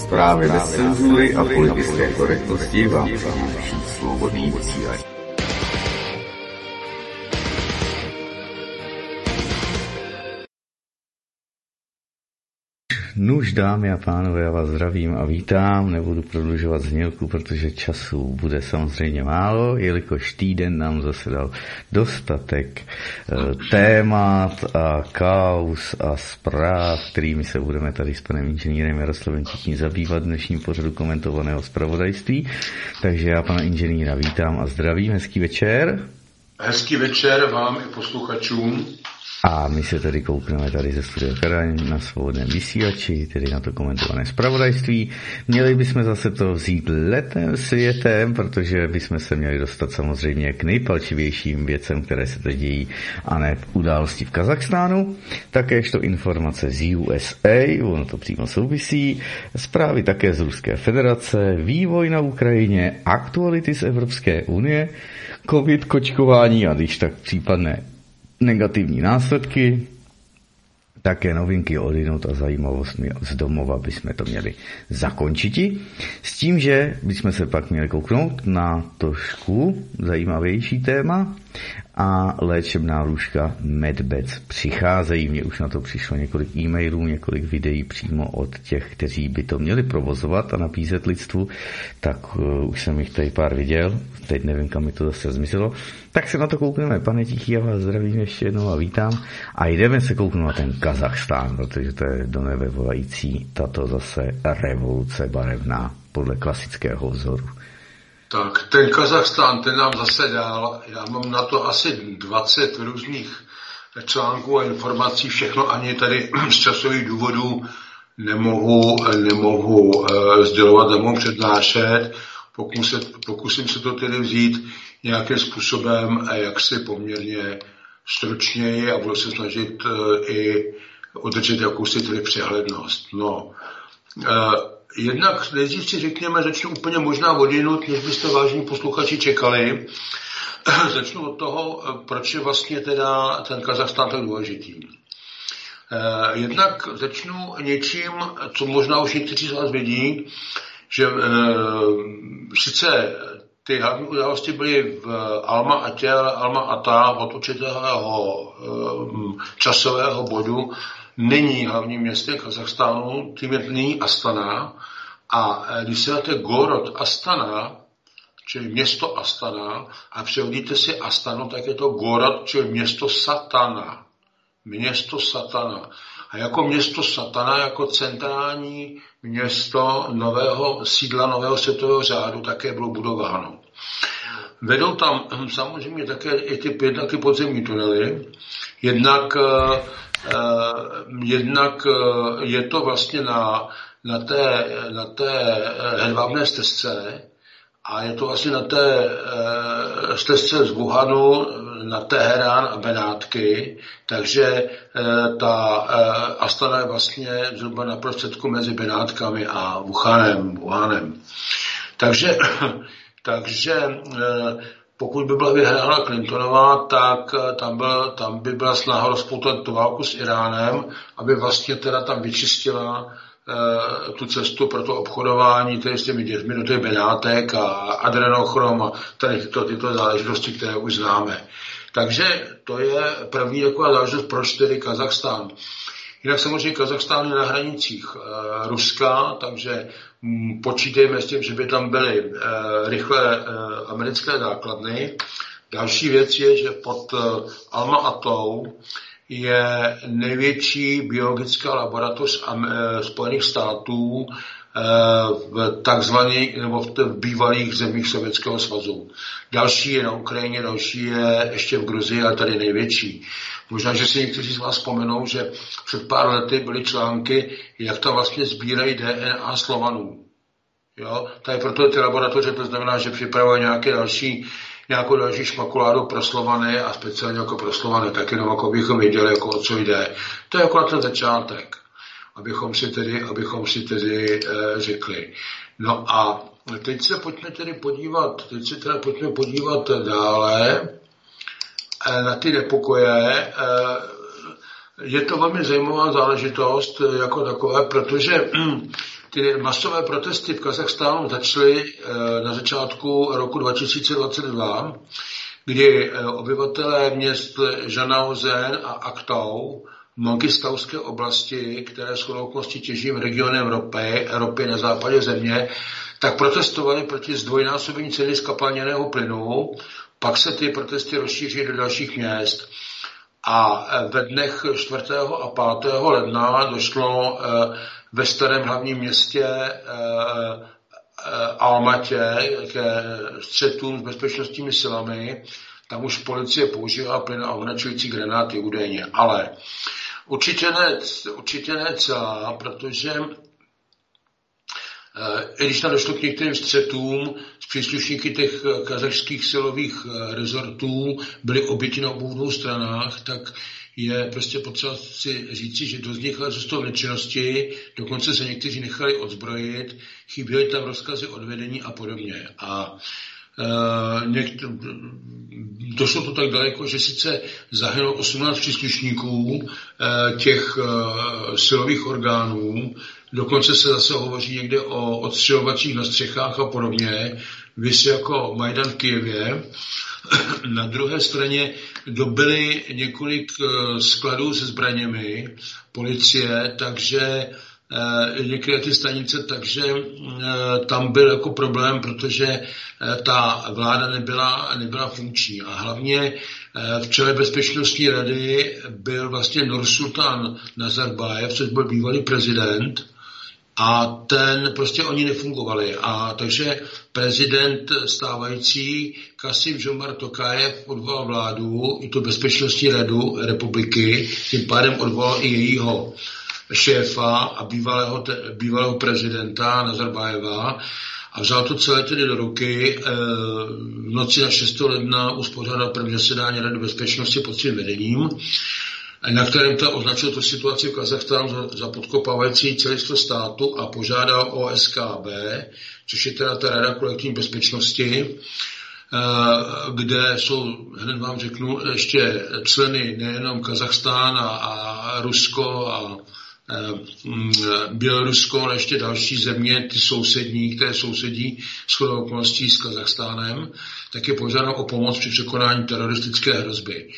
Zprávy bez cenzury a politické korektnosti vám přináší Svobodný vysílač. Nuž, dámy a pánové, já vás zdravím a vítám. Nebudu prodlužovat znělku, protože času bude samozřejmě málo, jelikož týden nám zase dal dostatek témat a kauz a zpráv, kterými se budeme tady s panem inženýrem Jaroslavem Tichým zabývat v dnešním pořadu komentovaného zpravodajství. Takže já pana inženýra vítám a zdravím. Hezký večer. Hezký večer vám i posluchačům. A my se tedy koukneme tady ze studia Karaň na Svobodném vysílači, tedy na to komentované zpravodajství. Měli bychom zase to vzít letem světem, protože bychom se měli dostat samozřejmě k nejpalčivějším věcem, které se teď dějí, a ne události v Kazachstánu. Takéžto informace z USA, ono to přímo souvisí, zprávy také z Ruské federace, vývoj na Ukrajině, aktuality z Evropské unie, covid, kočkování a když tak případné negativní následky, také novinky odinut a zajímavostmi z domova bychom to měli zakončiti. S tím, že bychom se pak měli kouknout na trošku zajímavější téma a léčebná lůžka Medbec přicházejí. Mně už na to přišlo několik e-mailů, několik videí přímo od těch, kteří by to měli provozovat a nabízet lidstvu, tak už jsem jich tady pár viděl, teď nevím, kam mi to zase zmizelo. Tak se na to koukneme, pane Tichý, já vás zdravím ještě jednou a vítám. A jdeme se kouknout na ten Kazachstán, protože to je do nebe volající tato zase revoluce barevná podle klasického vzoru. Tak, ten Kazachstán, ten nám zase dál, já mám na to asi 20 různých článků a informací, všechno ani tady z časových důvodů nemohu sdělovat, nemohu přednášet. Pokusím se to tedy vzít nějakým způsobem, jak si poměrně stručněji, a budu se snažit i udržet jakousi tedy přehlednost. No, jednak nejdřív si řekněme, začnu úplně možná odinut, než byste, vážení posluchači, čekali. Začnu od toho, proč je vlastně teda ten Kazachstán tak důležitý. Jednak začnu něčím, co možná už někteří z vás vědí, že sice ty hlavní události byly v Alma-Ata od určitého časového bodu, není hlavním městem Kazachstánu, tím je nyní Astana. A když se dáte Gorod Astana, čili město Astana, a přehodíte si Astanu, tak je to Gorod, čili město Satana. Město Satana. A jako město Satana, jako centrální město sídla nového světového řádu, také bylo budováno. Vedou tam samozřejmě také i ty podzemní tunely. Jednak je to vlastně na té hedvábné stezce, a je to vlastně na té stezce z Wuhanu na Teherán a Benátky, takže ta Astana je vlastně zhruba na prostředku mezi Benátkami a Wuhanem. Takže pokud by byla vyhrána Clintonová, tak tam by byla snaha rozpoutat tu válku s Iránem, aby vlastně teda tam vyčistila tu cestu pro to obchodování tedy s těmi dětmi do těch Benátek a adrenochrom a tady tyto záležitosti, které už známe. Takže to je první taková záležitost, proč tedy Kazachstán. Jinak samozřejmě Kazachstán je na hranicích Ruska, takže počítejme s tím, že by tam byly rychlé americké základny. Další věc je, že pod Alma-Atou je největší biologická laboratoř Spojených států v takzvaných nebo v bývalých zemích Sovětského svazu. Další je na Ukrajině, další je ještě v Gruzii, ale tady největší. Možná, že si někteří z vás vzpomenou, že před pár lety byly články, jak tam vlastně sbírají DNA Slovanů. Jo? Tady proto ty laboratoře, to znamená, že připravují nějakou další šmakuládu pro Slovany a speciálně jako pro Slovany, tak jenom jako bychom věděli, jako o co jde. To je jako na ten začátek, abychom si tedy řekli. No a teď se pojďme podívat dále na ty nepokoje. Je to velmi zajímavá záležitost jako takové, protože ty masové protesty v Kazachstánu začaly na začátku roku 2022, kdy obyvatelé měst Žanaozen a Aktau v Mangistauské oblasti, které shodou okolností těží regionem ropy na západě země, tak protestovali proti zdvojnásobení ceny zkapalněného plynu, pak se ty protesty rozšíří do dalších měst. A ve dnech 4. a 5. ledna došlo ve starém hlavním městě Almatě ke střetům s bezpečnostními silami. Tam už policie používá plyn a označující granáty údajně. Ale určitě ne celá, protože i když tam došlo k některým střetům s příslušníky těch kazachských silových rezortů, byly oběti na obou dvou stranách, tak je prostě potřeba si říci, že dost z nich zůstalo v nečinnosti, dokonce se někteří nechali odzbrojit, chyběly tam rozkazy odvedení a podobně. A došlo to tak daleko, že sice zahynulo 18 příslušníků těch silových orgánů, dokonce se zase hovoří někde o odstřelovacích na střechách a podobně, víš jako Majdan v Kyjevě. Na druhé straně dobyli několik skladů se zbraněmi policie, takže některé ty stanice, takže tam byl jako problém, protože ta vláda nebyla funkční. A hlavně v čele bezpečnostní rady byl vlastně Nursultan Nazarbajev, což byl bývalý prezident, a ten prostě oni nefungovali. A takže prezident stávající Kasim-Jomart Tokajev odvolal vládu, i tu bezpečnostní radu republiky, tím pádem odvolal i jejího šéfa a bývalého prezidenta Nazarbajeva a vzal to celé tedy do ruky. V noci na 6. ledna uspořádal první zasedání Rady bezpečnosti pod svým vedením, na kterém to označil tu situaci v Kazachstánu za podkopávající celistvost státu a požádal o SKB, což je teda ta Rada kolektivní bezpečnosti, kde jsou, hned vám řeknu, ještě členy nejenom Kazachstán a Rusko a Bělorusko, ale ještě další země, ty sousední, které sousedí shodou okolností s Kazachstánem, tak je požádal o pomoc při překonání teroristické hrozby.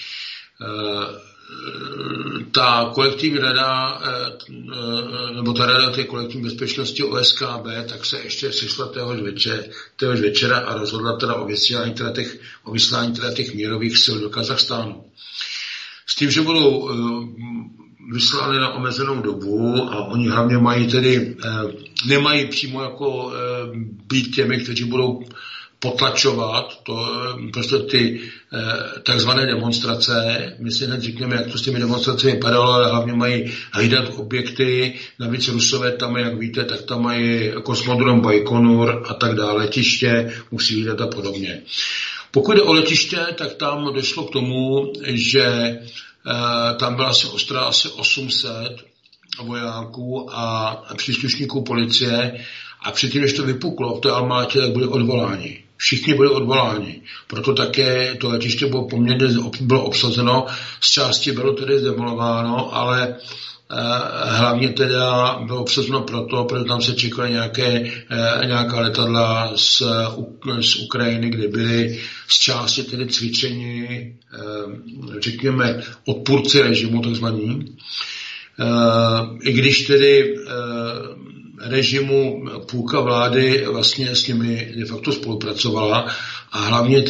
Ta kolektivní rada, nebo ta rada té kolektivní bezpečnosti OSKB, tak se ještě sešla téhož večera a rozhodla teda o vyslání těch mírových sil do Kazachstánu. S tím, že budou vyslány na omezenou dobu a oni hlavně mají tedy, nemají přímo jako být těmi, kteří budou potlačovat prostě ty takzvané demonstrace. My si hned řekneme, jak to s těmi demonstracemi vypadalo, ale hlavně mají hlídat objekty. Navíc Rusové tam, jak víte, tak tam mají kosmodrom Bajkonur a tak dále, letiště, musí hlídat a podobně. Pokud jde o letiště, tak tam došlo k tomu, že tam byla asi 800 vojáků a příslušníků policie a předtím, než to vypuklo v té Almátě, tak byli odvoláni. Všichni byli odvoláni. Proto také to letiště bylo poměrně obsazeno, z části bylo tedy zdemolováno, ale hlavně teda bylo obsazeno protože tam se čekaly nějaká letadla z Ukrajiny, kde byly z části tedy cvičeni, řekněme, odpůrci režimu takzvaný. I když tedy režimu půlka vlády vlastně s nimi de facto spolupracovala a hlavně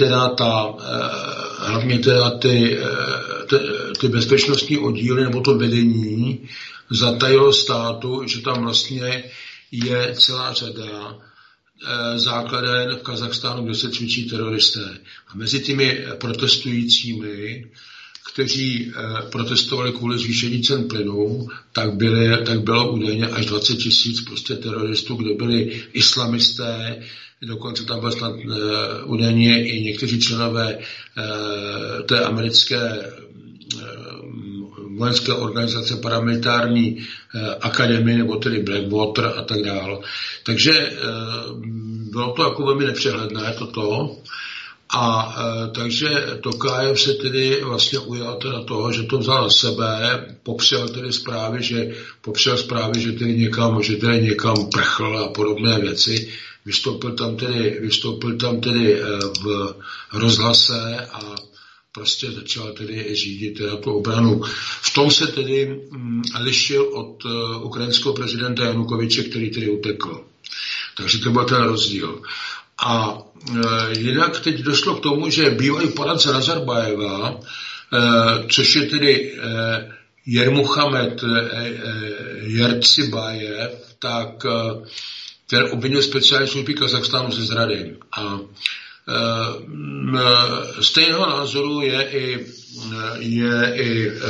teda ty bezpečnostní oddíly nebo to vedení zatajilo státu, že tam vlastně je celá řada základen v Kazachstánu, kde se cvičí teroristé. A mezi těmi protestujícími, kteří protestovali kvůli zvýšení cen plynu, tak bylo údajně až 20 000 prostě teroristů, kde byli islamisté, dokonce tam byl snad údajně i někteří členové té americké vojenské organizace paramilitární akademie, nebo tedy Blackwater a tak dále. Takže bylo to jako velmi nepřehledné toto. A takže Tokajev se tedy vlastně ujal teda toho, že to vzal na sebe, popřel zprávy, že tedy někam prchl a podobné věci. Vystoupil tam tedy v rozhlase a prostě začal tedy řídit teda tu obranu. V tom se tedy lišil od ukrajinského prezidenta Janukovyče, který tedy utekl. Takže to byl ten rozdíl. A jinak teď došlo k tomu, že bývalý poradce Nazarbajeva, což je tedy Jermuchamed Jercibajev, tak ten obvinil speciální služby Kazachstánu ze zrady. A stejného názoru je i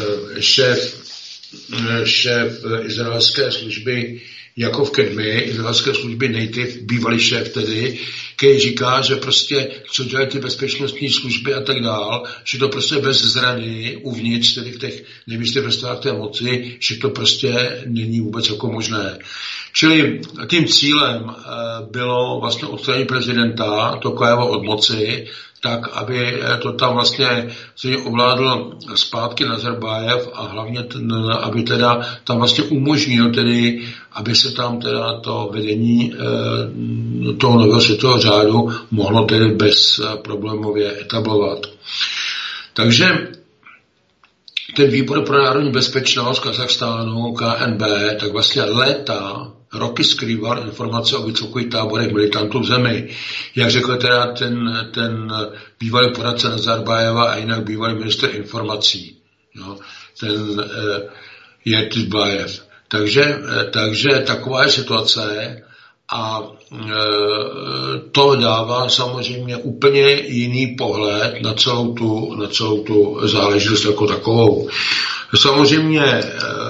šéf izraelské služby Jakov Kedmi, izraelské služby Native, bývalý šéf tedy, který říká, že prostě, co dělají ty bezpečnostní služby a tak dál, že to prostě bez zrady uvnitř, tedy v těch nejvyšších vrstvách té moci, že to prostě není vůbec jako možné. Čili tím cílem bylo vlastně odstranění prezidenta Tokajeva od moci, tak, aby to tam vlastně ovládl zpátky Nazarbájev a hlavně, aby teda tam vlastně umožnil tedy, aby se tam teda to vedení toho nového světového řádu mohlo tedy bezproblémově etablovat. Takže ten výbor pro národní bezpečnost Kazachstánu, KNB, tak vlastně roky skrýval informace o výcvikových táborech militantů v zemi. Jak řekl teda ten bývalý poradce Nazarbájeva a jinak bývalý ministr informací, no, ten Jercibajev. Takže taková je situace a to dává samozřejmě úplně jiný pohled na celou tu záležitost jako takovou. Samozřejmě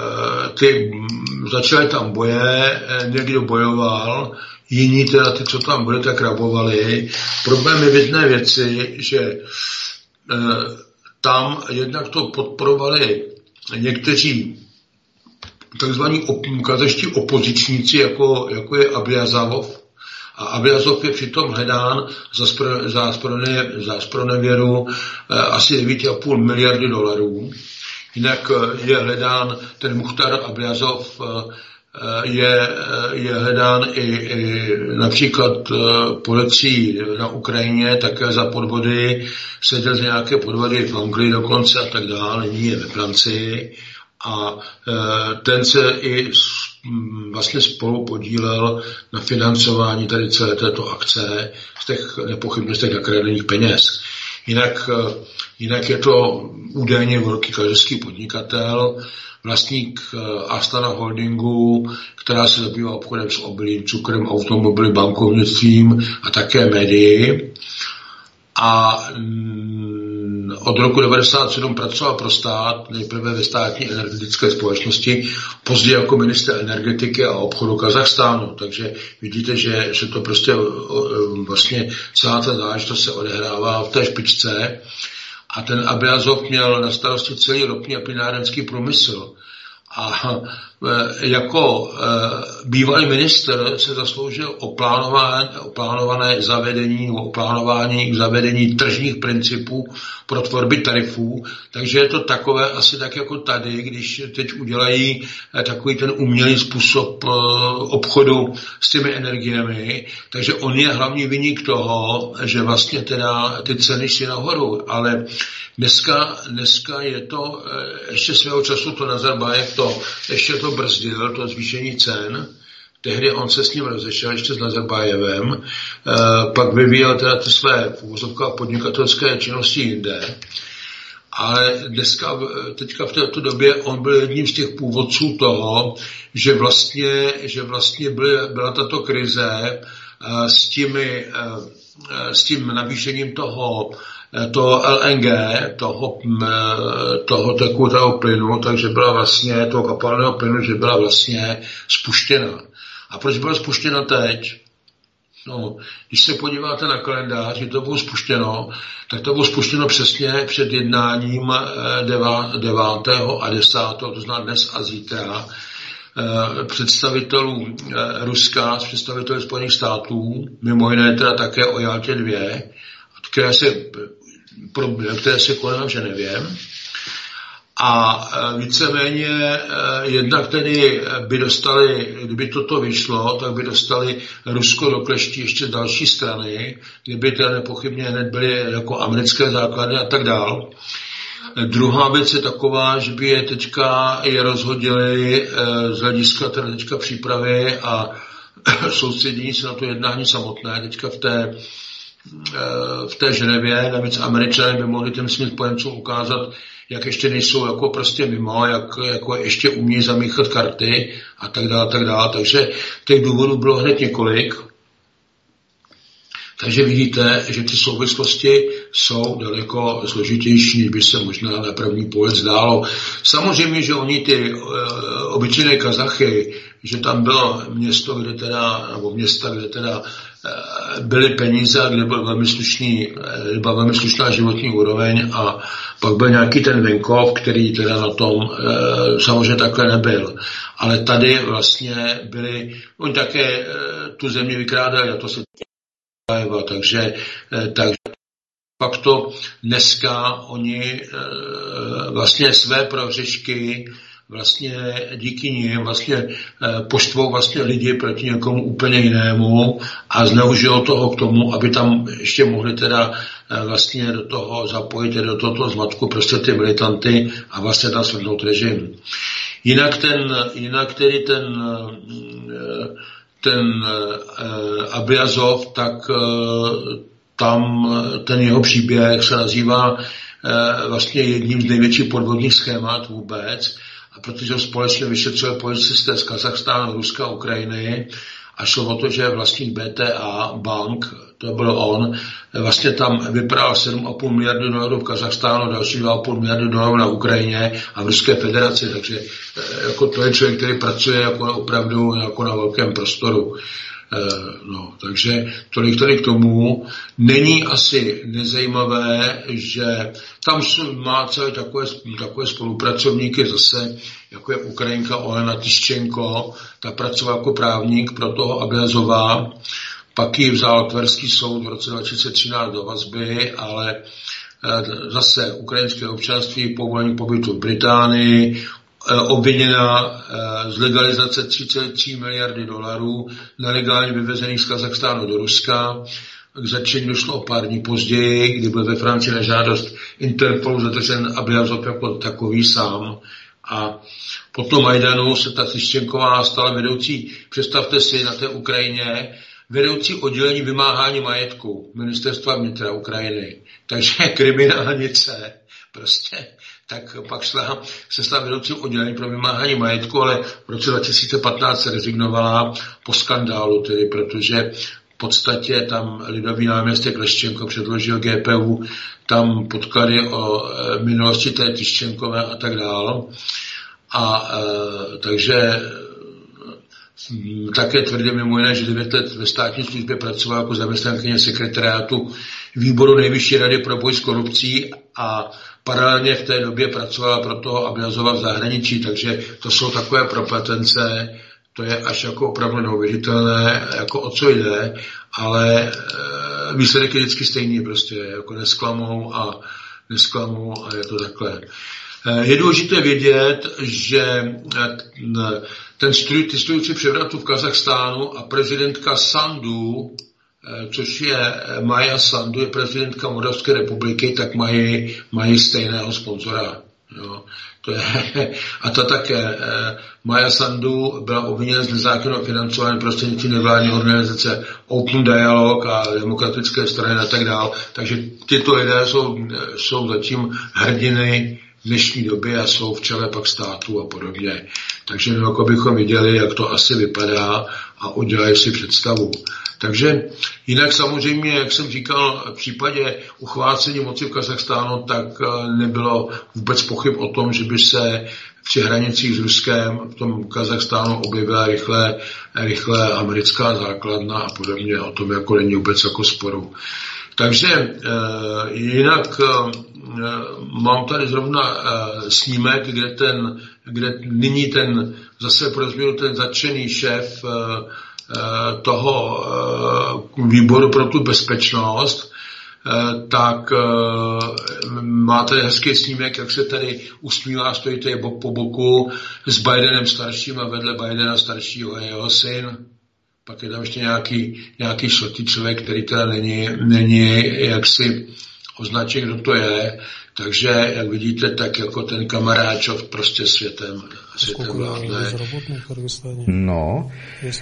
začaly tam boje, někdo bojoval, jiní teda ty, co tam byli, tak rabovali. Problém je v jedné věci, že tam jednak to podporovali někteří takzvaní kazaští opozičníci, jako je Abjazov. A Abjazov je přitom hledán za zpronevěru asi 9,5 miliardy dolarů. Jinak je hledán ten Muchtar Abjazov, je hledán i například policií na Ukrajině, také za podvody, seděl za nějaké podvody v Anglii dokonce a tak dále, nyní je ve Francii. A ten se i vlastně spolu podílel na financování tady celé této akce nepochybně z těch nakradených peněz. Jinak je to údajně velký kazašský podnikatel, vlastník Astana Holdingu, která se zabývá obchodem s obilím, cukrem, automobily, bankovnictvím a také médii. A od roku 1997 pracoval pro stát, nejprve ve státní energetické společnosti, později jako ministr energetiky a obchodu Kazachstánu. Takže vidíte, že to prostě vlastně celá ta záležitost se odehrává v té špičce. A ten Abjazov měl na starosti celý ropný a plynárenský průmysl. A jako bývalý ministr se zasloužil o plánované zavedení tržních principů pro tvorby tarifů, takže je to takové asi tak jako tady, když teď udělají takový ten umělý způsob obchodu s těmi energiemi, takže on je hlavní viník toho, že vlastně teda ty ceny šly nahoru, ale dneska je to, ještě svého času to Nazarbájev ještě to brzdil, to zvýšení cen. Tehdy on se s ním rozešel ještě s Nazarbájevem, pak vyvíjel teda ty své podnikatelské činnosti jinde. Ale teďka v této době on byl jedním z těch původců toho, že vlastně byla tato krize s tím navýšením toho LNG, toho tekutého plynu, takže byla vlastně, toho kapalného plynu, že byla vlastně spuštěna. A proč byla spuštěna teď? No, když se podíváte na kalendář, kdy to bylo spuštěno, tak to bylo spuštěno přesně před jednáním 9. a 10. to znamená dnes a zítra, představitelů Ruska s představiteli Spojených států, mimo jiné teda také o Jaltě 2, které se koná v Ženevě. A víceméně jednak tedy by dostali, kdyby toto vyšlo, tak by dostali Rusko do kleští ještě z další strany, kdyby teda nepochybně hned byly jako americké základy a tak dál. Druhá věc je taková, že by je teďka rozhodili z hlediska teda teďka přípravy a soustředění se na to jednání samotné teďka v té Ženevě. Navíc Američané by mohli těm svým spojencům ukázat, jak ještě nejsou jako prostě mimo, jako ještě umí zamíchat karty a tak dále. Takže těch důvodů bylo hned několik. Takže vidíte, že ty souvislosti jsou daleko složitější, než by se možná na první pohled zdálo. Samozřejmě, že oni ty obyčejné Kazachy, že tam bylo město, kde teda, nebo města, kde teda byly peníze, kde byla velmi slušná životní úroveň a pak byl nějaký ten venkov, který teda na tom samozřejmě takhle nebyl. Ale tady vlastně byli, oni také tu zemi vykrádali a to se takže pak to dneska oni vlastně své prohřešky vlastně díky nim vlastně poštvou vlastně lidi proti někomu úplně jinému a zneužijou toho k tomu, aby tam ještě mohli teda vlastně do toho zapojit, do tohoto zmatku prostě ty militanty a vlastně tam svrhnout režim. Jinak tedy ten Abjazov, tak tam ten jeho příběh se nazývá vlastně jedním z největších podvodních schémat vůbec, a protože ho společně vyšetřili policisté z Kazachstánu, Ruska a Ukrajiny a šlo o to, že vlastník BTA Bank, to byl on, vlastně tam vypral 7,5 miliardy dolarů v Kazachstánu, další 2,5 miliardy dolarů na Ukrajině a v Ruské federaci, takže jako to je člověk, který pracuje jako opravdu jako na velkém prostoru. No, takže tolik k tomu. Není asi nezajímavé, že tam má celé takové spolupracovníky zase, jako je Ukrajinka Olena Tyščenko, ta pracovala jako právník pro toho Abjazova, pak ji vzal Tverský soud v roce 2013 do vazby, ale zase ukrajinské občanství, povolení pobytu v Británii, obviněna z legalizace 3,3 miliardy dolarů nelegálně vyvezených z Kazachstánu do Ruska. K zatčení došlo o pár dní později, kdy byl ve Francii na žádost Interpolu zadržen Abjazov jako takový sám. A po tom Majdanu se ta Tyščenková stala vedoucí, představte si, na té Ukrajině, vedoucí oddělení vymáhání majetku ministerstva vnitra Ukrajiny. Takže kriminálnice prostě. Tak pak se stala vedoucí oddělení pro vymáhání majetku, ale v roce 2015 se rezignovala po skandálu, tedy protože v podstatě tam lidový náměstek Leščenko předložil GPU tam podklady o minulosti té Tyščenkové a tak dál. A takže také tvrdě mimo jiné, že 9 let ve státní službě pracovala jako zaměstnankyně sekretariátu výboru Nejvyšší rady pro boj s korupcí a paralelně v té době pracovala pro toho Abjazova v zahraničí, takže to jsou takové propletence, to je až jako opravdu neuvěřitelné, jako o co jde, ale výsledek je vždycky stejný, prostě jako nesklamou a je to takhle. Je důležité vědět, že ty studující převratu v Kazachstánu a prezidentka Sandu, což je Maja Sandu, je prezidentka Moldavské republiky, tak mají stejného sponzora. Jo. To je, a ta také, Maja Sandu byla obviněna z nezákonného financování prostřednictvím nevládní organizace Open Dialog a demokratické strany a tak dále. Takže tyto lidé jsou zatím hrdiny dnešní doby a jsou v čele pak států a podobně. Takže jako bychom viděli, jak to asi vypadá a udělají si představu. Takže jinak samozřejmě, jak jsem říkal, v případě uchvácení moci v Kazachstánu, tak nebylo vůbec pochyb o tom, že by se při hranicích s Ruskem v tom Kazachstánu objevila rychle americká základna a podobně. O tom jako není vůbec jako sporu. Takže jinak mám tady zrovna snímek, kde nyní ten zase pro změnu ten zatčený šéf toho výboru pro tu bezpečnost, tak máte hezký snímek, jak se tady usmívá, stojíte bok po boku s Bidenem starším a vedle Bidena staršího je jeho syn. Pak je tam ještě nějaký šlotý člověk, který teda není jaksi označen, kdo to je. Takže, jak vidíte, tak jako ten kamaráčov prostě světem vládne. No,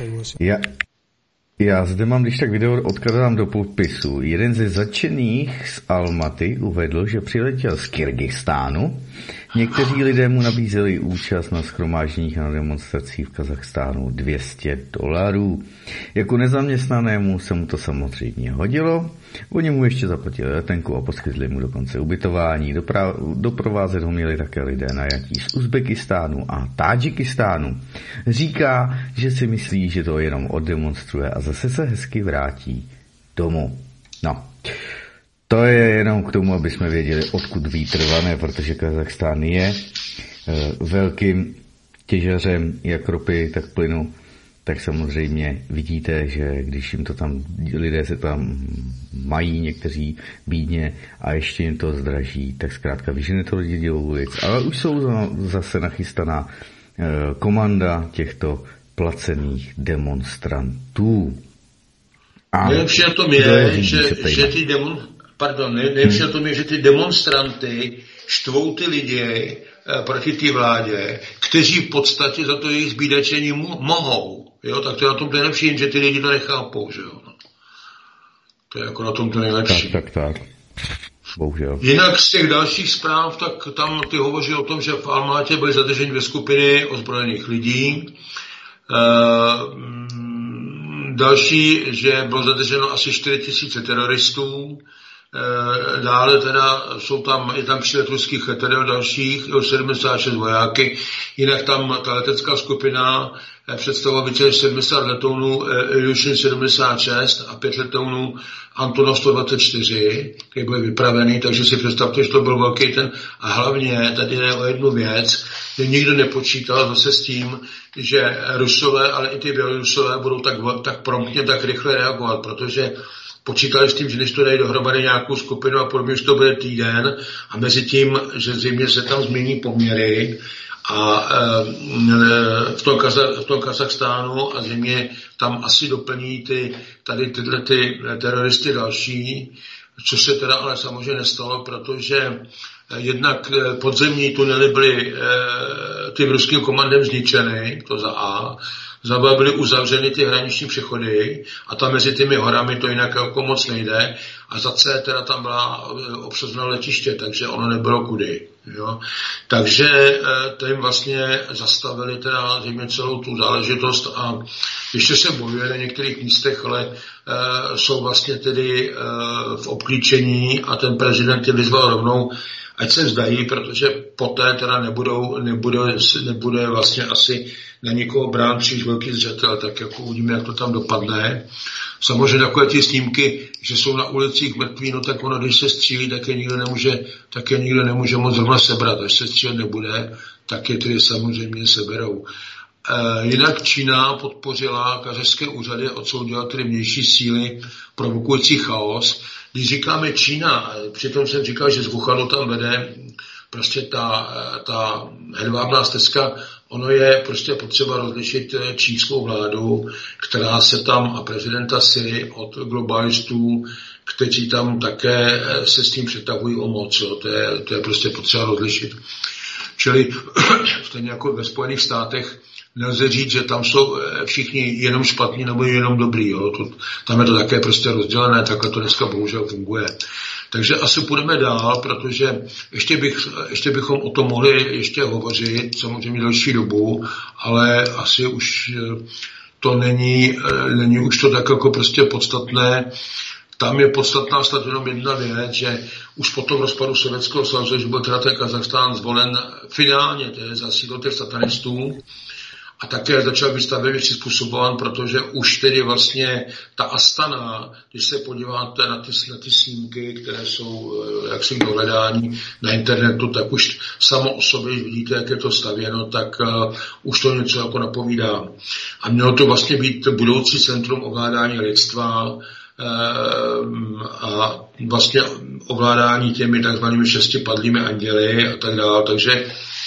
já zde mám, když tak video odkladám do popisu. Jeden ze zatčených z Almaty uvedl, že přiletěl z Kyrgyzstánu. Někteří lidé mu nabízeli účast na shromážděních a na demonstracích v Kazachstánu $200. Jako nezaměstnanému se mu to samozřejmě hodilo. Oni mu ještě zaplatili letenku a poskytli mu dokonce ubytování. Doprovázet ho měli také lidé najatí z Uzbekistánu a Tádžikistánu. Říká, že si myslí, že to jenom oddemonstruje a zase se hezky vrátí domů. No. To je jenom k tomu, aby jsme věděli, odkud vítr vane, protože Kazachstán je velkým těžařem jak ropy, tak plynu. Tak samozřejmě vidíte, že když jim to tam, lidé se tam mají někteří bídně a ještě jim to zdraží, tak zkrátka vyžene to lidi do ulic. Ale už jsou zase nachystaná komanda těchto placených demonstrantů. Nejlepší na tom je, že ty nejlepší na tom je, že ty demonstranty štvou ty lidi proti té vládě, kteří v podstatě za to jejich zbídačení mohou. Jo, tak to je na tom to nejlepší, že ty lidi to nechápou, že jo. To je jako na tom to nejlepší. Tak. Bohužel. Jinak z těch dalších zpráv, tak tam ty hovoří o tom, že v Almátě byly zadrženy 2 skupiny ozbrojených lidí. Další, že bylo zadrženo asi 4 000 teroristů. Dále teda je tam přílet ruských letadel dalších, 76 vojáky, jinak tam ta letecká skupina představovala více než 70 letounů Ilyushin 76 a 5 letounů Antonov 124, který byly vypravený, takže si představte, že to byl velký ten, a hlavně tady jde o jednu věc, že nikdo nepočítal zase s tím, že Rusové, ale i ty Bělorusové budou tak promptně, tak rychle reagovat, protože počítali s tím, že než to dají dohromady nějakou skupinu a podobně, že to bude týden a mezi tím, že zřejmě se tam změní poměry a v tom Kazachstánu a zřejmě tam asi doplní tyhle teroristy další, což se teda ale samozřejmě nestalo, protože jednak podzemní tunely byly tím ruským komandem zničeny, to za A, za B byly uzavřeny ty hraniční přechody a tam mezi těmi horami to jinak jako moc nejde a za C teda tam byla obsazena letiště, takže ono nebylo kudy. Jo. Takže tím vlastně zastavili teda zřejmě celou tu záležitost a ještě se bojuje na některých místech, ale jsou vlastně tedy v obklíčení a ten prezident je vyzval rovnou, ať se vzdají, protože poté teda nebude vlastně asi na nikoho brán příliš velký zřetel, tak jako uvidíme, jak to tam dopadne. Samozřejmě takové ty snímky, že jsou na ulicích mrtví, no tak ono, když se střílí, tak je nikdo nemůže moc zrovna sebrat. Až se střílet nebude, tak je tedy samozřejmě seberou. Jinak Čína podpořila kazašské úřady, odsoudila tedy vnější síly provokující chaos. Když říkáme Čína, přitom jsem říkal, že z Wuhanu tam vede prostě ta hedvábná stezka, ono je prostě potřeba rozlišit čínskou vládu, která se tam a prezidenta Xi od globalistů, kteří tam také se s tím přetahují o moc. Jo. To je prostě potřeba rozlišit. Čili stejně jako ve Spojených státech nelze říct, že tam jsou všichni jenom špatní nebo jenom dobrý. Jo. Tam je to také prostě rozdělené, takhle to dneska bohužel funguje. Takže asi půjdeme dál, protože ještě bychom o tom mohli ještě hovořit, samozřejmě další dobu, ale asi už to není už to tak jako prostě podstatné. Tam je podstatná snad jenom jedna věc, že už po tom rozpadu Sovětského svazu, že byl teda ten Kazachstán zvolen finálně, to je za sídlo těch satanistů, a také začal být stavebně přizpůsobován, protože už tedy vlastně ta Astana, když se podíváte na ty snímky, které jsou jaksi k dohledání na internetu, tak už samo o sobě, když vidíte, jak je to stavěno, tak už to něco jako napovídá. A mělo to vlastně být budoucí centrum ovládání lidstva, a vlastně ovládání těmi takzvanými 6 padlými anděli a tak dále. Takže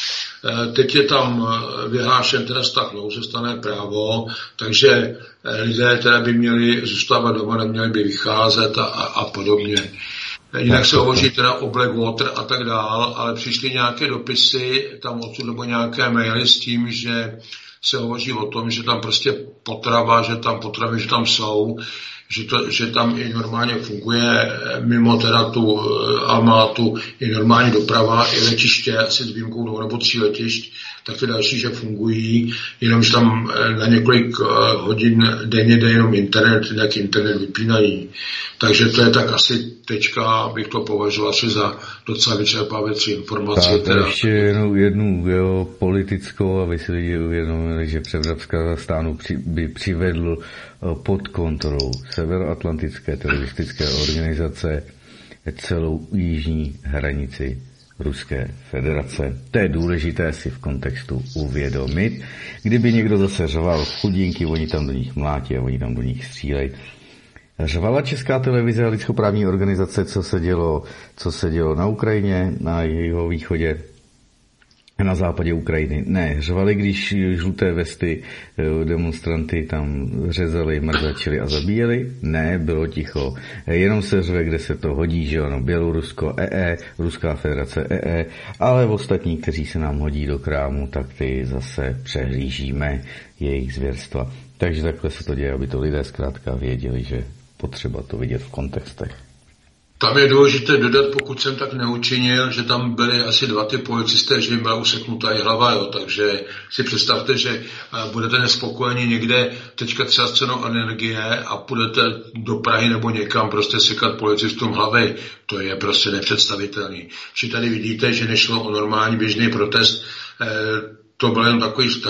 teď je tam vyhlášen teda stav nouze, stanné právo, takže lidé teda by měli zůstávat doma, neměli by vycházet a podobně. Jinak se hovoří teda o Blackwater a tak dál, ale přišly nějaké dopisy tam odsud nebo nějaké maily s tím, že se hovoří o tom, že tam prostě potrava, že tam potravy, že tam jsou, že tam i normálně funguje mimo teda tu armádu i normální doprava, i letiště, asi s výjimkou nebo 3 letišť, tak ty další, že fungují, jenomže tam na několik hodin denně jde jenom internet, jak internet vypínají. Takže to je tak asi tečka, bych to považoval asi za docela vyčerpávající informace. Tak ještě jednu politickou, aby si lidi uvědomili, že převrat Kazachstánu by přivedl pod kontrolou severoatlantické teroristické organizace celou jižní hranici Ruské federace. To je důležité si v kontextu uvědomit. Kdyby někdo zase řval chudinky, oni tam do nich mlátí a oni tam do nich střílejí. Řvala Česká televize a lidskoprávní organizace, co se dělo na Ukrajině, na jeho východě, na západě Ukrajiny. Ne, řvali, když žluté vesty demonstranty tam řezali, mrzačili a zabíjeli. Ne, bylo ticho. Jenom se řve, kde se to hodí, že ono, Bělorusko, Ruská federace, ale ostatní, kteří se nám hodí do krámu, tak ty zase přehlížíme jejich zvěrstva. Takže takhle se to děje, aby to lidé zkrátka věděli, že potřeba to vidět v kontextech. Tam je důležité dodat, pokud jsem tak neučinil, že tam byly asi 2 ty policisté, že jim byla useknutá i hlava, jo. Takže si představte, že budete nespokojeni někde teďka třeba s cenou energie a půjdete do Prahy nebo někam prostě sekat policistům hlavy. To je prostě nepředstavitelný. Či tady vidíte, že nešlo o normální běžný protest, to bylo jen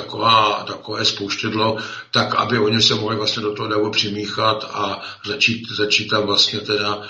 takové spouštědlo, tak aby oni se mohli vlastně do toho davu přimíchat a začít tam vlastně teda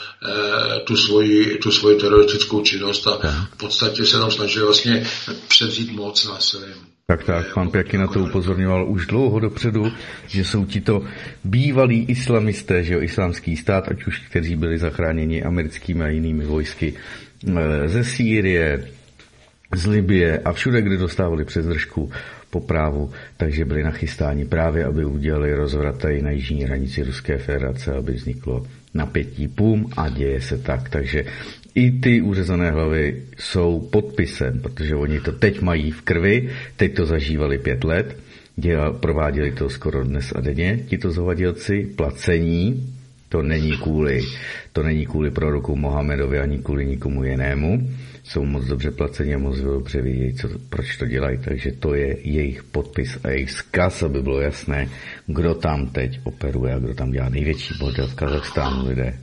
tu svoji teroristickou činnost a v podstatě se tam snažili vlastně převzít moc násilím. Tak, pan Pěký na to upozorňoval už dlouho dopředu, že jsou tito bývalí islamisté, že jo, islámský stát, ať už kteří byli zachráněni americkými a jinými vojsky ze Sýrie, z Libye a všude, kde dostávali přes držku po právu, takže byli nachystáni právě, aby udělali rozvrat tady na jižní hranici Ruské federace, aby vzniklo napětí, a děje se tak. Takže i ty uřezané hlavy jsou podpisem, protože oni to teď mají v krvi, teď to zažívali 5 let, prováděli to skoro dnes a denně, tito zhovadilci, placení, to není kvůli proroku Mohamedovi ani kvůli nikomu jinému. Jsou moc dobře placeni a moc dobře vědějí, proč to dělají, takže to je jejich podpis a jejich vzkaz, aby bylo jasné, kdo tam teď operuje a kdo tam dělá největší bordel v Kazachstánu, lidé.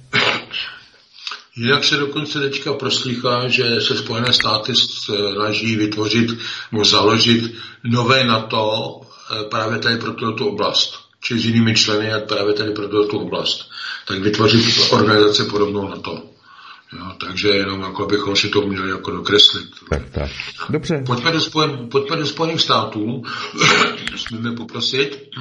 Jinak se dokonce teďka proslýchá, že se Spojené státy snaží vytvořit nebo založit nové NATO právě tady pro tuto oblast, či s jinými členy právě tady pro tuto oblast. Tak vytvořit organizaci podobnou NATO. Jo, takže jenom jako bychom si to měli jako dokreslit. Tak. Dobře. Pojďme do Spojených států. Smíme poprosit.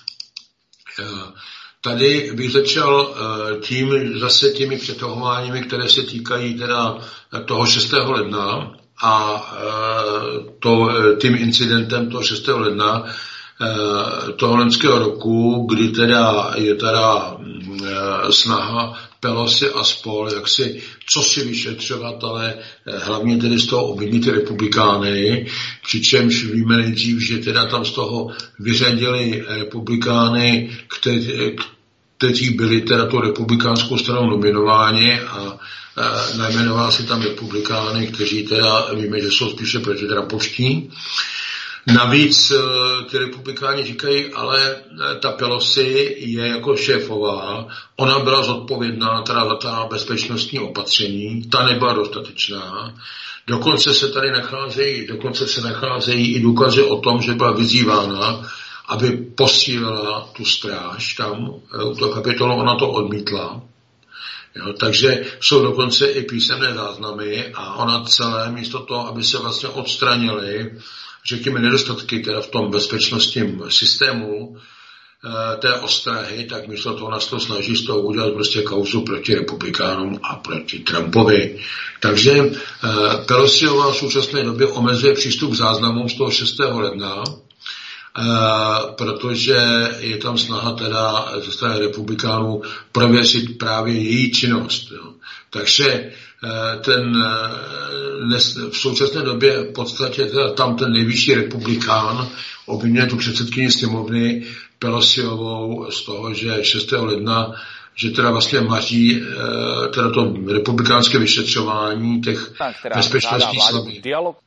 Tady bych začal těmi přetahováními, které se týkají teda toho 6. ledna a tím incidentem toho 6. ledna toho loňského roku, kdy teda je teda snaha Pelosi a spol, co si vyšetřovat, ale hlavně tedy z toho obvinit ty republikány, přičemž víme nejdřív, že teda tam z toho vyřadili republikány, kteří byli teda tou republikánskou stranou nominováni a najmenoval si tam republikány, kteří teda víme, že jsou spíše protitrampovští. Navíc ty republikáni říkají, ale ta Pelosi je jako šéfová, ona byla zodpovědná teda za ta bezpečnostní opatření, ta nebyla dostatečná. Dokonce se nacházejí i důkazy o tom, že byla vyzývána, aby posílila tu stráž tam u toho kapitolu, ona to odmítla. Jo, takže jsou dokonce i písemné záznamy a ona celé místo toho, aby se vlastně odstranily řekněme nedostatky teda v tom bezpečnostním systému, té ostrahy, tak místo toho nás to snaží z toho udělat prostě kauzu proti republikánům a proti Trumpovi. Takže Pelosiová v současné době omezuje přístup k záznamům z toho 6. ledna, protože je tam snaha teda ze strany republikánů prověřit právě její činnost. Jo. Takže v současné době v podstatě teda tam ten nejvyšší republikán obviňuje tu předsedkyni sněmovny Pelosiovou z toho, že 6. ledna, že teda vlastně maří teda to republikánské vyšetřování těch bezpečnostních slabin.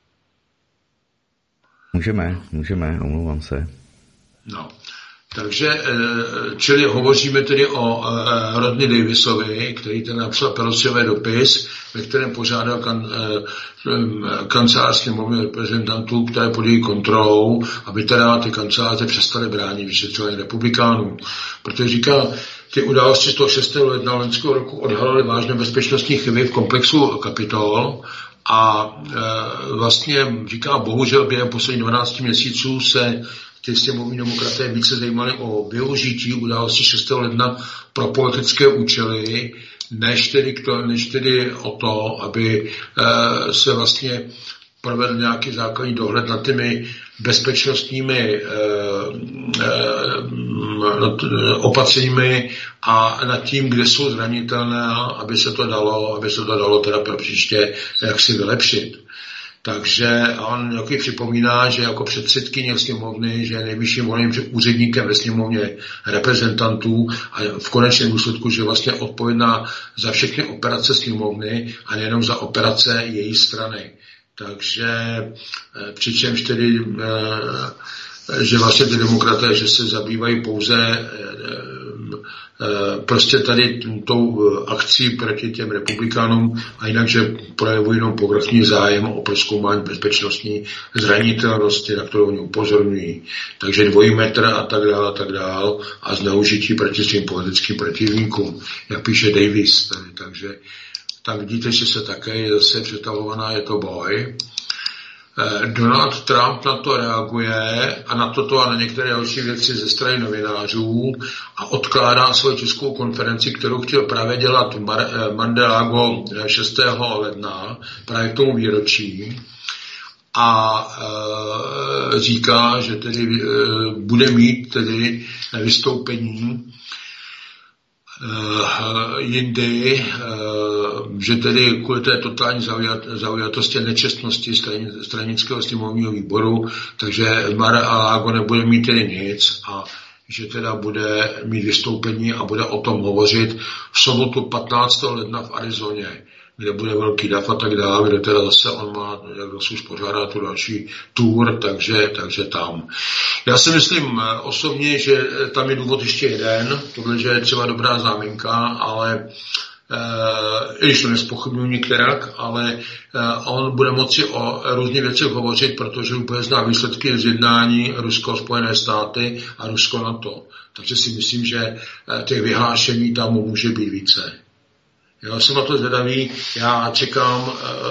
Můžeme, omlouvám se. No, takže, čili hovoříme tedy o Rodney Davisovi, který ten napsal Pelosiové dopis, ve kterém požádal kancelář sněmovny reprezentantů, které pod její kontrolou, aby teda ty kanceláře přestaly bránit vyšetřování republikánů. Protože říká, ty události z toho 6. ledna loňského roku odhalily vážné bezpečnostní chyby v komplexu Kapitol a vlastně říká, bohužel během posledních 12 měsíců se ty sněmovní demokraté více zajímali o využití události 6. ledna pro politické účely, než tedy o to, aby se vlastně provedl nějaký základní dohled nad těmi bezpečnostními opatřeními a nad tím, kde jsou zranitelné, aby se to dalo teda pro příště jaksi vylepšit. Takže on nějaký připomíná, že jako předsedkyně sněmovny, že je nejvyšším voleným úředníkem ve sněmovně reprezentantů a v konečném důsledku, že vlastně odpovědná za všechny operace sněmovny a nejenom za operace její strany. Takže přičemž tedy, že vlastně ty demokraté, že se zabývají pouze prostě tady tou akcí proti těm republikánům a jinak, že projevují jenom povrchní zájem o prozkoumání bezpečnostní zranitelnosti, na kterou oni upozorňují. Takže dvojí metr a tak dál a zneužití proti svým politickým protivníkům, jak píše Davis tady. Takže tam vidíte, že se také je zase přetahovaná, je to boj. Donald Trump na to reaguje a na toto a na některé další věci ze strany novinářů a odkládá svou tiskovou konferenci, kterou chtěl právě dělat Mar-a-Lago 6. ledna, právě k tomu výročí. A říká, že tedy bude mít tedy vystoupení jindy, že tedy kvůli té totální zaujatosti a nečestnosti stranického sněmovního výboru, takže Mar-a-Lago nebude mít tedy nic a že teda bude mít vystoupení a bude o tom hovořit v sobotu 15. ledna v Arizoně, kde bude velký dav a tak dále, kde teda zase on má, jak zase už pořádá tu další tour, takže tam. Já si myslím osobně, že tam je důvod ještě jeden, tohle, že je třeba dobrá záminka, ale i když to nezpochybnuju nikterak, ale on bude moci o různých věcech hovořit, protože úplně zná výsledky z jednání Rusko-Spojené státy a Rusko-NATO. Takže si myslím, že těch vyhlášení tam může být více. Já jsem na to zvědavý, já čekám,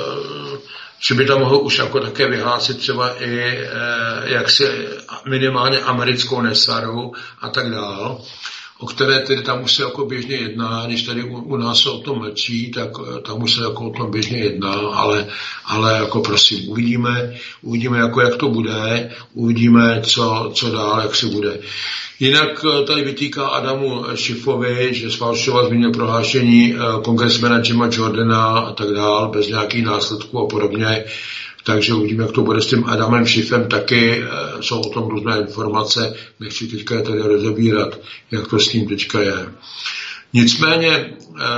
že by tam mohl už jako také vyhlásit třeba i jaksi minimálně americkou NESARu a tak dál, o které tedy tam už se jako běžně jedná, když tady u nás se o tom mlčí, tak tam už se jako o tom běžně jedná, ale jako prosím, uvidíme jako jak to bude, uvidíme co dál, jak se bude. Jinak tady vytýká Adamu Schiffovi, že sfalšoval zmíněné prohlášení kongresmena Jima Jordana a tak dál, bez nějakých následků a podobně. Takže uvidíme, jak to bude s tím Adamem Schiffem taky. Jsou o tom různé informace, nechci teďka je tady rozebírat, jak to s ním teďka je.Nicméně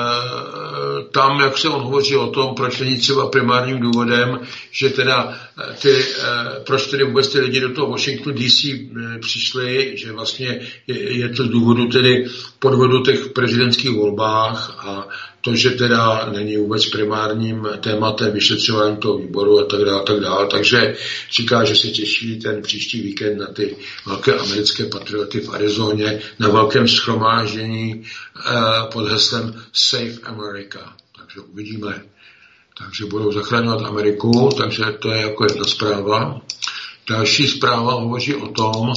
tam, jak se on hovoří o tom, proč není třeba primárním důvodem, že teda proč tedy vůbec ty lidi do toho Washington DC přišli, že vlastně je to z důvodu tedy podvodu těch prezidentských volbách a to, že teda není vůbec primárním tématem vyšetřování toho výboru a tak dále. Takže říká, že se těší ten příští víkend na ty velké americké patrioty v Arizoně na velkém shromáždění pod heslem Save America. Takže uvidíme. Takže budou zachraňovat Ameriku, takže to je jako jedna zpráva. Další zpráva hovoří o tom,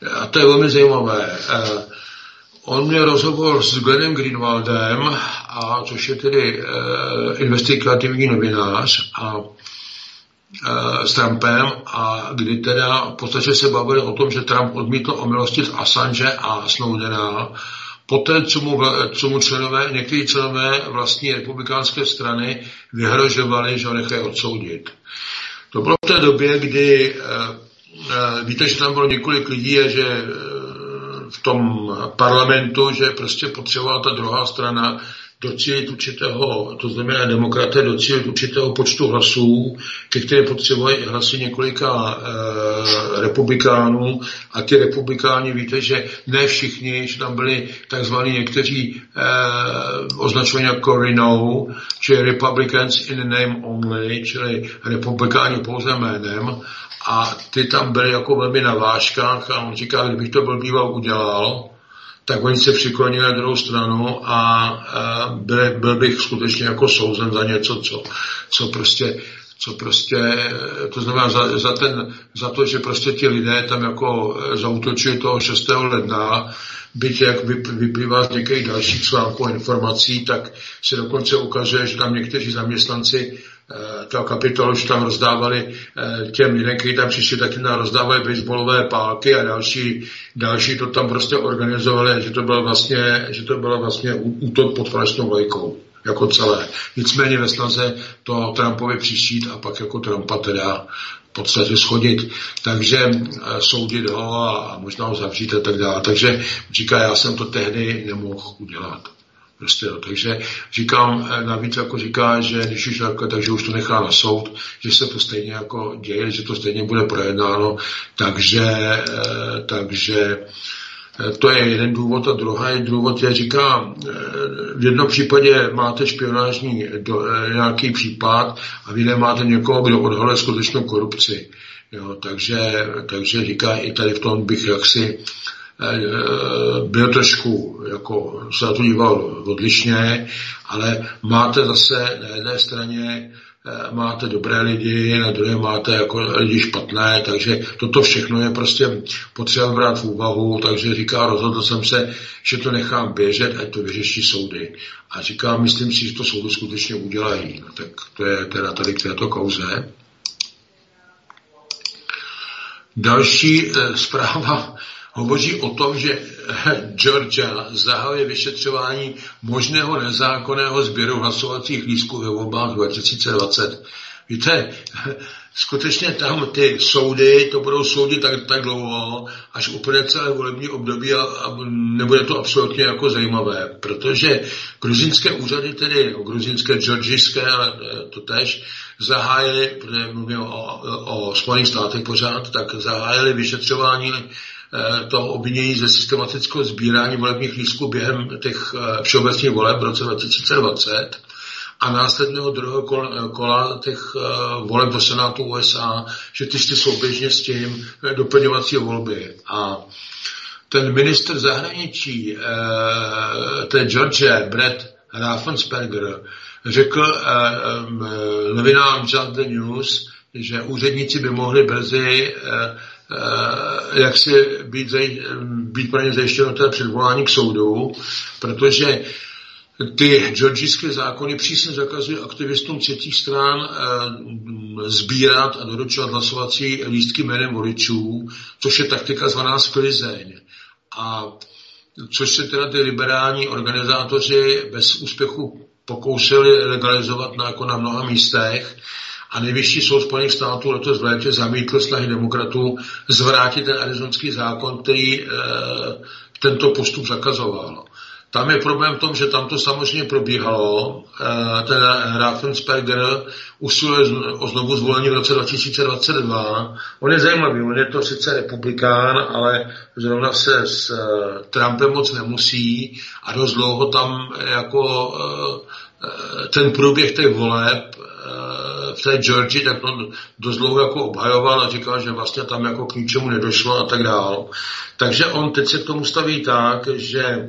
a to je velmi zajímavé. On měl rozhovor s Glennem Greenwaldem, což je tedy investigativní novinář, a s Trumpem, a kdy teda v podstatě se bavili o tom, že Trump odmítl omilostit Assange a Snowdena, poté, co mu někteří členové vlastní republikánské strany vyhrožovali, že ho nechají odsoudit. To bylo v té době, kdy víte, že tam bylo několik lidí a že v tom parlamentu, že prostě potřebovala ta druhá strana docílit určitého, to znamená demokraté docílit určitého počtu hlasů, ke které potřebovali hlasy několika republikánů, a ty republikáni, víte, že ne všichni, že tam byli takzvaní někteří označovaní jako RINO, čili Republicans in name only, čili republikáni pouze jménem, a ty tam byly jako velmi na vážkách, a on říká, kdybych to byl býval udělal, tak oni se přiklonili na druhou stranu a byl bych skutečně jako souzen za něco, co prostě, to znamená za to, že prostě ti lidé tam jako zaútočili toho 6. ledna, byť jak vyplývá z některých dalších článků a informací, tak se dokonce ukazuje, že tam někteří zaměstnanci toho Kapitolu, že tam rozdávali těm lidem, kteří tam přišli, taky tam rozdávali baseballové pálky a další to tam prostě organizovali, že to bylo vlastně útok pod falešnou vlajkou, jako celé. Nicméně ve snaze to Trumpovi přišít a pak jako Trumpa teda v podstatě schodit, takže soudit ho a možná ho zavřít a tak dále. Takže říká, já jsem to tehdy nemohl udělat. Prostě, takže říkám, navíc jako říká, že když už jako, takže už to nechá na soud, že se to stejně jako děje, že to stejně bude projednáno, takže to je jeden důvod, a druhý důvod je, říká, v jednom případě máte špionážní nějaký případ a v jiném máte někoho, kdo odhaluje skutečnou korupci. Jo, takže říká, i tady v tom bych jaksi byl trošku, jako se na to díval odlišně, ale máte zase na jedné straně máte dobré lidi, na druhé máte jako lidi špatné, takže toto všechno je prostě potřeba brát v úvahu, takže říká, rozhodl jsem se, že to nechám běžet, ať to vyřeší soudy. A říká, myslím si, že to soudy skutečně udělají. No, tak to je teda tady k této kauze. Další zpráva hovoří o tom, že Georgia zahajuje vyšetřování možného nezákonného sběru hlasovacích lístků ve volbách 2020. Víte, skutečně tam ty soudy, to budou soudit tak dlouho, až úplně celé volební období a nebude to absolutně jako zajímavé, protože gruzínské úřady, tedy gruzínské, georgijské, ale to též, zahájili, protože mluvím o Spojených státech pořád, tak zahájili vyšetřování toho obvinění ze systematického sbírání volebních lístků během těch všeobecných voleb v roce 2020 a následného druhého kola těch voleb do Senátu USA, že ty šly souběžně s tím doplňovací volby. A ten ministr zahraničí té Georgie, Brett Raffensperger, řekl novinám Just the News, že úředníci by mohli brzy jak si být pro ně zajištěno teda předvolání k soudu, protože ty georgijské zákony přísně zakazují aktivistům třetích stran sbírat a doručovat hlasovací lístky jménem voličů, což je taktika zvaná sklizeň. A což se teda ty liberální organizátoři bez úspěchu pokoušeli legalizovat na mnoha místech. A nejvyšší soud Spojených států letos v létě zamítl snahy demokratů zvrátit ten arizonský zákon, který tento postup zakazoval. Tam je problém v tom, že tam to samozřejmě probíhalo. Ten Raffensperger usiluje o znovu zvolení v roce 2022. On je zajímavý, on je to sice republikán, ale zrovna se s Trumpem moc nemusí a dost dlouho tam jako ten průběh těch voleb v té Georgii, tak on dost dlouho jako obhajoval a říkal, že vlastně tam jako k ničemu nedošlo a tak dál. Takže on teď se k tomu staví tak, že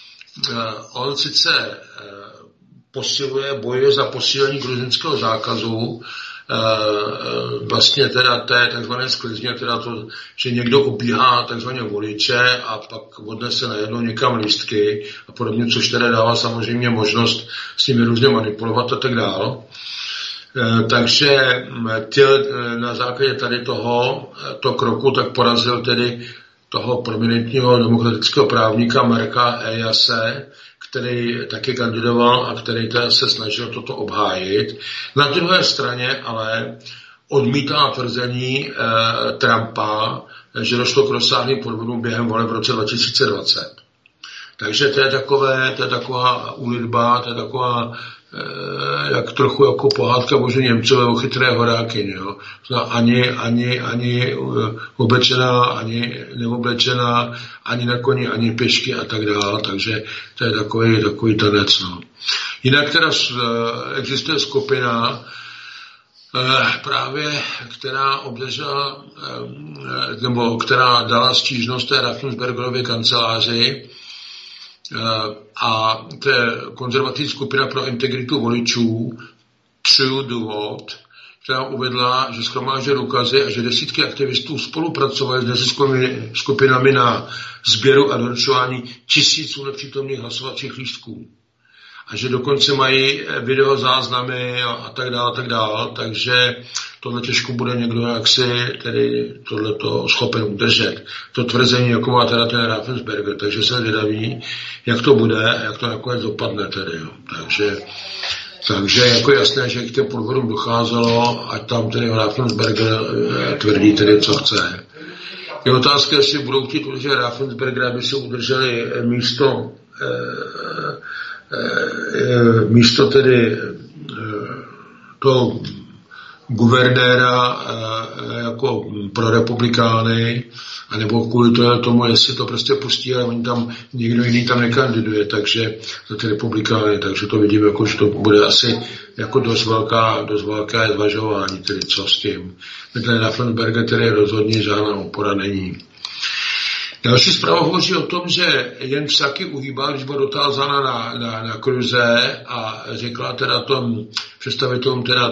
on sice bojuje za posílení gruzínského zákazu vlastně teda té takzvané sklizně, teda to, že někdo obíhá takzvané voliče a pak odnese najednou někam lístky a podobně, což teda dává samozřejmě možnost s nimi různě manipulovat a tak dál. Takže na základě tady toho kroku tak porazil tedy toho prominentního demokratického právníka Marka Eliase, který taky kandidoval a který teda se snažil toto obhájit. Na druhé straně ale odmítá tvrzení Trumpa, že došlo k rozsáhlým podvodům během voleb v roce 2020. Takže to je taková úlitba, to je taková jak trochu jako pohádka bože Němcové o chytré horákyni, jo. Ani oblečená, ani neoblečená, ani na koni, ani pěšky a tak dále, takže to je takový tanec, no. Jinak teda existuje skupina, právě, která obdržela, nebo která dala stížnost té Raffenspergerově kanceláři, a to je konzervativní skupina pro integritu voličů True the Vote, která uvedla, že shromáždí důkazy a že desítky aktivistů spolupracovali s neziskovými skupinami na sběru a doručování tisíců nepřítomných hlasovacích lístků. A že dokonce mají videozáznamy a tak dále, takže tohle těžko bude někdo jaksi tedy tohleto schopen udržet. To tvrzení, jako má teda ten Raffensperger, takže jsem zvědavý, jak to bude a jak to nakonec dopadne tedy, jo. Takže jako jasné, že k těm podvodům docházelo, ať tam tedy Raffensperger tvrdí tedy, co chce. Je otázka, jestli budou chtít udržet Raffensperger, aby si udrželi místo tedy toho guvernéra jako pro republikány, anebo kvůli tomu, jestli to prostě pustí a oni tam, někdo jiný tam nekandiduje, takže za ty republikány, takže to vidím, jako, že to bude asi jako dost velké zvažování, tedy co s tím. Ten Raffensperger, tedy rozhodně žádná opora není. Další zpráva hovoří o tom, že Jen Psaki uhýbá, když byla dotázána na Cruise a řekla teda tom představitelům teda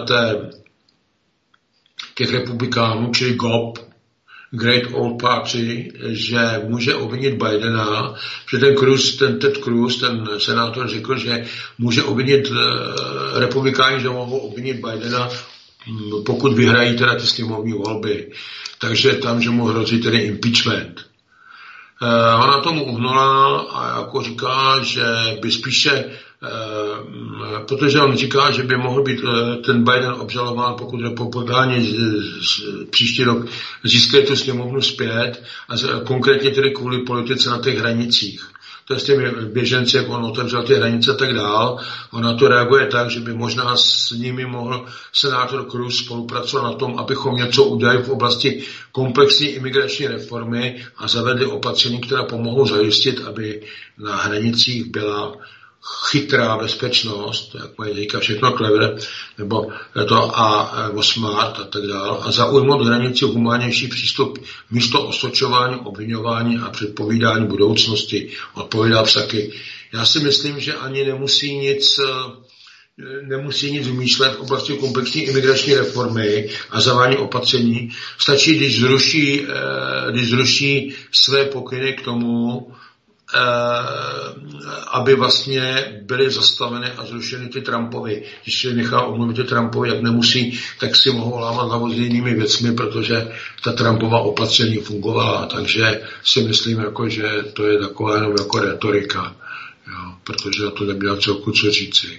těch republikánů, čili GOP, Great Old Party, že může obvinit Bidena, že ten Ted Cruz, ten senátor řekl, že může obvinit republikáni, že mohou obvinit Bidena, pokud vyhrají teda ty sněmovní volby. Takže tam, že mu hrozí tedy impeachment. Ona tomu uhnula a jako říká, že by spíše, protože on říká, že by mohl být ten Biden obžalován, pokud republikáni příští rok získají tu sněmovnu zpět, a konkrétně tedy kvůli politice na těch hranicích. To je s těmi běženci, jak on otevřel ty hranice a tak dál. Ona to reaguje tak, že by možná s nimi mohl senátor Cruz spolupracovat na tom, abychom něco udělali v oblasti komplexní imigrační reformy a zavedli opatření, která pomohou zajistit, aby na hranicích byla chytrá bezpečnost, jak mají říkat, všechno clever, nebo to a smart a tak dále, a zaujmout hranici humánnější přístup místo osočování, obviňování a předpovídání budoucnosti, odpovídá Psaki. Já si myslím, že ani nemusí nic vymýšlet v oblasti komplexní imigrační reformy a zavání opatření. Stačí, když zruší své pokyny k tomu, aby vlastně byly zastaveny a zrušeny ty Trumpovy. Když si nechá omluvit ty Trumpovy, jak nemusí, tak si mohou lámat hlavu s jinými věcmi, protože ta Trumpova opatření fungovala. Takže si myslím, jako, že to je taková jenom jako retorika, jo, protože to neměla celku co říci.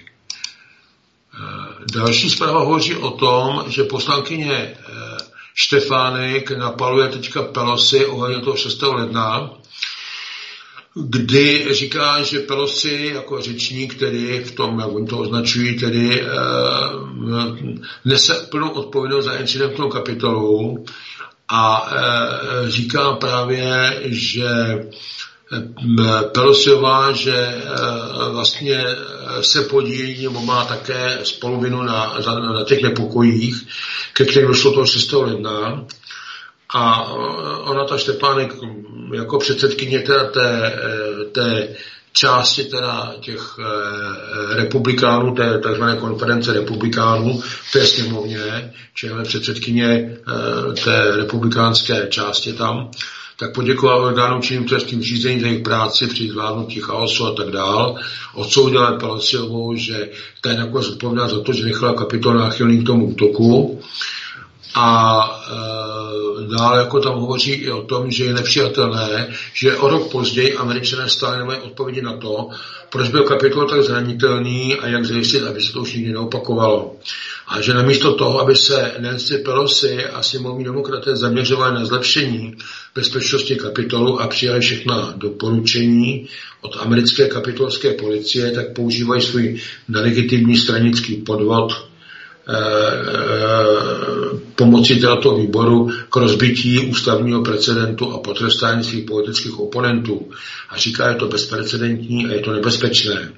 Další zpráva hovoří o tom, že poslankyně Štefánik napaluje teďka Pelosi ohledně toho 6. ledna, kdy říká, že Pelosi jako řečník, který v tom, jak oni to označují, tedy nese plnou odpovědnost za incident v tom Kapitolu a říká právě, že Pelosiová, že vlastně se podílí nebo má také spoluvinu na těch nepokojích, ke kterým došlo toho 6. ledna. A ona, ta Štepánek, jako předsedkyně té části teda těch republikánů, té takzvané konference republikánů v té sněmovně, čili předsedkyně té republikánské části tam, tak poděkoval orgánům činným v trestním řízení za jejich práci při zvládnutí chaosu a tak dál. Odsoudila Pelosiovou, že ta je nakonec odpovědná za to, že nechala Kapitol náchylný k tomu útoku. A dále jako tam hovoří i o tom, že je nepřijatelné, že o rok později Američané stále nemají odpovědi na to, proč byl Kapitol tak zranitelný a jak zajistit, aby se to už nikdy neopakovalo. A že namísto toho, aby se Nancy Pelosi a sněmovní demokraté zaměřovali na zlepšení bezpečnosti Kapitolu a přijali všechna doporučení od americké kapitolské policie, tak používají svůj nelegitimní stranický podvod pomocí tohoto výboru k rozbití ústavního precedentu a potrestání svých politických oponentů. A říká, je to bezprecedentní a je to nebezpečné.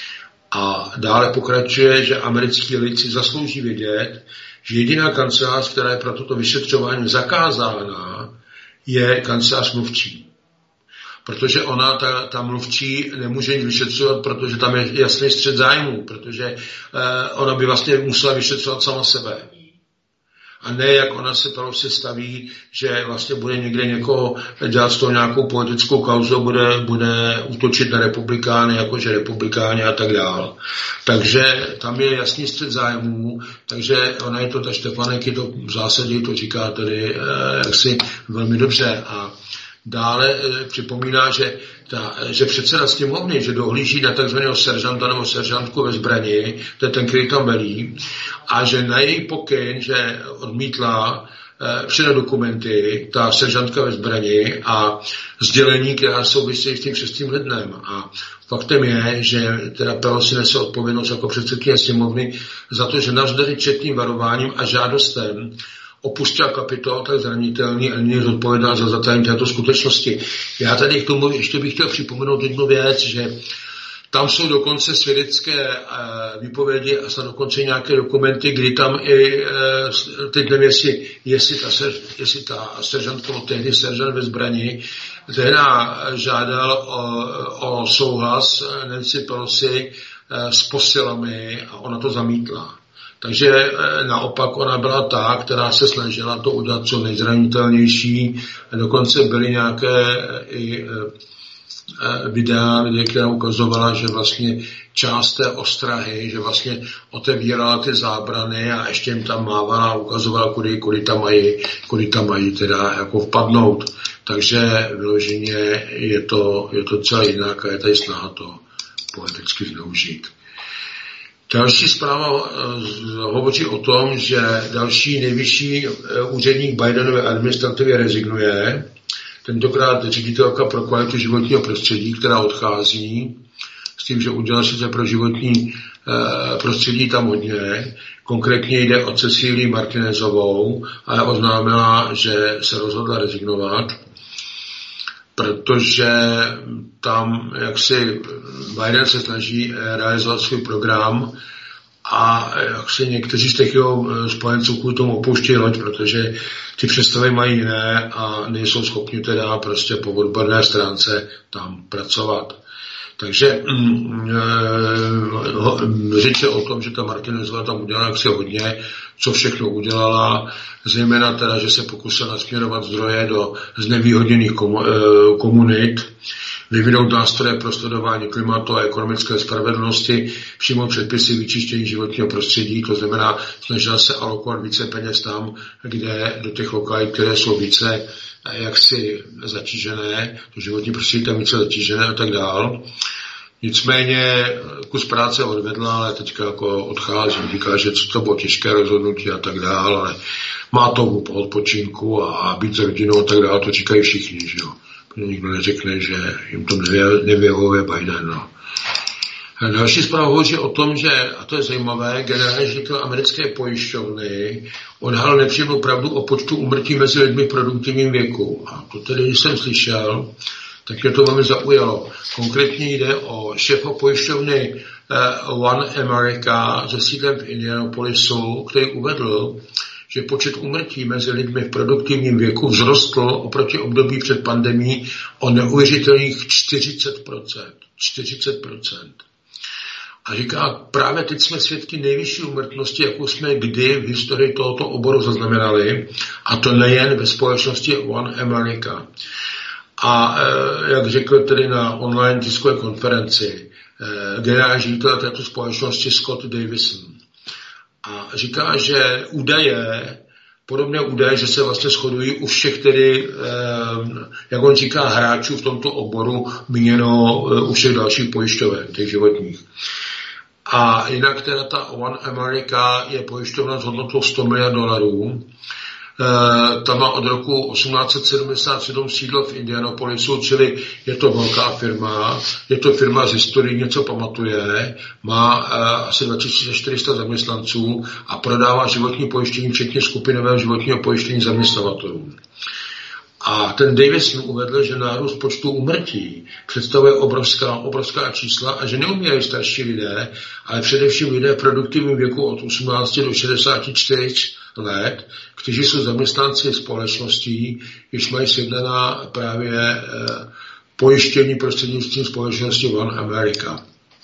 A dále pokračuje, že americký lid si zaslouží vědět, že jediná kancelář, která je pro toto vyšetřování zakázána, je kancelář mluvčí. Protože ona, ta mluvčí, nemůže nic vyšetřovat, protože tam je jasný střet zájmů, protože ona by vlastně musela vyšetřovat sama sebe. A ne, jak ona se Pelosi staví, že vlastně bude někde někoho dělat z toho nějakou politickou kauzu, bude útočit na republikány, jakože republikáni a tak dál. Takže tam je jasný střet zájmů, takže ona je to, ta Štefanek, je to v zásadě to říká tedy jaksi velmi dobře. A dále připomíná, že předseda sněmovny, že dohlíží na takzvaného seržanta nebo seržantku ve zbrani, to je ten, který tam velí, a že na její pokyn, že odmítla všechny dokumenty, ta seržantka ve zbrani a sdělení, která souvisí s tím 6. lednem. A faktem je, že teda Pelosi nese odpovědnost jako předsedkyně sněmovny za to, že navzdory četným varováním a žádostem opustila Kapitol tak zranitelný a není zodpovědná za zatajení této skutečnosti. Já tady k tomu ještě bych chtěl připomenout jednu věc, že tam jsou dokonce svědecké výpovědi a snad dokonce nějaké dokumenty, kdy tam i, teď nevím, jestli ta seržantka, tehdy seržant ve zbrani, tehdy žádal o souhlas Nancy Pelosi s posilami a ona to zamítla. Takže naopak ona byla ta, která se snažila to udělat co nejzranitelnější. Dokonce byly nějaké i videa, která ukazovala, že vlastně část té ostrahy, že vlastně otevírala ty zábrany a ještě jim tam mávala a ukazovala, kudy tam mají teda jako vpadnout. Takže vyloženě je to celé jinak a je tady snaha to politicky zneužít. Další zpráva hovoří o tom, že další nejvyšší úředník Bidenovy administrativy rezignuje. Tentokrát ředitelka pro kvalitu životního prostředí, která odchází, s tím, že udělala sice pro životní prostředí tam hodně. Konkrétně jde o Cecílii Martinezovou, ale oznámila, že se rozhodla rezignovat, protože tam jaksi Biden se snaží realizovat svůj program a jaksi někteří z těch jeho spojenců kvůli tomu opouští loď, protože ty představy mají jiné a nejsou schopni teda prostě po odborné stránce tam pracovat. Takže řeč je o tom, že ta Martinezová tam udělala jaksi hodně, co všechno udělala, zejména teda, že se pokusila nasměrovat zdroje do znevýhodněných komunit, vyvinout nástroje pro sledování klimatu a ekonomické spravedlnosti, přijmout předpisy vyčištění životního prostředí, to znamená, snažila se alokovat více peněz tam, kde do těch lokalit, které jsou více jaksi zatížené, to životní prostředí tam více zatížené a tak dál. Nicméně kus práce odvedla, ale teďka jako odchází, říká, že to bylo těžké rozhodnutí a tak dál, ale má touhu po odpočinku a být s rodinou a tak dál, to říkají všichni, že jo. Nikdo neřekne, že jim to nevyhovuje Biden. No. Další zpráva hovoří o tom, že, a to je zajímavé, generální ředitel americké pojišťovny odhalil nepříjemnou pravdu o počtu úmrtí mezi lidmi v produktivním věku. A to tedy, když jsem slyšel, tak mě to velmi zaujalo. Konkrétně jde o šéfa pojišťovny One America se sídlem v Indianapolisu, který uvedl, že počet úmrtí mezi lidmi v produktivním věku vzrostl oproti období před pandemií o neuvěřitelných 40%. 40%. A říká, právě teď jsme svědky nejvyšší úmrtnosti, jakou jsme kdy v historii tohoto oboru zaznamenali, a to nejen ve společnosti One America. A jak řekl tedy na online tiskové konferenci generální ředitel této společnosti Scott Davison. A říká, že podobné údaje, že se vlastně shodují u všech tedy, jak on říká, hráčů v tomto oboru, míněno u všech dalších pojišťoven, těch životních. A jinak teda ta One America je pojišťovna s hodnotou $100 miliard. Ta má od roku 1877 sídlo v Indianapolisu, čili je to velká firma, je to firma z historií, něco pamatuje, má asi 2400 zaměstnanců a prodává životní pojištění, včetně skupinového životního pojištění zaměstnavatelů. A ten Davison uvedl, že nárůst počtu úmrtí představuje obrovská čísla a že neumírají starší lidé, ale především lidé v produktivním věku od 18 do 64 let, kteří jsou zaměstnanci společností, když mají sjednaná právě pojištění prostřednictvím společnosti One America.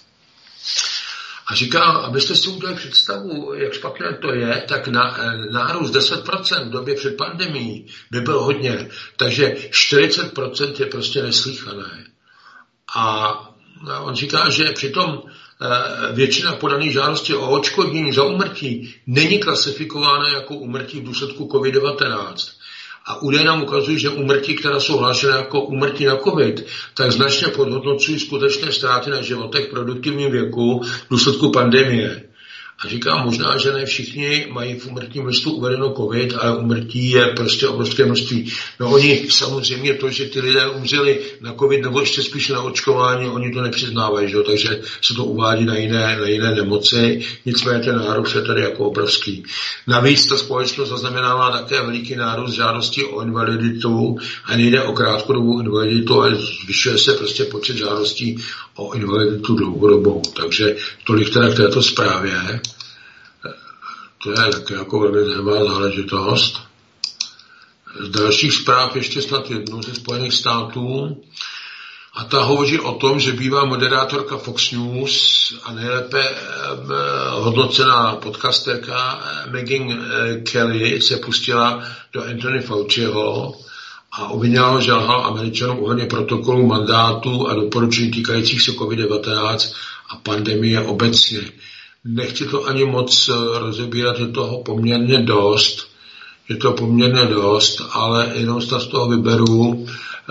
A říká, abyste si udělali představu, jak špatné to je, tak nárůst 10% v době před pandemií by byl hodně. Takže 40% je prostě neslýchané. A on říká, že přitom většina podaných žádostí o odškodnění za úmrtí není klasifikována jako úmrtí v důsledku COVID-19. A údaje nám ukazují, že úmrtí, která jsou hlášena jako úmrtí na COVID, tak značně podhodnocují skutečné ztráty na životech v produktivním věku v důsledku pandemie. A říkám, možná, že ne všichni mají v úmrtním listu uvedeno COVID, ale úmrtí je prostě obrovské množství. No oni samozřejmě to, že ty lidé umřeli na COVID nebo ještě spíše na očkování, oni to nepřiznávají, že? Takže se to uvádí na jiné nemoci, nicméně ten nárůst je tady jako obrovský. Navíc ta společnost zaznamenává také veliký nárůst žádostí o invaliditu a nejde o krátkodobou invaliditu, ale zvyšuje se prostě počet žádostí o invaliditu dlouhodobou. Takže tolik teda k této zprávě. To je také jako velmi zajímavá záležitost. Z dalších zpráv ještě snad jednou ze Spojených států. A ta hovoří o tom, že bývá moderátorka Fox News a nejlépe hodnocená podcasterka Megyn Kelly se pustila do Anthony Fauciho a obvinila ho, že lhal Američanům ohledně protokolu mandátů a doporučení týkajících se COVID-19 a pandemie obecně. Nechci to ani moc rozebírat, je toho poměrně dost, ale jenom z toho vyberu.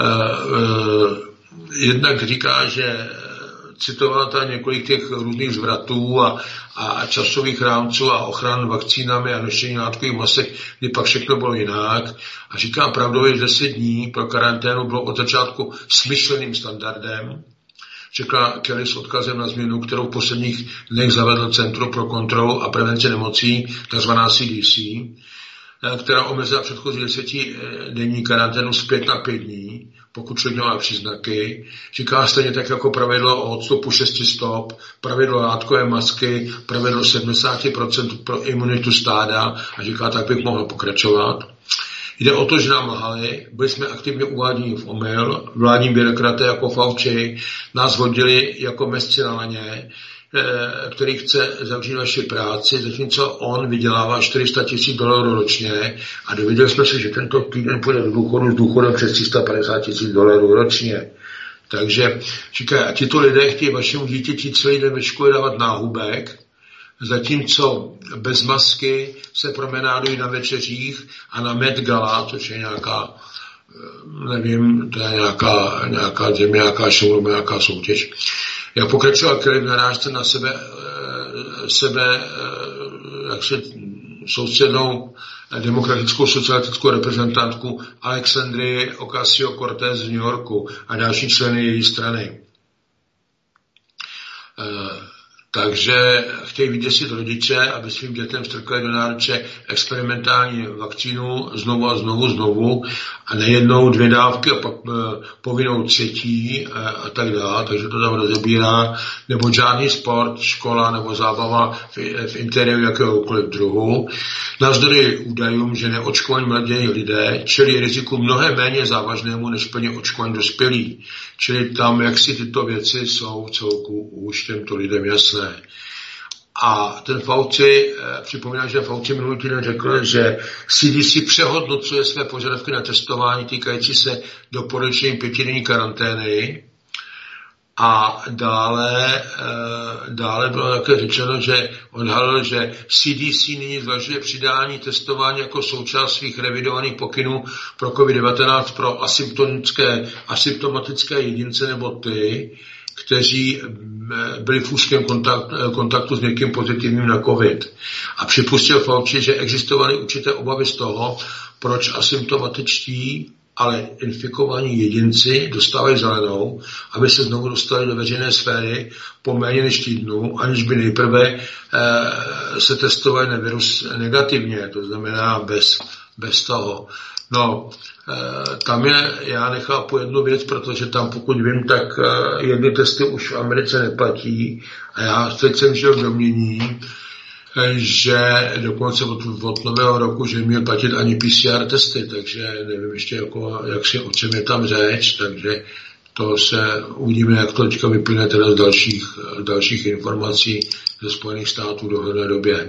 Jednak říká, že citovala tam několik těch různých zvratů a časových rámců a ochran vakcínami a nošení látkových masek, kdy pak všechno bylo jinak. A říká pravdově, že 10 dní pro karanténu bylo od začátku smyšleným standardem. Řekla Kelly s odkazem na změnu, kterou v posledních dnech zavedl Centrum pro kontrolu a prevenci nemocí, takzvaná CDC, která omezila předchozí 10denní karanténu z 5 na 5 dní, pokud člověk má příznaky. Říká stejně tak jako pravidlo o odstupu 6 stop, pravidlo látkové masky, pravidlo 70% pro imunitu stáda a říká, tak bych mohl pokračovat. Jde o to, že nám lhali, byli jsme aktivně uváděni v omyl, vládní byrokraté jako Fauci nás vodili jako mesci na laně, který chce zavřít naši práci, zatímco on vydělává $400,000 ročně a dověděli jsme se, že tento týden půjde do důchodu s důchodem přes $350,000 ročně. Takže říká, a tito lidé chtějí vašemu dítěti celý den ve škole dávat náhubek, zatímco bez masky se promenádují na večeřích a na Met Gala, což je nějaká, nevím, to je nějaká země, nějaká show, nějaká soutěž. Jak pokračoval Kelly v narážce na sebe jaksi soustřednou demokratickou socialistickou reprezentantku Alexandrii Ocasio-Cortez z New Yorku a další členy její strany. Takže chtějí vyděsit rodiče, aby svým dětem strkali do náruče experimentální vakcínu znovu a znovu a nejednou 2 dávky a pak povinnou 3. a tak dále, takže to tam rozebírá, nebo žádný sport, škola nebo zábava v interiéru jakéhokoliv druhu. Navzdory údajům, že neočkovaní mladí lidé čelí riziku mnohem méně závažnému než plně očkovaní dospělí. Čili tam, jak si tyto věci jsou v celku už těmto lidem jasné. A ten Fauci, připomínám, že Fauci minulý týden řekl, že CDC přehodnocuje své požadavky na testování týkající se doporučení 5denní karantény. A dále bylo také řečeno, že odhalil, že CDC nyní zvažuje přidání testování jako součást svých revidovaných pokynů pro COVID-19 pro asymptomatické jedince nebo ty, kteří byli v úzkém kontaktu s někým pozitivním na COVID. A připustil Fauci, že existovaly určité obavy z toho, proč asymptomatičtí, ale infikovaní jedinci dostávají zelenou, aby se znovu dostali do veřejné sféry po méně než týdnu, aniž by nejprve se testovali na virus negativně, to znamená bez toho. No, tam já nechápu jednu věc, protože tam, pokud vím, tak jedny testy už v Americe neplatí a já teď jsem žil v domění, že dokonce od nového roku, že měl platit ani PCR testy, takže nevím ještě, o čem je tam řeč, takže to se uvidíme, jak to teďka vyplyne teda z dalších informací ze Spojených států v dohledné době.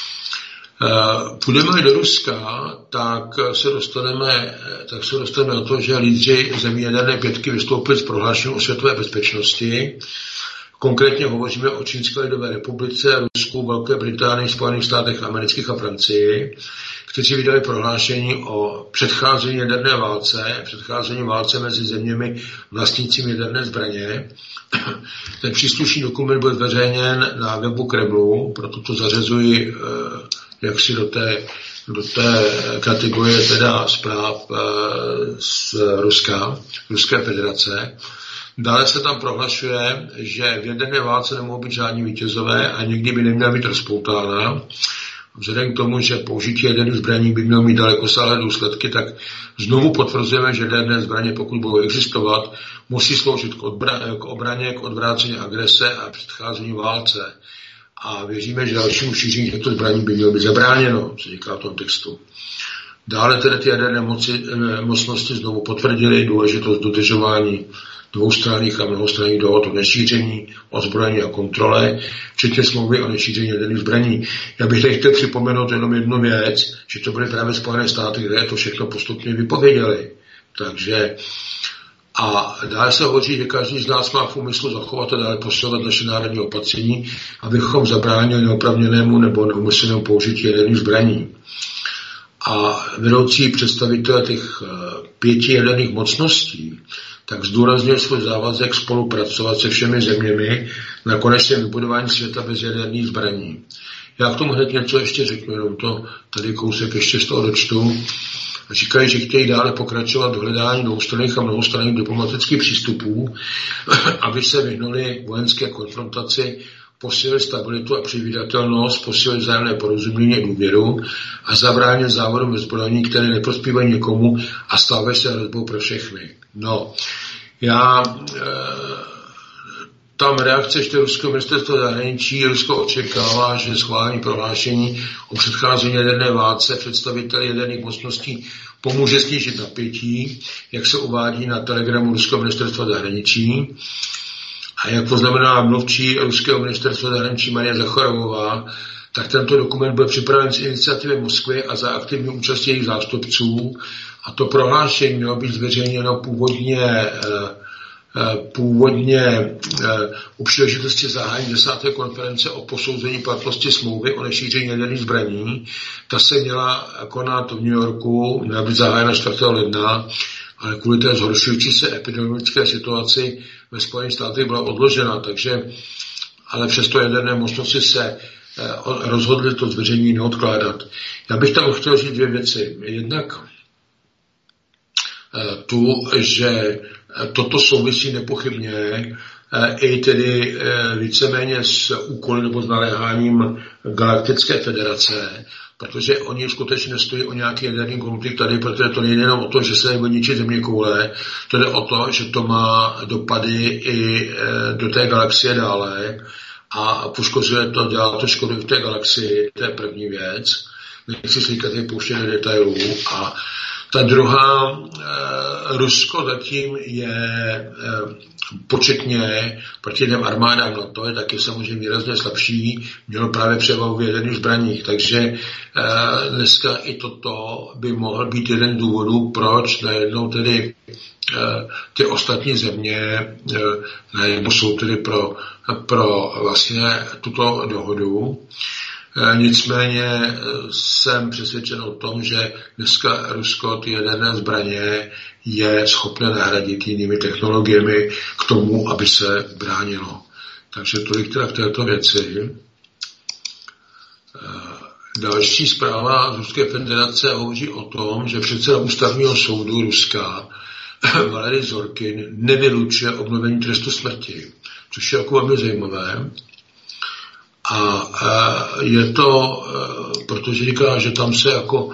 Půjdeme do Ruska, tak se dostaneme na to, že lídři zemí jaderné pětky vystoupili s prohlášením o světové bezpečnosti. Konkrétně hovoříme o Čínské lidové republice, Rusku, Velké Británii, Spojených státech amerických a Francii, kteří vydali prohlášení o předcházení jaderné válce mezi zeměmi vlastnícími jaderné zbraně. Ten příslušný dokument byl zveřejněn na webu Kremlu, proto to zařazuji jaksi do té kategorie teda zpráv z Ruské federace. Dále se tam prohlašuje, že v jaderné válce nemohou být žádní vítězové a nikdy by neměla být rozpoutána. Vzhledem k tomu, že použití jaderných zbraní by mělo mít dalekosáhlé důsledky, tak znovu potvrzujeme, že jaderné zbraně, pokud budou existovat, musí sloužit k obraně, k odvrácení agrese a předcházení válce. A věříme, že dalšímu šíření těchto zbraní by mělo být zabráněno, co říká v tom textu. Dále tedy ty jaderné mocnosti znovu potvrdily důležitost dodržování dvoustranných a mnohostranných dohod o nešíření, ozbrojení a kontrole, včetně smlouvy o nešíření jaderných zbraní. Já bych tady chtěl připomenout jenom jednu věc, že to byly právě Spojené státy, které to všechno postupně vypověděly. Takže a dále se hovoří, že každý z nás má v úmyslu zachovat a dále posilovat naše národní opatření, abychom zabránili neoprávněnému nebo neúmyslnému použití jaderných zbraní. A vedoucí představitelé těch 5 jaderných mocností tak zdůraznil svůj závazek spolupracovat se všemi zeměmi na konečném vybudování světa bez jaderných zbraní. Já k tomu hned něco ještě řeknu, jenom to tady kousek ještě z toho dočtu. Říkají, že chtějí dále pokračovat v hledání dvoustranných a mnohostranných diplomatických přístupů, aby se vyhnuli vojenské konfrontaci, posílili stabilitu a předvídatelnost, posílili vzájemné porozumění a důvěru a zabránit závodům ve zbrojení, které neprospívají někomu a stávají se hrozbou pro všechny. No, tam reakce ještě Ruského ministerstva zahraničí. Rusko očekává, že schválení prohlášení o předcházení jaderné válce představiteli jaderných mocností pomůže snížit napětí, jak se uvádí na telegramu Ruského ministerstva zahraničí. A jak poznamená mluvčí Ruského ministerstva zahraničí Marie Zacharovová, tak tento dokument byl připraven z iniciativy Moskvy a za aktivní účasti jejich zástupců. A to prohlášení mělo být zveřejněno původně u příležitosti zahájení 10. konference o posouzení platnosti smlouvy o nešíření jaderných zbraní. Ta se měla konat v New Yorku, měla být zahájena 4. ledna, ale kvůli té zhoršující se epidemiologické situaci ve Spojených státech byla odložena, ale přesto jaderné mocnosti se rozhodli to zveřejnění neodkládat. Já bych tam chtěl říct 2 věci. Jednak že toto souvisí nepochybně i tedy víceméně s úkoly nebo s naléháním Galaktické federace, protože oni skutečně nestojí o nějaký jaderný konflikt tady, protože to nejde jenom o to, že se ničí zeměkoule, to jde o to, že to má dopady i do té galaxie dále a poškozuje to, dělá to škodu v té galaxii, to je první věc. Nechci se říkat pouštět do detailů. A ta druhá, Rusko zatím je početně proti těm armádám NATO je taky samozřejmě výrazně slabší, mělo právě převahu v jaderných zbraních, takže dneska i toto by mohl být jeden z důvodů, proč najednou tedy ty ostatní země najednou jsou tedy pro vlastně tuto dohodu. Nicméně jsem přesvědčen o tom, že dneska Rusko ty jaderné zbraně je schopné nahradit jinými technologiemi k tomu, aby se bránilo. Takže tolik teda k této věci. Další zpráva z Ruské federace hovoří o tom, že předseda ústavního soudu Ruska Valerij Zorkin nevylučuje obnovení trestu smrti, což je jako velmi zajímavé. A je to, protože říká, že tam se jako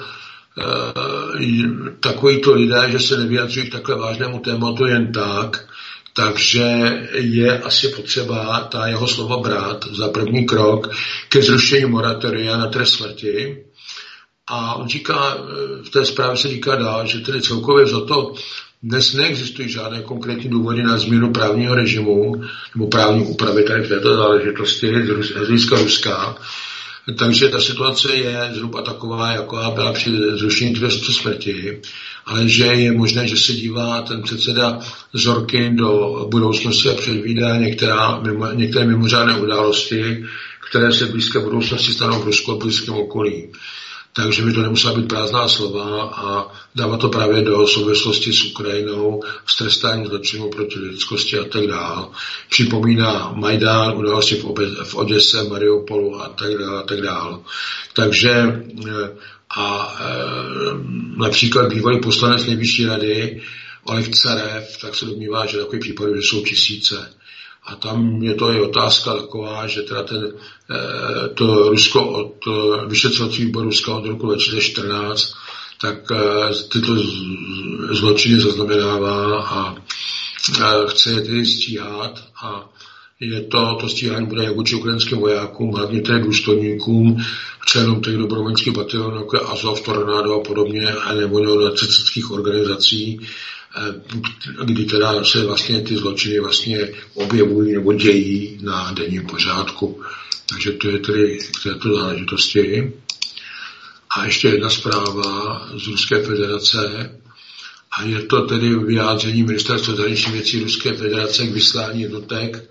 takovýto lidé, že se nevyjadřují k takhle vážnému tématu jen tak, takže je asi potřeba ta jeho slova brát za první krok ke zrušení moratoria na trest smrti. A on říká, v té zprávě se říká dál, že tedy celkově za to dnes neexistují žádné konkrétní důvody na změnu právního režimu nebo právní úpravy tady v této záležitosti z hlediska Ruska. Takže ta situace je zhruba taková, jaká byla při zrušení trestu smrti, ale že je možné, že se dívá ten předseda Zorkin do budoucnosti a předvídá některé mimořádné události, které se v blízké budoucnosti stanou v Rusku a v blízkém okolí. Takže by to nemusela být prázdná slova a dává to právě do souvislosti s Ukrajinou, s trestáním zločinů proti lidskosti a tak dále. Připomíná Majdán, události v Oděse, Mariupolu a tak dále. Takže například bývalý poslanec nejvyšší rady Oleg Carev, tak se domnívá, že takový případů jsou tisíce. A tam je to i otázka taková, že teda to Rusko od vyšetřovací výboru Ruska od roku 2014, tak tyto zločiny zaznamenává a chce je tedy stíhat a to stíhání bude jak vůči ukrajinským vojákům, hlavně tedy důstojníkům, členům těch dobrovolnických batalionů, jako je Azov, Tornado a podobně, nebo nacistických organizací, kdy teda se vlastně ty zločiny vlastně objevují nebo dějí na denním pořádku. Takže to je tedy k této záležitosti. A ještě jedna zpráva z Ruské federace. A je to tedy vyjádření Ministerstva zahraničních věcí Ruské federace k vyslání jednotek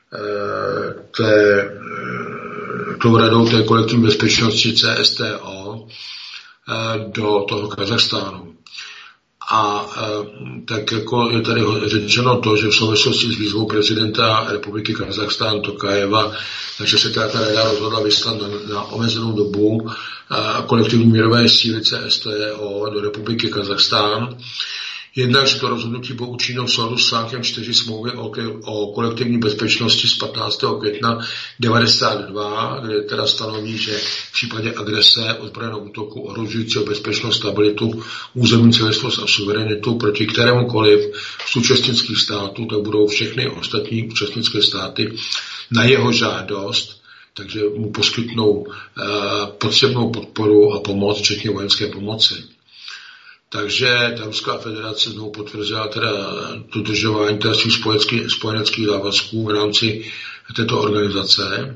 tou radou té kolektivní bezpečnosti CSTO do toho Kazachstánu. A tak jako je tady řečeno to, že v souvislosti s výzvou prezidenta republiky Kazachstán Tokajeva, takže se ta rada rozhodla vyslat na omezenou dobu kolektivní mírové síly CSTO do republiky Kazachstán. Jednak, že to rozhodnutí bylo účinno v souladu s článkem 4 smlouvy o kolektivní bezpečnosti z 15. května 1992, kde teda stanoví, že v případě agrese, ozbrojeného útoku ohrožujícího bezpečnost, stabilitu, územní celistvost a suverenitu proti kterémukoliv z účastnických států, tak budou všechny ostatní účastnické státy na jeho žádost, takže mu poskytnou potřebnou podporu a pomoc, včetně vojenské pomoci. Takže ta Ruská federace znovu potvrzila teda dodržování svých spojeneckých závazků v rámci této organizace.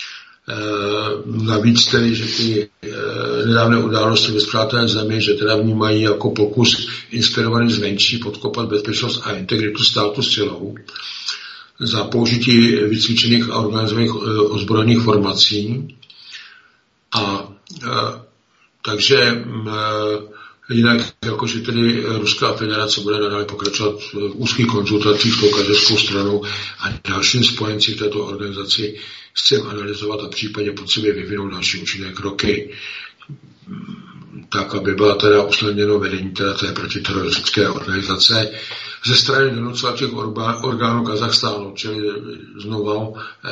Navíc tedy, že ty nedávné události ve spřátelné zemi, že teda vnímají jako pokus inspirovaný zvenčí podkopat bezpečnost a integritu státu silou za použití vycvičených a organizovaných ozbrojených formací. Takže jinak, jakože tedy Ruská federace bude nadále pokračovat v úzkých konzultacích s tou kazachskou stranou a dalším spojenci v této organizaci s cílem analyzovat a v případě potřeby vyvinout další účinné kroky, tak, aby byla teda usnadněno vedení teda té protiteroristické organizace ze strany donucovacích orgánů Kazachstánu, čili znovu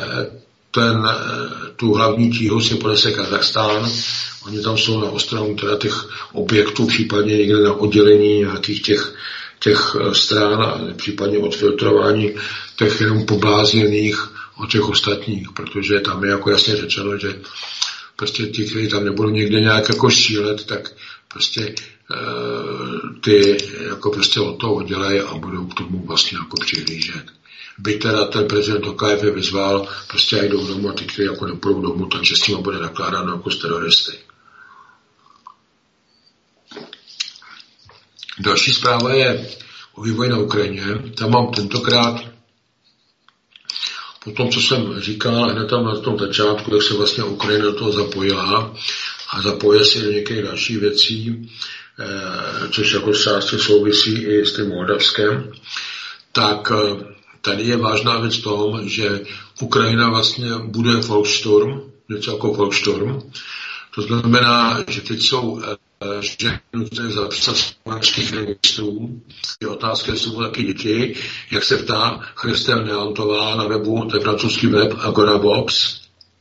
tu hlavní tíhu si ponese Kazachstán. Oni tam jsou na ostrahu teda těch objektů, případně někde na oddělení nějakých těch stran a případně odfiltrování těch jenom poblázněných od těch ostatních, protože tam je jako jasně řečeno, že prostě ti, kteří tam nebudou někde nějak jako šílet, tak prostě ty jako prostě od toho oddělají a budou k tomu vlastně jako přihlížet. Byť teda ten prezident Tokajev je vyzval, prostě jak jdou domů a ty, kteří jako nepůjdou domů, takže s nimi bude nakládáno jako s teroristy. Další zpráva je o vývoji na Ukrajině. Tam mám tentokrát, po tom, co jsem říkal, hned tam na tom začátku, jak se vlastně Ukrajina do toho zapojila a zapojuje se do některých dalších věcí, což jako části souvisí i s tím Moldavskem, tak tady je vážná věc v tom, že Ukrajina vlastně bude Volkssturm, něco jako Volkssturm. To znamená, že teď jsou že nutné zapsat slovenských registrů. Je otázka, jsou taky děti, jak se ptá Christel Neantová na webu, to je francouzský web Agora Vox.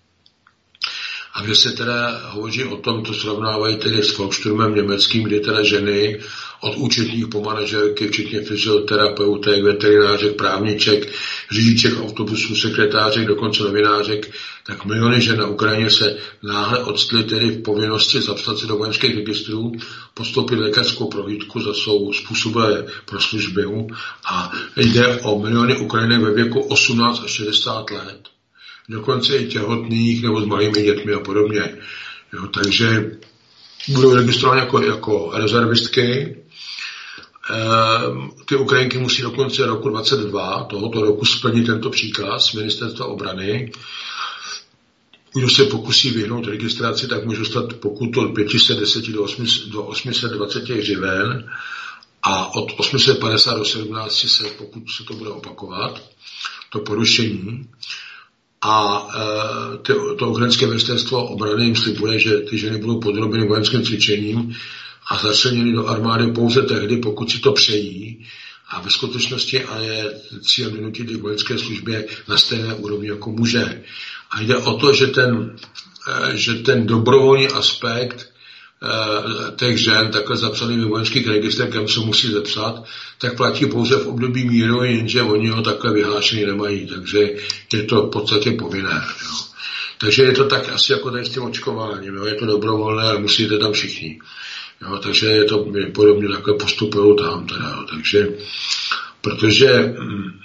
A že se teda hovoří o tom, to srovnávají tedy s Volkssturmem německým, kdy teda ženy od účetních po manažerky, včetně fyzioterapeutek, veterinářek, právniček, řidiček autobusů, sekretářek, dokonce novinářek, tak miliony žen na Ukrajině se náhle odstly tedy v povinnosti zapsat se do vojenských registrů, podstoupit lékařskou prohlídku za svou způsobené pro služby a jde o miliony Ukrajinek ve věku 18 až 60 let. Dokonce i těhotných nebo s malými dětmi a podobně. Jo, takže budou registrovány jako rezervistky. Ty Ukrajinky musí do konce roku 2022, tohoto roku, splnit tento příkaz Ministerstva obrany. Kdo se pokusí vyhnout registraci, tak může dostat pokutu od 510 do 820 hřiven a od 850 do 1700, pokud se to bude opakovat, to porušení. A to ukrajinské ministerstvo obrany jim slibuje, že ty ženy budou podrobeny vojenským cvičením a začleněny do armády pouze tehdy, pokud si to přejí. A ve skutečnosti a je cíl vynutit k vojenské službě na stejné úrovni jako muže. A jde o to, že ten dobrovolný aspekt těch žen takhle zapsaný ve vojenských registrech, kam se musí zapsat, tak platí pouze v období míru, jenže oni ho takhle vyhlášený nemají, takže je to v podstatě povinné. Jo. Takže je to tak asi jako tady s tím očkováním, jo. Je to dobrovolné, ale musíte tam všichni. Jo. Takže je to podobně takhle postupují tam teda. Jo. Takže, protože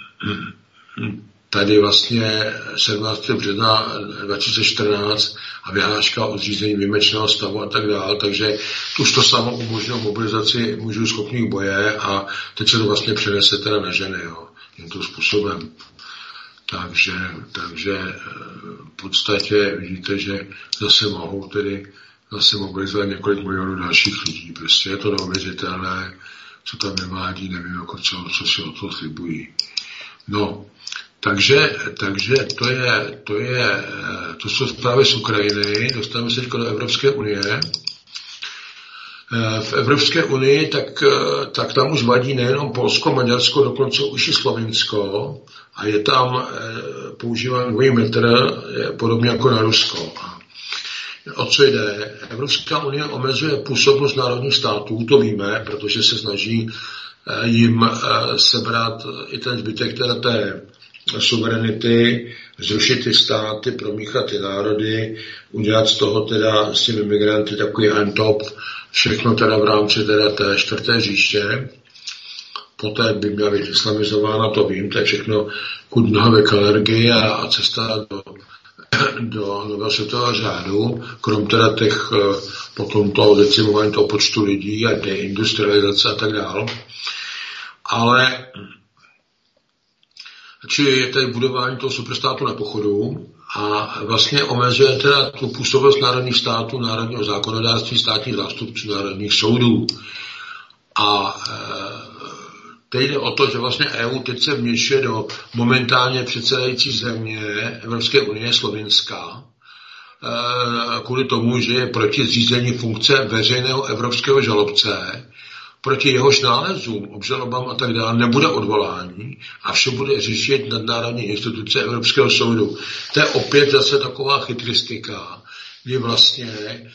tady vlastně 17. března 2014 a vyhláška o zřízení výjimečného stavu a tak dále, takže už to samo umožnilo mobilizaci mužů schopných boje a teď se to vlastně přenese teda na ženy, jo, tímto způsobem. Takže v podstatě vidíte, že zase mohou mobilizovat několik milionů dalších lidí. Prostě je to neuvěřitelné, co tam nevádí, nevím, jako co si o to slibují. No, takže to jsou zprávy z Ukrajiny, dostáváme se do Evropské unie. V Evropské unii tak tam už vadí nejenom Polsko, Maďarsko, dokonce už i Slovinsko a je tam používán dvojí metr, podobně jako na Rusko. O co jde? Evropská unie omezuje působnost národních států, to víme, protože se snaží jim sebrat i ten zbytek té suverenity, zrušit ty státy, promíchat ty národy, udělat z toho teda s těmi migranty takový top, všechno teda v rámci teda té čtvrté říše. Poté by měla být islamizována, to vím, to je všechno kud nohavé alergie a cesta do nového světového řádu, krom teda těch potom toho decimování toho počtu lidí a deindustrializace a tak dále. Ale či je tady budování toho superstátu na pochodu a vlastně omezuje teda tu působnost národních států, národního zákonodárství, státních zástupců, národních soudů. A teď jde o to, že vlastně EU teď se vměšuje do momentálně předsedající země Evropské unie Slovinska, kvůli tomu, že je proti zřízení funkce veřejného evropského žalobce, proti jehož nálezům, obžalobám a tak dále nebude odvolání a vše bude řešit nadnárodní instituce Evropského soudu. To je opět zase taková chytristika, kdy vlastně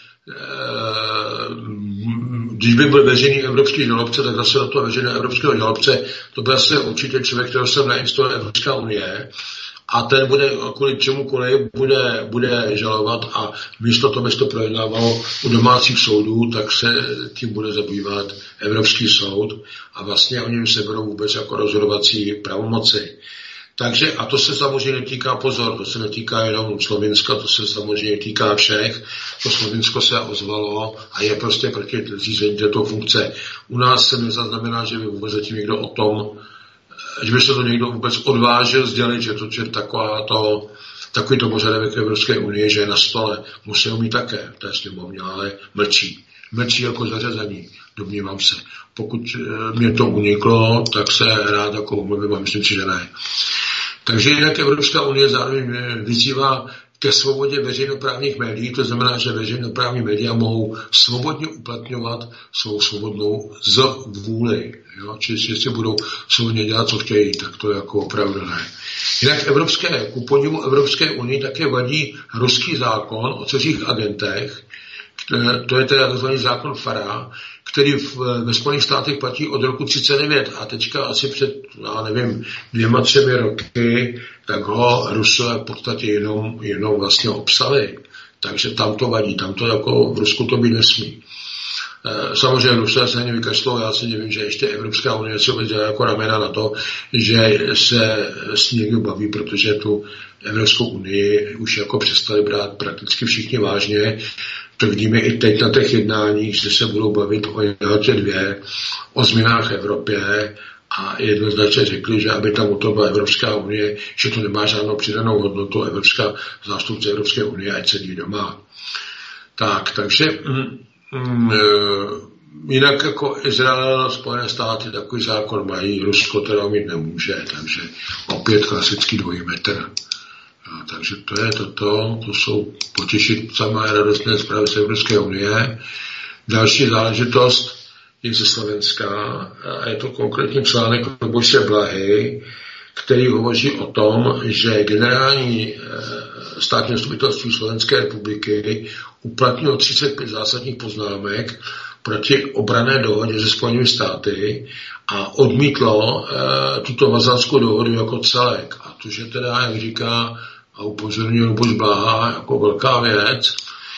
když by byl veřejný evropský žalobce, tak zase do toho veřejného evropského žalobce to byl zase určitě člověk, kterého jsem nainstaloval Evropská unie, a ten bude kvůli čemukoliv bude žalovat a místo toho, aby se to projednávalo u domácích soudů, tak se tím bude zabývat Evropský soud a vlastně oni jim seberou vůbec jako rozhodovací pravomoci. Takže, a to se samozřejmě netýká, pozor, to se netýká jenom Slovinska, to se samozřejmě týká všech. To Slovinsko se ozvalo a je prostě proti zřízení této funkce. U nás se nezaznamená, že by vůbec zatím někdo o tom, že by se to někdo vůbec odvážil sdělit, že to je takovýto požadavek Evropské unie, že je na stole. Musí ho mít také v té sněmovně, ale mlčí. Mlčí jako zařazení, domnívám se. Pokud mě to uniklo, tak se rád jako umluvím a myslím si, že ne. Takže jinak Evropská unie zároveň vyzývá ke svobodě veřejnoprávních médií, to znamená, že veřejnoprávní média mohou svobodně uplatňovat svou svobodnou vůli. Jo? Čili jestli budou svobodně dělat, co chtějí, tak to jako opravdu ne. Jinak ku podivu Evropské unii také vadí ruský zákon o cizích agentech, to je teda tzv. Zákon FARA, který ve Spojených státech platí od roku 1939 a teďka asi před, já nevím, 2-3 roky, tak ho Rusové v podstatě jenom vlastně obsali. Takže tam to vadí, tam to jako v Rusku to být nesmí. Samozřejmě Rusové se nevykašlou, já si nevím, že ještě Evropská unie se dělá jako ramena na to, že se s ní někdo baví, protože tu Evropskou unii už jako přestali brát prakticky všichni vážně. To vidíme i teď na těch jednáních, že se budou bavit o Jaltě 2, o změnách v Evropě a jednoznačně řekli, že aby tam u toho byla Evropská unie, že to nemá žádnou přidanou hodnotu zástupce Evropské unie, ať sedí doma. Takže jinak jako Izrael, Spojené státy takový zákon mají, Rusko teda mít nemůže, takže opět klasický dvojí metr. Takže to je to jsou potěšit samé radostné zprávy z Evropské unie. Další záležitost je ze Slovenska a je to konkrétní článek Luboše Blahy, který hovoří o tom, že generální státní zastupitelství Slovenské republiky uplatnilo 35 zásadních poznámek proti obranné dohodě se Spojenými státy a odmítlo tuto vazánskou dohodu jako celek. A to, že teda, jak říká a upozorňuje Luboš Blaha jako velká věc,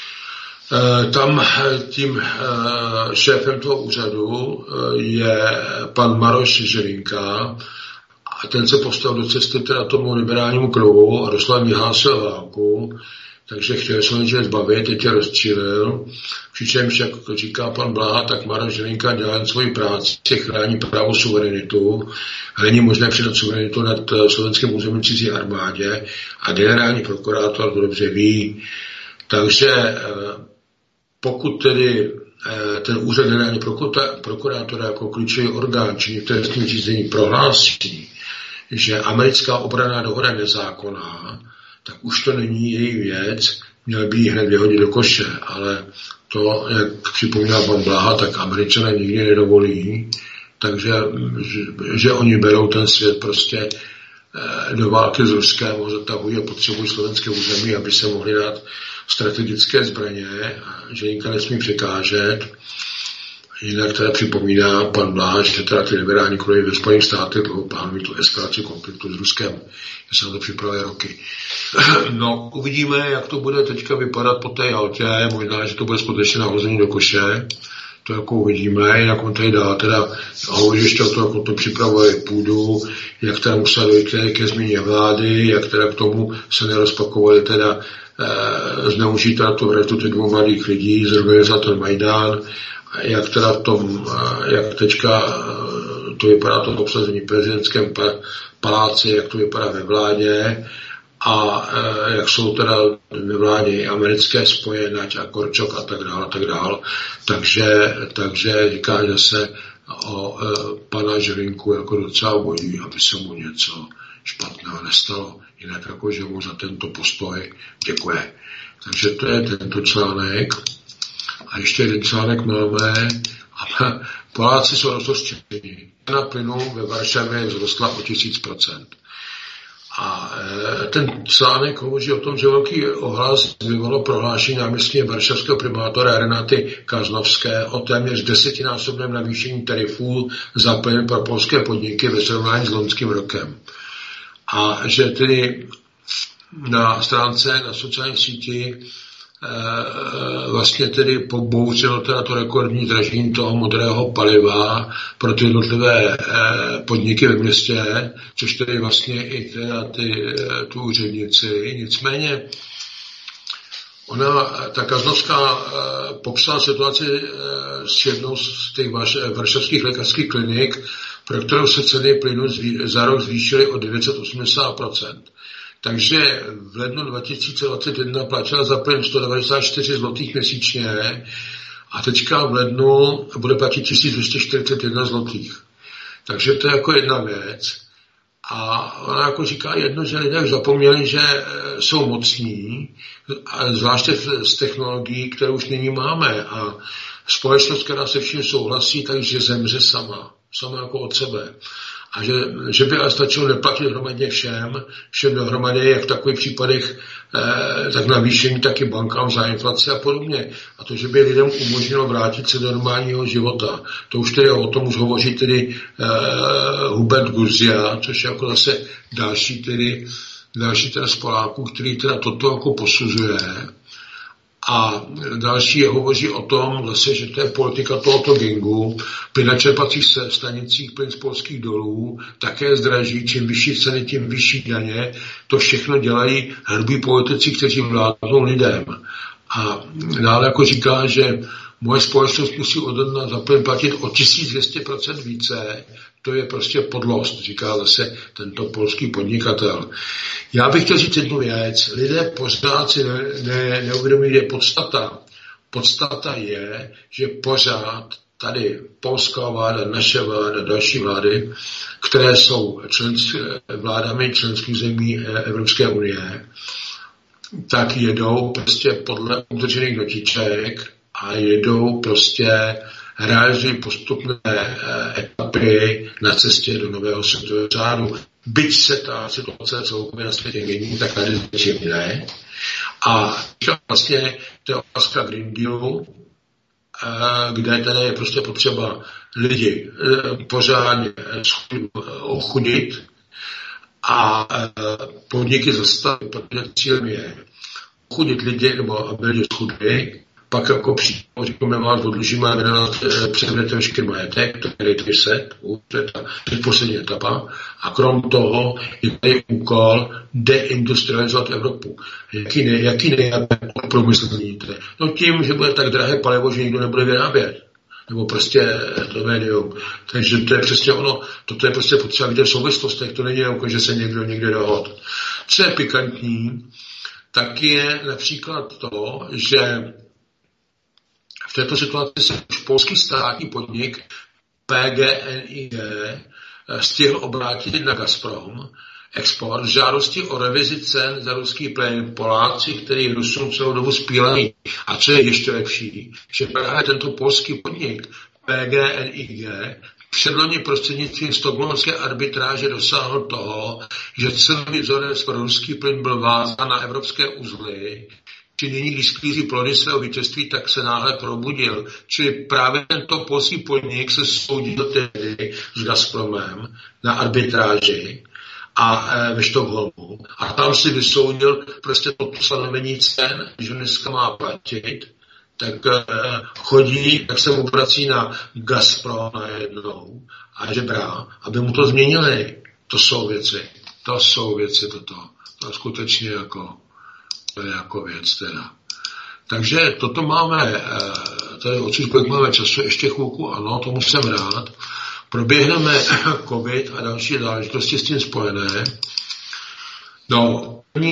tam tím šéfem toho úřadu je pan Maroš Žilinka a ten se postavil do cesty teda tomu liberálnímu kruhu a doslova vyhlásil válku, takže chtěl se něčeho zbavit, teď je rozčílil. Přičemž, jak říká pan Blaha, tak Maroš Žilinka dělá svoji práci, chrání právo suverenitu, není možné přidat suverenitu nad slovenským územím cizí armádě a generální prokurátor to dobře ví. Takže pokud tedy ten úřad generální prokurátora jako klíčový orgán či v trestním řízení prohlásí, že americká obranná dohoda je nezákonná, tak už to není její věc, měl by ji hned vyhodit do koše, ale to, jak připomíná pan Blaha, tak Američané nikdy nedovolí, takže že oni berou ten svět prostě do války s Ruskem, ho zatahují a potřebují slovenské území, aby se mohli dát strategické zbraně, že nikdo nesmí překážet. Jinak teda připomíná pan Blaha, že teda ty liberální kruhy ve Spojených státech dlouho plánují tu eskalaci konfliktu s Ruskem, že se na to připravuje roky. No, uvidíme, jak to bude teďka vypadat po té Jaltě, možná, že to bude skutečně nahození do koše, to jako uvidíme, jak on tady dá, teda hovoří ještě o to, jako to připravuje půdu, jak teda musela dojít ke změně vlády, jak teda k tomu se nerozpakovali teda zneužít teda tu vraždu těch 2 mladých lidí, zorganizovat ten Majdan, jak teda v tom, jak teďka to vypadá to obsazení v prezidentském paláci, jak to vypadá ve vládě a jak jsou teda ve vládě americké spoje, Nať a Korčok a tak dál. Takže říká, že se o pana Žilinku jako docela bojí, aby se mu něco špatného nestalo. Jinak jako, že mu za tento postoj děkuje. Takže to je tento článek. A ještě jeden článek máme, a Poláci jsou rozhořčení. Cena plynu ve Varšavě vzrostla o 1000%. A ten článek hovoří o tom, že velký ohlas vyvolalo prohlášení náměstkyně varšavského primátora Renaty Kaznovské o téměř 10násobném navýšení tarifů za plyn pro polské podniky ve srovnání s loňským rokem. A že tedy na stránce, na sociální síti vlastně tedy pobouřilo teda to rekordní dražení toho modrého paliva pro ty jednotlivé podniky ve městě, což tedy vlastně i teda tu úřednici. Nicméně ta Kaznovská popsala situaci s jednou z těch varšavských lékařských klinik, pro kterou se ceny plynu za rok zvýšily o 980%. Takže v lednu 2021 platila za plyn 194 zlotých měsíčně a teďka v lednu bude platit 1241 zlotých. Takže to je jako jedna věc. A ona jako říká jedno, že lidé už zapomněli, že jsou mocní, zvláště z technologií, které už nyní máme. A společnost, která se vším souhlasí, takže zemře sama jako od sebe. A že by ale stačilo neplatit hromadně všem dohromady, jak v takových případech, tak navýšení, tak i bankám za inflaci a podobně. A to, že by lidem umožnilo vrátit se do normálního života. To už tedy o tom už hovoří tedy Hubert Gurzia, což je jako zase další teda z Poláků, který teda toto jako posuzuje. A další hovoří o tom zase, že to je politika tohoto gangu. Plyn na čerpacích stanicích, plyn z polských dolů také zdraží, čím vyšší ceny, tím vyšší daně. To všechno dělají hrbí politici, kteří vládnou lidem. A dále jako říká, že moje společnost musí ode dna za plyn platit o 1200% více. To je prostě podlost, říká zase tento polský podnikatel. Já bych chtěl říct jednu věc. Lidé pořád si neuvědomí, že podstata. Podstata je, že pořád tady polská vláda, naše vláda, další vlády, které jsou vládami členských zemí Evropské unie, tak jedou prostě podle udržených notiček a jedou prostě realizují postupné etapy na cestě do nového světového řádu. Byť se ta situace celkově na světě mění, tak tady začím ne. A vlastně to je otázka Green Dealu, kde tady je prostě potřeba lidi pořádně ochudit a podniky zastavit, protože cílem je ochudit lidi, nebo aby lidi schudli, pak jako přímo říkáme, vás odlužíme a převedete veškerý majetek, to je 10, to je ta předposlední etapa. A krom toho je tady úkol deindustrializovat Evropu. Jaký nejlepší průmysl změníte? No tím, že bude tak drahé palivo, že nikdo nebude vyrábět. Nebo prostě to médium. Takže to je přesně ono, toto je prostě potřeba vidět v souvislostech, to není jako, že se někde dohod. Co je pikantní, tak je například to, že v této situaci se už polský státní podnik PGNiG stihl obrátit na Gazprom export v žádosti o revizi cen za ruský plyn. Poláci, který Rusům celou dobu spílený. A co je ještě lepší, že právě tento polský podnik PGNiG předloni prostřednictvím stockholmské arbitráže dosáhl toho, že cenový vzorec pro ruský plyn byl vázán na evropské uzly, či nyní, když sklízí plody svého vítězství, tak se náhle probudil. Čili právě tento polský podnik se soudil tedy s Gazpromem na arbitráži a ve Stockholmu. A tam si vysoudil prostě to stanovení cen, že dneska má platit, tak chodí, tak se obrací na Gazprom najednou a žebrá, aby mu to změnili. To jsou věci toto. To skutečně jako věc teda. Takže toto máme, tady odsud, kolik máme času, ještě chvilku, ano, tomu jsem rád. Proběhneme covid a další záležitosti s tím spojené. No,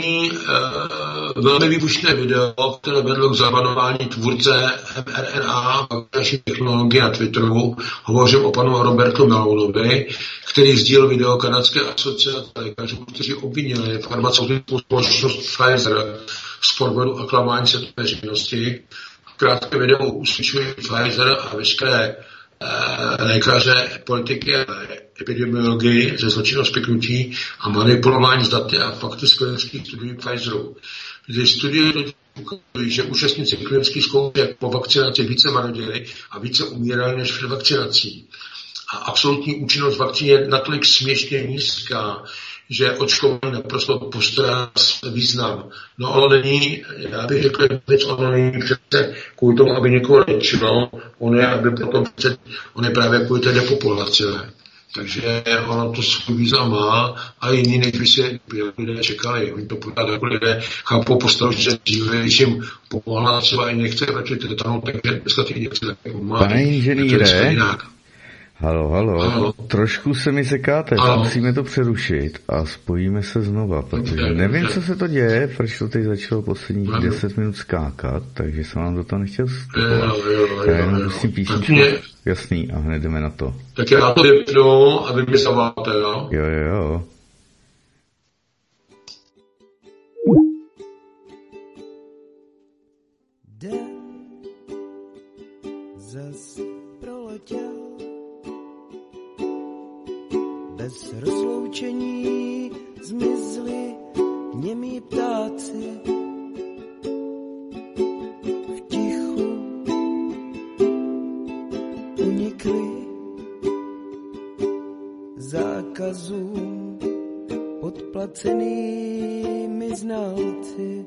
velmi výbušné video, které vedlo k zabanování tvůrce mRNA naší technologie na Twitteru. Hovořím o panu Robertu Melounovi, který sdílel video kanadské asociace lékařů, kteří obvinili farmaceutickou společnost Pfizer z podvodu a klamání se veřejnosti. Krátké video usvědčuje Pfizer a veškeré lékaře, politiky a epidemiologii ze zločinného spiknutí a manipulování s daty a fakty z klinických studií Pfizeru. Když studie ukazují, že účastníci klinických zkoušek po vakcinaci více marodili a více umírali než před vakcinací. A absolutní účinnost vakcíny je natolik směšně nízká, že očkování naprosto postrádá význam. No ale není, já bych řekl, že ono není přece kvůli tomu, aby někoho léčilo, on je právě kvůli té depopulaci. Takže ono to svůj význam má a jiný, než by si lidé čekali. Oni to pořád jako lidé chápou postavu, že dříve, když jim pomohla třeba injekce, protože tetanu, takže dneska ty injekce také pomáhají. Pane inženýre, halo, trošku se mi sekáte, musíme to přerušit a spojíme se znova, protože nevím, co se to děje, proč to teď začalo posledních 10 minut skákat, takže jsem vám do toho nechtěl vstupovat. Já jenom musím písničku. Jasný, a hned jdeme na to. Tak já to vypnu a vy mi zavoláte, jo? Jo. Den zas proletěl bez rozloučení, zmizli němí ptáci v tichu unikli zákazům podplacenými znalci.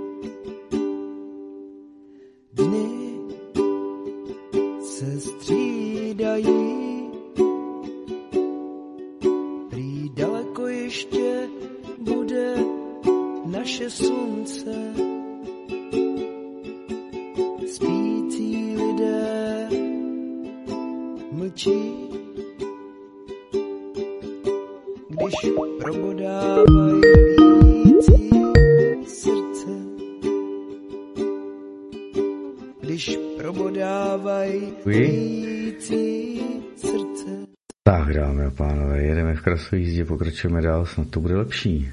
Dny se střídají, prý daleko ještě bude naše slunce. Spící lidé mlčí, když probodávají bící srdce. Když probodávají bící srdce. Tak, dámy a pánové, jedeme v krasové jízdě, pokračujeme dál, snad to bude lepší.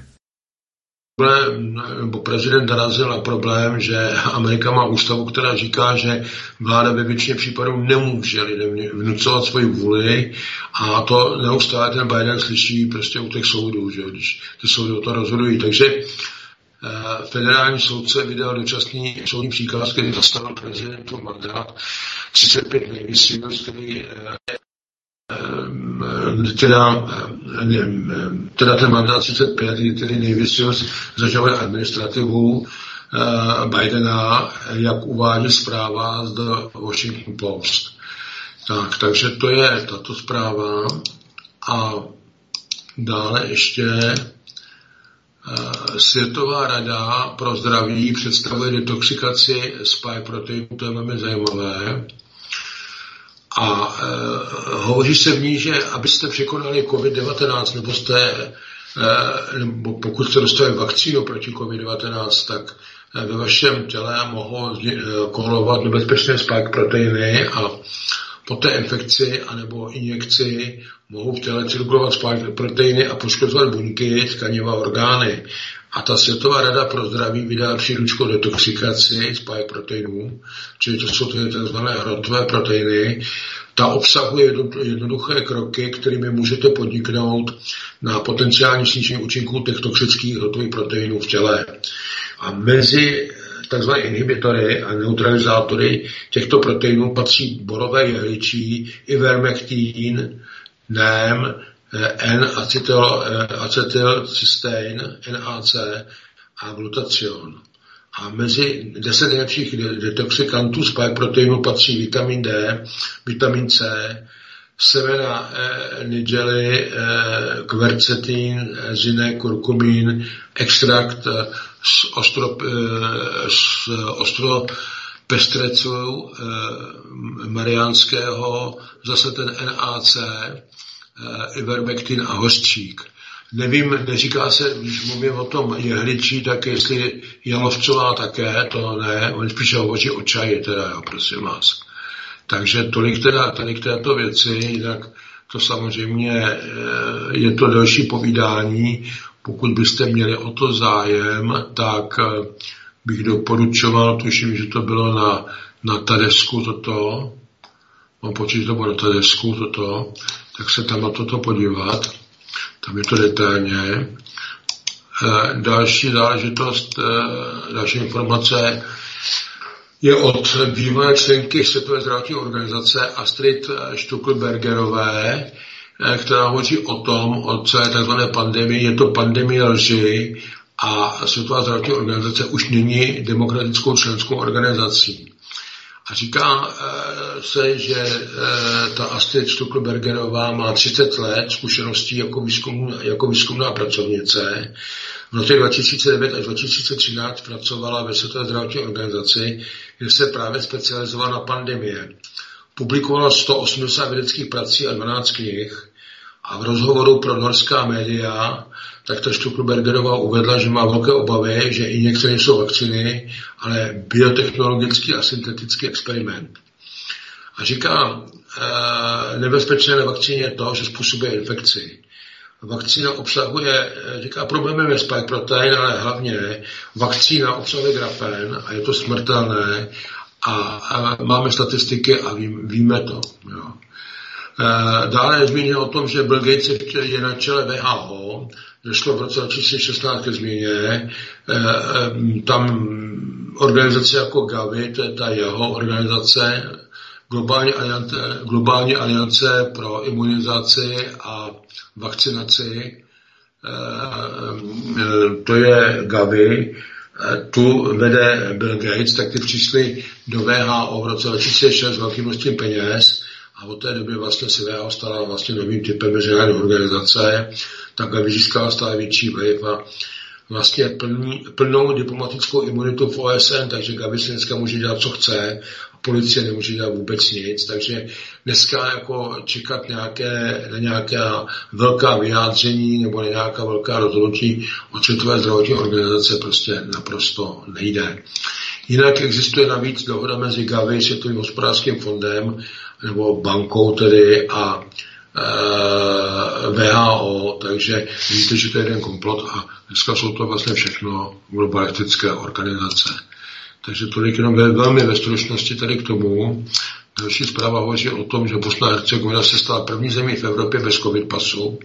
Prezident narazil na problém, že Amerika má ústavu, která říká, že vláda ve většině případů nemůže lidem vnucovat svoji vůli a to neustále ten Biden slyší prostě u těch soudů, že když ty soudy o to rozhodují. Takže federální soudce vydal dočasný soudní příkaz, který zastavil prezidentu mandát 35 nejvyšších, který teda ten mandát 35, který nejvyššího zažavuje administrativu Bidena, jak uvádí zpráva z The Washington Post. Takže to je tato zpráva a dále ještě Světová rada pro zdraví představuje detoxikaci spike proteinů, to je velmi zajímavé. A hovoří se v ní, že abyste překonali COVID-19, nebo pokud jste dostali vakcínu proti COVID-19, tak ve vašem těle mohou kolovat nebezpečné spike proteiny a po té infekci anebo injekci mohou v těle cirkulovat spike proteiny a poškozovat buňky, tkaniva, orgány. A ta Světová rada pro zdraví vydá příručku detoxikaci spike proteinů, čili to jsou tzv. Hrotové proteiny. Ta obsahuje jednoduché kroky, kterými můžete podniknout na potenciální snížení účinků těch toxických hrotových proteinů v těle. A mezi tzv. Inhibitory a neutralizátory těchto proteinů patří borové jehličí, ivermectin, NAM, N-acetylcystein, NAC a glutacion. A mezi 10 nejlepších detoxikantů spike proteinu patří vitamin D, vitamin C, semena nigely, quercetin, zinek, kurkumin, extrakt z ostropestrecu mariánského, zase ten NAC, ivermectin a hořčík. Nevím, neříká se, když mluvím o tom jehličí, tak jestli jalovcová také, to ne, on spíše hovoří o čaji, teda, jo, prosím vás. Takže tolik teda tady k této věci, jinak to samozřejmě je to další povídání. Pokud byste měli o to zájem, tak bych doporučoval, tuším, že to bylo na Tadevsku toto, mám pocit, že to bylo na Tedesku toto, tak se tam na toto podívat, tam je to detailně. Další záležitost, další informace je od bývalé členky Světové zdravotní organizace Astrid Stuckelbergerové, která hovoří o tom, o celé tzv. Pandemii. Je to pandemie lži a Světová zdravotní organizace už není demokratickou členskou organizací. A říká se, že ta Astrid Stuckelbergerová má 30 let zkušeností jako výzkumná pracovnice. V letech 2009 až 2013 pracovala ve Světové zdravotní organizaci, kde se právě specializovala na pandemie. Publikovala 180 vědeckých prací a 12 knih a v rozhovoru pro norská média tak ta Stuckelbergerová uvedla, že má velké obavy, že injekce nejsou vakcíny, ale biotechnologický a syntetický experiment. A říká, nebezpečné na vakcíně je to, že způsobuje infekci. Vakcína obsahuje, říká, problémem je spike protein, ale hlavně vakcína obsahuje grafen a je to smrtelné a máme statistiky a víme to. Jo. Dále je zmíněno o tom, že Bill Gates je na čele WHO, došlo v roce 2016 ke změně. Tam organizace jako Gavi, to je ta jeho organizace, Globální aliance pro imunizaci a vakcinaci, to je Gavi, tu vede Bill Gates, tak ty přišli do WHO v roce 2006 s velkým množstvím peněz a od té doby vlastně se WHO stala vlastně novým typem mezinárodní organizace, tak Gavi získala stále větší vliv a vlastně plnou diplomatickou imunitu v OSN, takže Gavi si dneska může dělat, co chce, a policie nemůže dělat vůbec nic, takže dneska jako čekat na nějaká velká vyjádření nebo na nějaká velká rozhodnutí od Světové zdravotní organizace prostě naprosto nejde. Jinak existuje navíc dohoda mezi Gavi, Světovým hospodářským fondem, nebo bankou tedy a WHO, takže vidíte, že to je jeden komplot a dneska jsou to vlastně všechno globalistické organizace. Takže tolik jenom velmi ve stručnosti tady k tomu. Další zpráva hovoří o tom, že Bosna a Hercegovina se stala první zemí v Evropě bez covid pasu.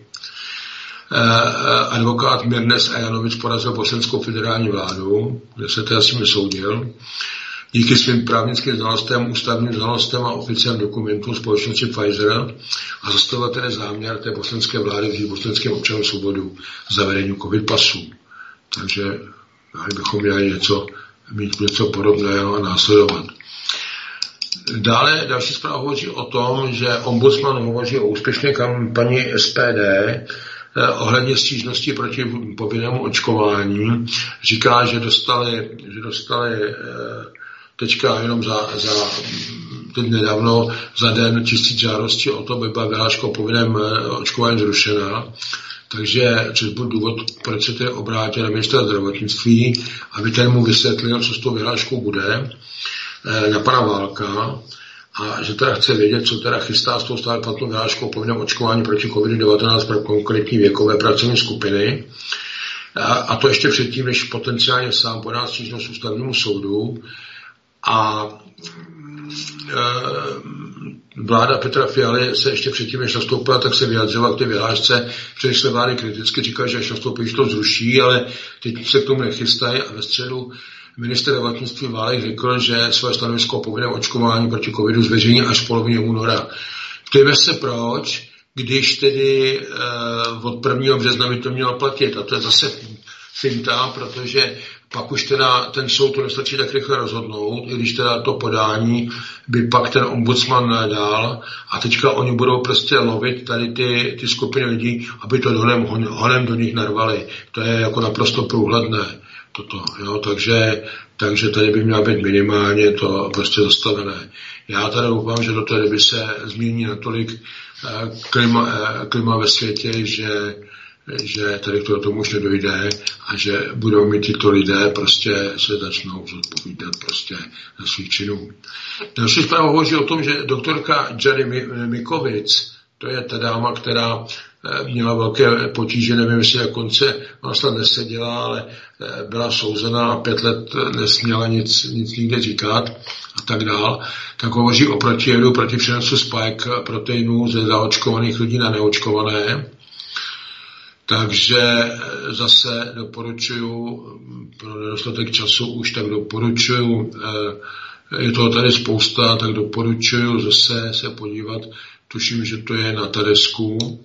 Advokát Mirnes Ajanovič porazil bosenskou federální vládu, kde se teda s nimi soudil. Díky svým právnickým znalostem, ústavním znalostem a oficiálním dokumentům společnosti Pfizer a zastavil tedy záměr té bosenské vlády vzít bosenským občanům svobodu zavedení covid pasů. Takže bychom měli mít něco podobného a následovat. Dále další zpráva hovoří o tom, že ombudsman hovoří o úspěšné kampani SPD ohledně stížnosti proti povinnému očkování. Říká, že dostali teďka jenom teď nedávno za den 1000 žádostí o to, by byla vyhláška o povinném očkování zrušena. Takže což byl důvod, proč se tedy obrátil na ministra zdravotnictví, aby ten mu vysvětlil, co s tou vyhláškou bude, na pana Válka, a že teda chce vědět, co teda chystá s tou stále platnou vyhláškou o povinném očkování proti COVID-19 pro konkrétní věkové pracovní skupiny. A to ještě předtím, než potenciálně sám podá stížnost ústavnímu soudu. A vláda Petra Fialy se ještě předtím, než nastoupila, tak se vyjadřila k té vyhlášce, protože se vlády kriticky říkala, že až nastoupí, že to zruší, ale teď se k tomu nechystají a ve středu ministr zdravotnictví Válek řekl, že své stanovisko o povinném očkování proti covidu zveřejní až v polovině února. Ptejme se proč, když tedy od 1. března by to mělo platit. A to je zase finta, protože pak už teda ten soud to nestačí tak rychle rozhodnout, i když teda to podání by pak ten ombudsman dal a teďka oni budou prostě lovit tady ty skupiny lidí, aby to honem do nich narvali. To je jako naprosto průhledné toto, jo, takže tady by měla být minimálně to prostě zastavené. Já tady doufám, že do té doby se změní natolik klima ve světě, že tady k tomu už nedojde a že budou mít tyto lidé prostě se začnou zodpovídat prostě za svých činů. Další zpráva hovoří o tom, že doktorka Jerry Mikovic, To je ta dáma, která měla velké potíže, nevím, jestli na konce ona snad neseděla, ale byla souzena a 5 let nesměla nic nikde říkat a tak dál. Tak hovoří o protijedu proti přenosu spike proteinů ze zaočkovaných lidí na neočkované. Takže zase doporučuju, pro nedostatek času už tak doporučuju, je toho tady spousta, tak doporučuju zase se podívat, tuším, že to je na Tedesku.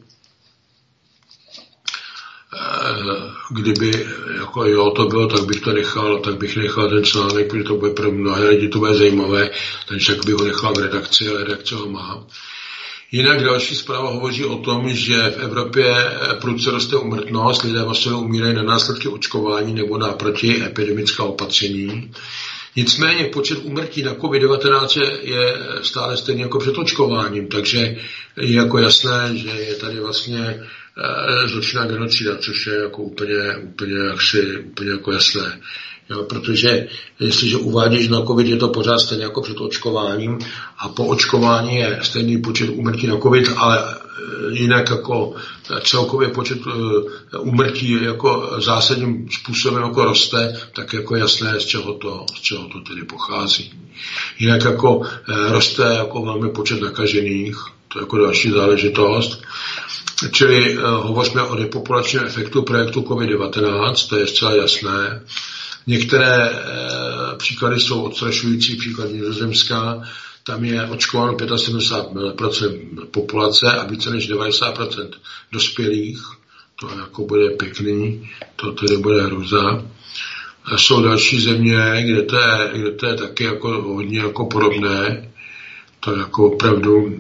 Kdyby jako jo, to bylo, tak bych nechal ten článek, protože to bude pro mnohé lidi to bude zajímavé, takže tak bych ho nechal v redakci, ale redakce ho má. Jinak další zpráva hovoří o tom, že v Evropě prudce roste úmrtnost, lidé masově umírají na následky očkování nebo na protiepidemická opatření. Nicméně počet úmrtí na COVID-19 je stále stejný jako před očkováním, takže je jako jasné, že je tady vlastně zločinná genocida, což je jako úplně jako jasné. Jo, protože jestliže uvádíš na COVID, je to pořád stejně jako před očkováním a po očkování je stejný počet úmrtí na COVID, ale jinak jako celkově počet úmrtí jako zásadním způsobem jako roste, tak jako jasné, z čeho to tedy pochází. Jinak jako roste jako velmi počet nakažených, to je jako další záležitost. Čili hovoříme o depopulačním efektu projektu COVID-19, to je zcela jasné. Některé příklady jsou odstrašující, příklad Nizozemská, tam je očkováno 75% populace a více než 90% dospělých, to jako bude pěkný, to tedy bude hrůza. Jsou další země, kde to je taky jako hodně jako podobné, to jako opravdu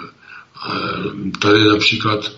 tady například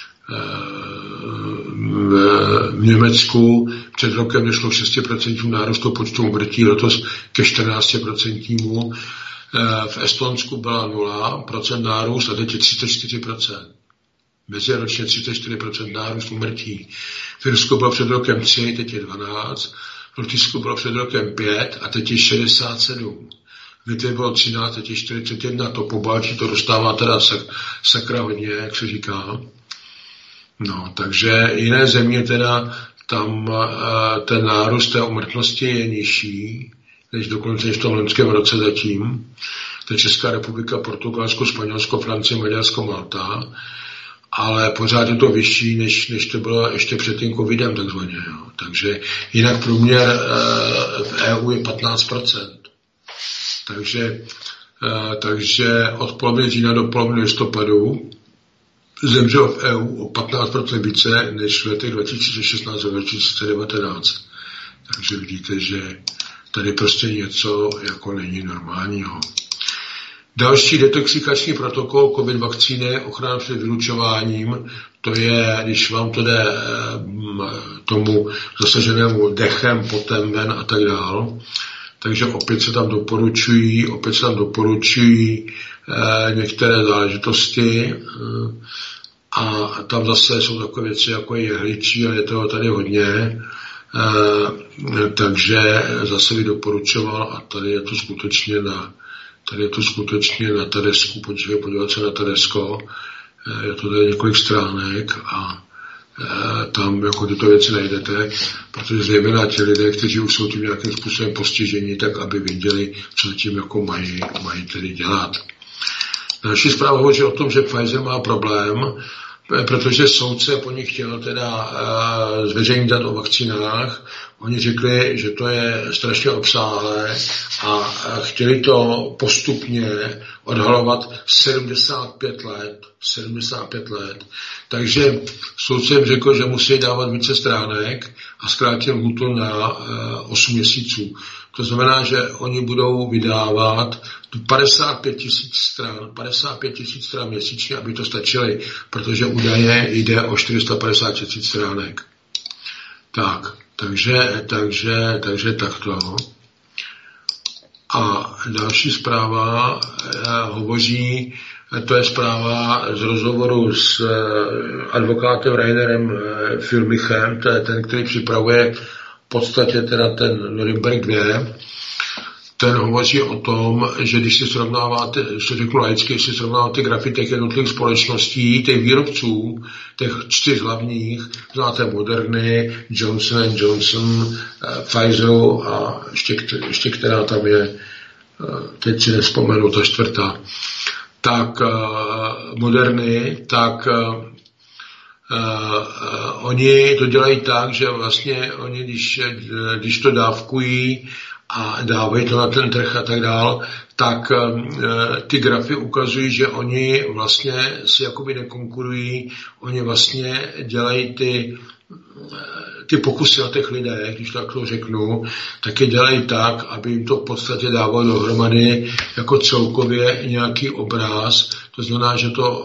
v Německu před rokem došlo k 6% nárůstu počtu úmrtí, letos ke 14%. V Estonsku byla 0% nárůst a teď je 34%. Meziročně 34% nárůst úmrtí. V Irsku bylo před rokem 3, teď je 12. V Lotyšsku bylo před rokem 5 a teď je 67. V Litvě bylo 13, teď je 41. To Pobaltí to dostává teda sakra hodně, jak se říká. No, takže jiné země teda, tam ten nárůst té úmrtnosti je nižší, než dokonce v tom loňském roce zatím. To je Česká republika, Portugalsko, Španělsko, Francie, Maďarsko, Malta, ale pořád je to vyšší, než to bylo ještě před tím covidem takzvaně. Jo. Takže jinak průměr v EU je 15%. Takže od poloviny října do poloviny listopadu zemřelo v EU o 15% více než v letech 2016 a 2019. Takže vidíte, že tady prostě něco jako není normálního. Další detoxikační protokol COVID vakcíny, ochrana před vylučováním, to je, když vám to jde tomu zasaženému dechem, potem ven a tak dál. Takže opět se tam doporučují některé záležitosti a tam zase jsou takové věci, jako je jehličí, ale je toho tady hodně, takže zase bych doporučoval a tady je to skutečně na Tedesku, podívat se na Tedesko, je to tady několik stránek a tam jako tyto věci najdete, protože zejména ti lidé, kteří už jsou tím nějakým způsobem postiženi, tak aby věděli, co tím jako mají tedy dělat. Další zpráva hovoří o tom, že Pfizer má problém, protože soudce po nich chtěl teda zveřejnit dat o vakcínách. Oni řekli, že to je strašně obsáhlé a chtěli to postupně odhalovat 75 let. Takže soudce jim řekl, že musí dávat více stránek a zkrátil lhůtu na 8 měsíců. To znamená, že oni budou vydávat 55 000 stran měsíčně, aby to stačily, protože údajně jde o 450 000 stránek. Takže takto. A další zpráva hovoří, to je zpráva z rozhovoru s advokátem Rainerem Filmichem, to je ten, který připravuje v podstatě teda ten Norimberg 2, ten hovoří o tom, že když si srovnáváte, když to řeknu laicky, když si srovnáváte grafy těch jednotlivých společností, těch výrobců, těch 4 hlavních, znáte Moderny, Johnson & Johnson, Pfizeru a ještě která tam je, teď si nevzpomenu, ta 4. Tak Moderny, tak oni to dělají tak, že vlastně oni, když to dávkují a dávají to na ten trh a tak dál, tak ty grafy ukazují, že oni vlastně si jakoby nekonkurují, oni vlastně dělají ty pokusy na těch lidech, když tak to řeknu, tak je dělají tak, aby jim to v podstatě dávalo dohromady jako celkově nějaký obraz. To znamená,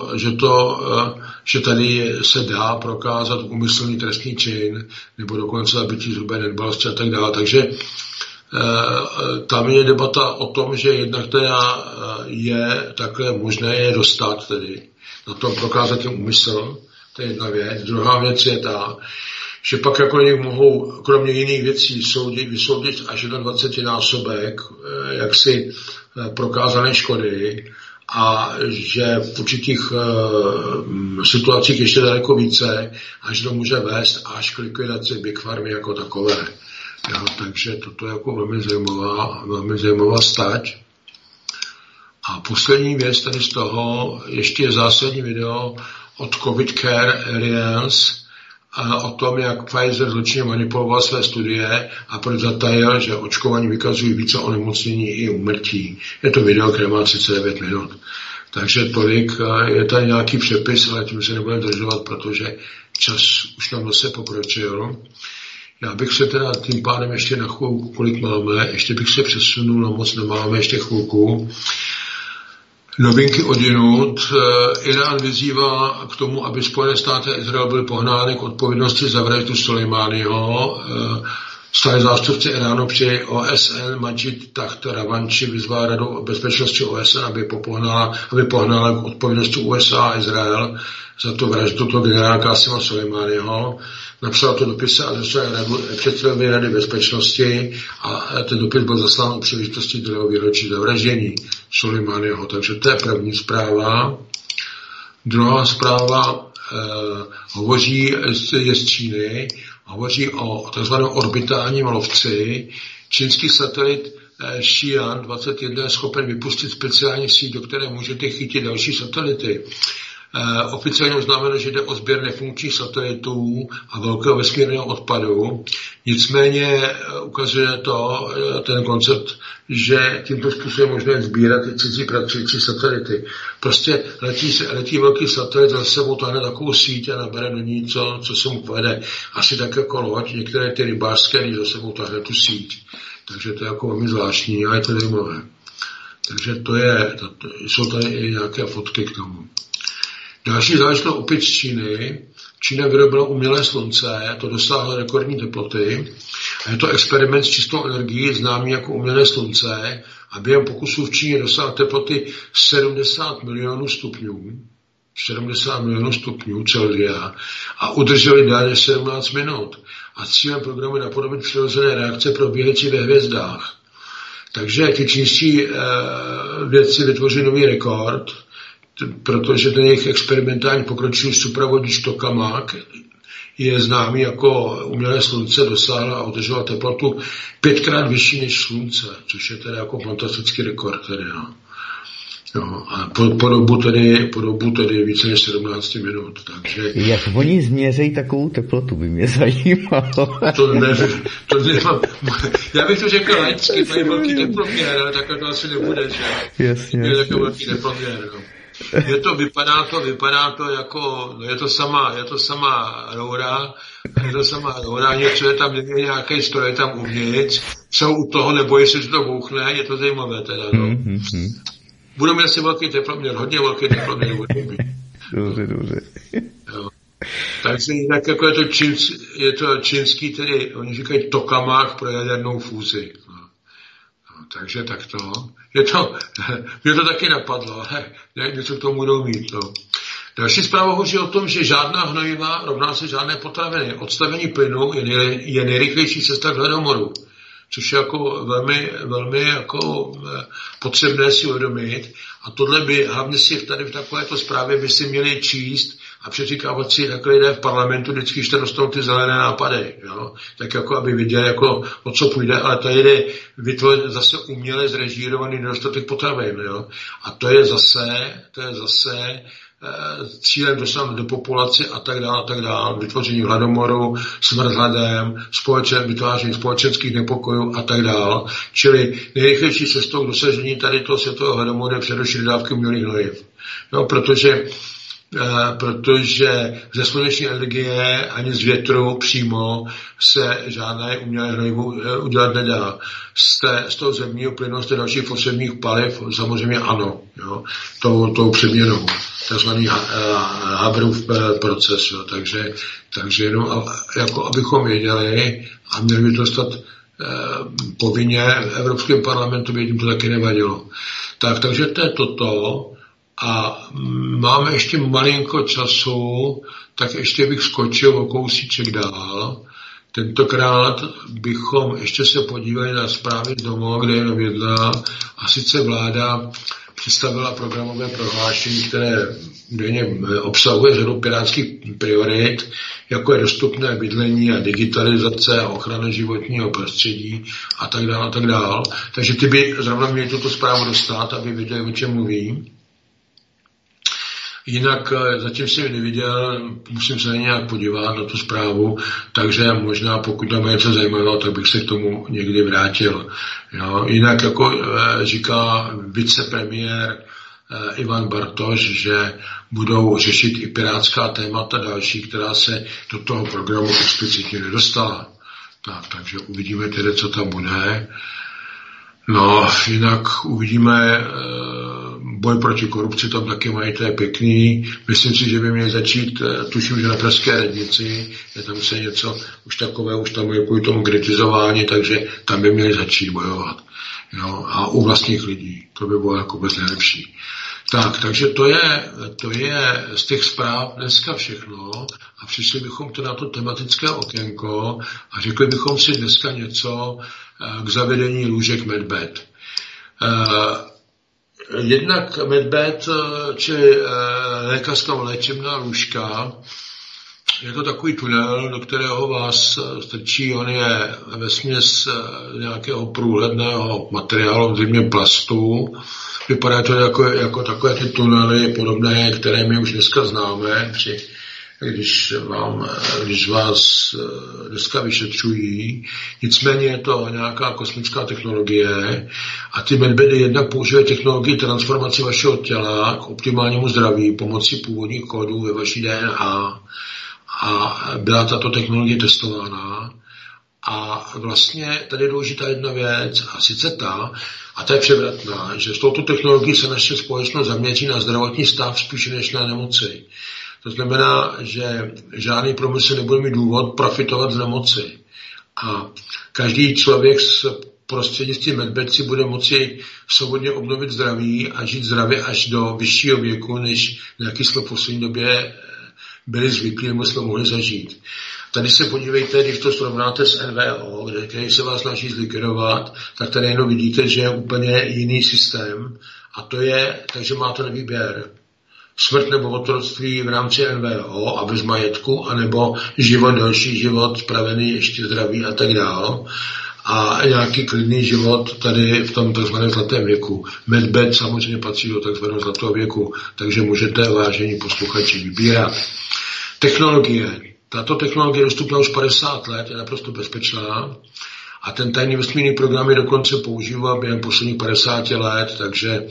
že tady se dá prokázat úmyslný trestný čin, nebo dokonce zabití hrubé nedbalosti a tak dále. Takže tam je debata o tom, že jednak teda je takhle možné je dostat tedy na to prokázat ten úmysl, to je jedna věc. Druhá věc je ta, že pak jako mohou kromě jiných věcí vysoudit až 21násobek jaksi prokázané škody a že v určitých situacích ještě daleko více, až to může vést až k likvidaci Big Pharmy jako takové. Jo, takže toto je jako velmi zajímavá stať. A poslední věc tady z toho, ještě je zásadní video od COVID Care Alliance o tom, jak Pfizer zločinně manipuloval své studie a proč zatajil, že očkování vykazují více onemocnění i úmrtí. Je to video, které má 39 minut. Takže tolik, je tady nějaký přepis, ale tím se nebudeme držovat, protože čas už nám zase pokročil. Já bych se teda tím pádem ještě na chvilku, kolik máme, ještě bych se přesunul, no moc nemáme, ještě chvilku. Novinky odjinud. Irán vyzývá k tomu, aby Spojené státy a Izrael byly pohnány k odpovědnosti za vraždu Sulejmáního. Stálý zástupce Iránu při OSN Majid Takht Ravanchi vyzval Radu bezpečnosti OSN, aby pohnala k odpovědnosti USA a Izrael za tu vraždu toho generála Qasima Sulejmáního. Napsal to dopis a předsedovi Rady bezpečnosti a ten dopis byl zaslán u příležitosti 2. výročí zavraždění Sulejmáního. Takže to je první zpráva. Druhá zpráva je z Číny, hovoří o tzv. Orbitálním lovci. Čínský satelit Xi'an 21 je schopen vypustit speciální síť, do které můžete chytit další satelity. Oficiálně oznámeno, že jde o sběr nefunkčních satelitů a velkého vesmírného odpadu. Nicméně ukazuje to ten koncept, že tímto způsobem možné sbírat i cizí pracující satelity. Prostě letí velký satelit, za sebou táhne takovou síť a nabere do ní, co se mu povede. Asi tak jako loď, některé ty rybářské, když za sebou táhne tu síť. Takže to je jako velmi zvláštní, ale je to zajímavé. Takže jsou tady i nějaké fotky k tomu. Další záležitost opět z Číny. Čína vyrobila umělé slunce, to dosáhlo rekordní teploty. A je to experiment s čistou energií, známý jako umělé slunce. A během pokusů v Číně dosáhl teploty 70 milionů stupňů Celsia a udrželi déle 17 minut. A cílem programu je napodobit přirozené reakce probíhající ve hvězdách. Takže ty čínští vědci vytvořili nový rekord, protože ten jejich experimentální pokročilý supravodič Tokamak je známý jako umělé slunce, dosáhl a udržoval teplotu 5krát vyšší než slunce, což je teda jako fantastický rekord. Tedy, no. No, a po dobu tedy více než 17 minut. Takže... Jak oni změřejí takovou teplotu, by mě zajímalo. To nevím. Já bych to řekl laicky, to je velký teploměr, ale takhle to asi nebude, že? Jasně. Je takový velký teploměr, no. Vypadá to jako, je to sama roura, něco je tam, nějaký stroj tam uvnitř, jsou u toho, nebojí se, že to bouchne, je to zajímavé teda, no. Budou mít asi velký teploměr, hodně velký teploměr. Dobře. Jo. Takže jinak jako je to čínský, tedy oni říkají tokamak pro jadernou fúzi. No, takže takto. Mě to taky napadlo, ale něco k tomu budou mít. No. Další zpráva hovoří o tom, že žádná hnojiva rovná se žádné potraviny. Odstavení plynu je nejrychlejší cesta k hladomoru. což je jako velmi jako potřebné si uvědomit. A tohle by hlavně si tady v takovéto zprávě by si měli číst a přeříkávat si takhle lidé v parlamentu vždycky, když dostanou ty zelené nápady. Jo? Tak jako, aby viděli, jako, o co půjde, ale to jde vytvořit zase uměle zrežírovaný nedostatek potravin. Jo? A to je zase cílem dosáhnout do populace a tak dále, vytvoření hladomoru, smrt hladem, vytváření společenských nepokojů a tak dále. Čili nejrychlejší cestou k dosažení tady toho světového hladomoru je přerušit dávky umělých hnojiv. No, protože ze sluneční energie ani z větru přímo se žádné umělé hnojivo udělat nedá. Z toho zemního plynu, z těch dalších fosilních paliv samozřejmě ano, jo, tou přeměnou, takzvaný Haberův proces, jo, takže jenom jako abychom věděli a měli by to stát povinně v Evropském parlamentu, by jim to taky nevadilo. Takže to je toto. A máme ještě malinko času, tak ještě bych skočil o kousíček dál. Tentokrát bychom ještě se podívali na zprávy z domova, kde je novědla, a sice vláda představila programové prohlášení, které obsahuje řadu pirátských priorit, jako je dostupné bydlení a digitalizace a ochrana životního prostředí a tak dále. Takže ty by zrovna měli tuto zprávu dostat, aby věděli, o čem mluví. Jinak zatím jsem ji neviděl, musím se nějak podívat na tu zprávu, takže možná pokud tam je něco zajímavého, tak bych se k tomu někdy vrátil. Jo. Jinak jako říká vicepremiér Ivan Bartoš, že budou řešit i pirátská témata další, která se do toho programu explicitně nedostala. Takže uvidíme tedy, co tam bude. No, jinak uvidíme boj proti korupci, tam taky mají, to je pěkný. Myslím si, že by měli začít, tuším, že na Pražské radnici, je tam se něco už takové, už tam je kvůli tomu kritizování, takže tam by měli začít bojovat. Jo, a u vlastních lidí, to by bylo jako bez nejlepší. Takže to je z těch zpráv dneska všechno a přišli bychom to na to tematické okénko a řekli bychom si dneska něco k zavedení lůžek Medbed. Jednak Medbed, čili lékařská léčebná lůžka, je to takový tunel, do kterého vás strčí, on je vesměs nějakého průhledného materiálu, zřejmě plastu. Vypadá to jako takové ty tunely podobné, které my už dneska známe, když vás dneska vyšetřují. Nicméně je to nějaká kosmická technologie a ty Medbedy jednak používají technologii transformace vašeho těla k optimálnímu zdraví pomocí původních kódů ve vaší DNA. A byla tato technologie testována. A vlastně tady je důležitá jedna věc, a sice a ta je převratná, že s touto technologií se naše společnost zaměří na zdravotní stav spíše než na nemoci. To znamená, že žádný průmysl nebude mít důvod profitovat z nemoci. A každý člověk s prostřednictvím Medbed si bude moci svobodně obnovit zdraví a žít zdravě až do vyššího věku, než nějaký jsme v poslední době byli zvyklí nebo jsme mohli zažít. Tady se podívejte, když to srovnáte s NVO, který se vás snaží zlikvidovat, tak tady jenom vidíte, že je úplně jiný systém a to je, takže máte na výběr smrt nebo otroctví v rámci NVO a bez majetku, anebo další život, spravený, ještě zdravý a tak dál. A nějaký klidný život tady v tom tzv. Zlatém věku. Medbed samozřejmě patří do tzv. Zlatého věku, takže můžete, vážení posluchači, vybírat. Technologie. Tato technologie je dostupná už 50 let, je naprosto bezpečná a ten tajný vesmírný program je dokonce používá během posledních 50 let, takže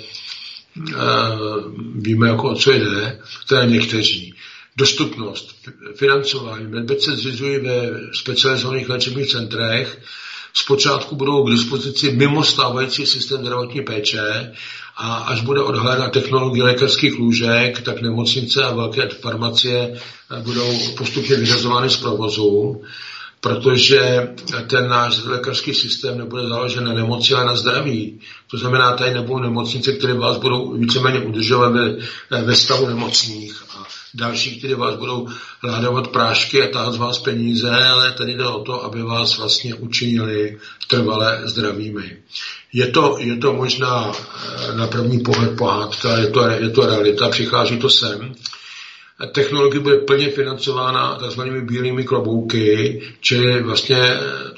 víme, o co jde, teda někteří. Dostupnost, financování. Medbed se zřizují ve specializovaných léčebných centrech. Zpočátku budou k dispozici mimo stávající systém zdravotní péče a až bude odhalena technologie lékařských lůžek, tak nemocnice a velké farmacie budou postupně vyřazovány z provozu. protože ten náš lékařský systém nebude založen na nemoci, ale na zdraví. To znamená, tady nebudou nemocnice, které vás budou víceméně udržovat ve stavu nemocných a další, které vás budou ládovat prášky a tahat z vás peníze, ale tady jde o to, aby vás vlastně učinili trvale zdravými. Je to možná na první pohled pohádka, je to realita, přichází to sem. Technologie bude plně financována takzvanými bílými klobouky, čili vlastně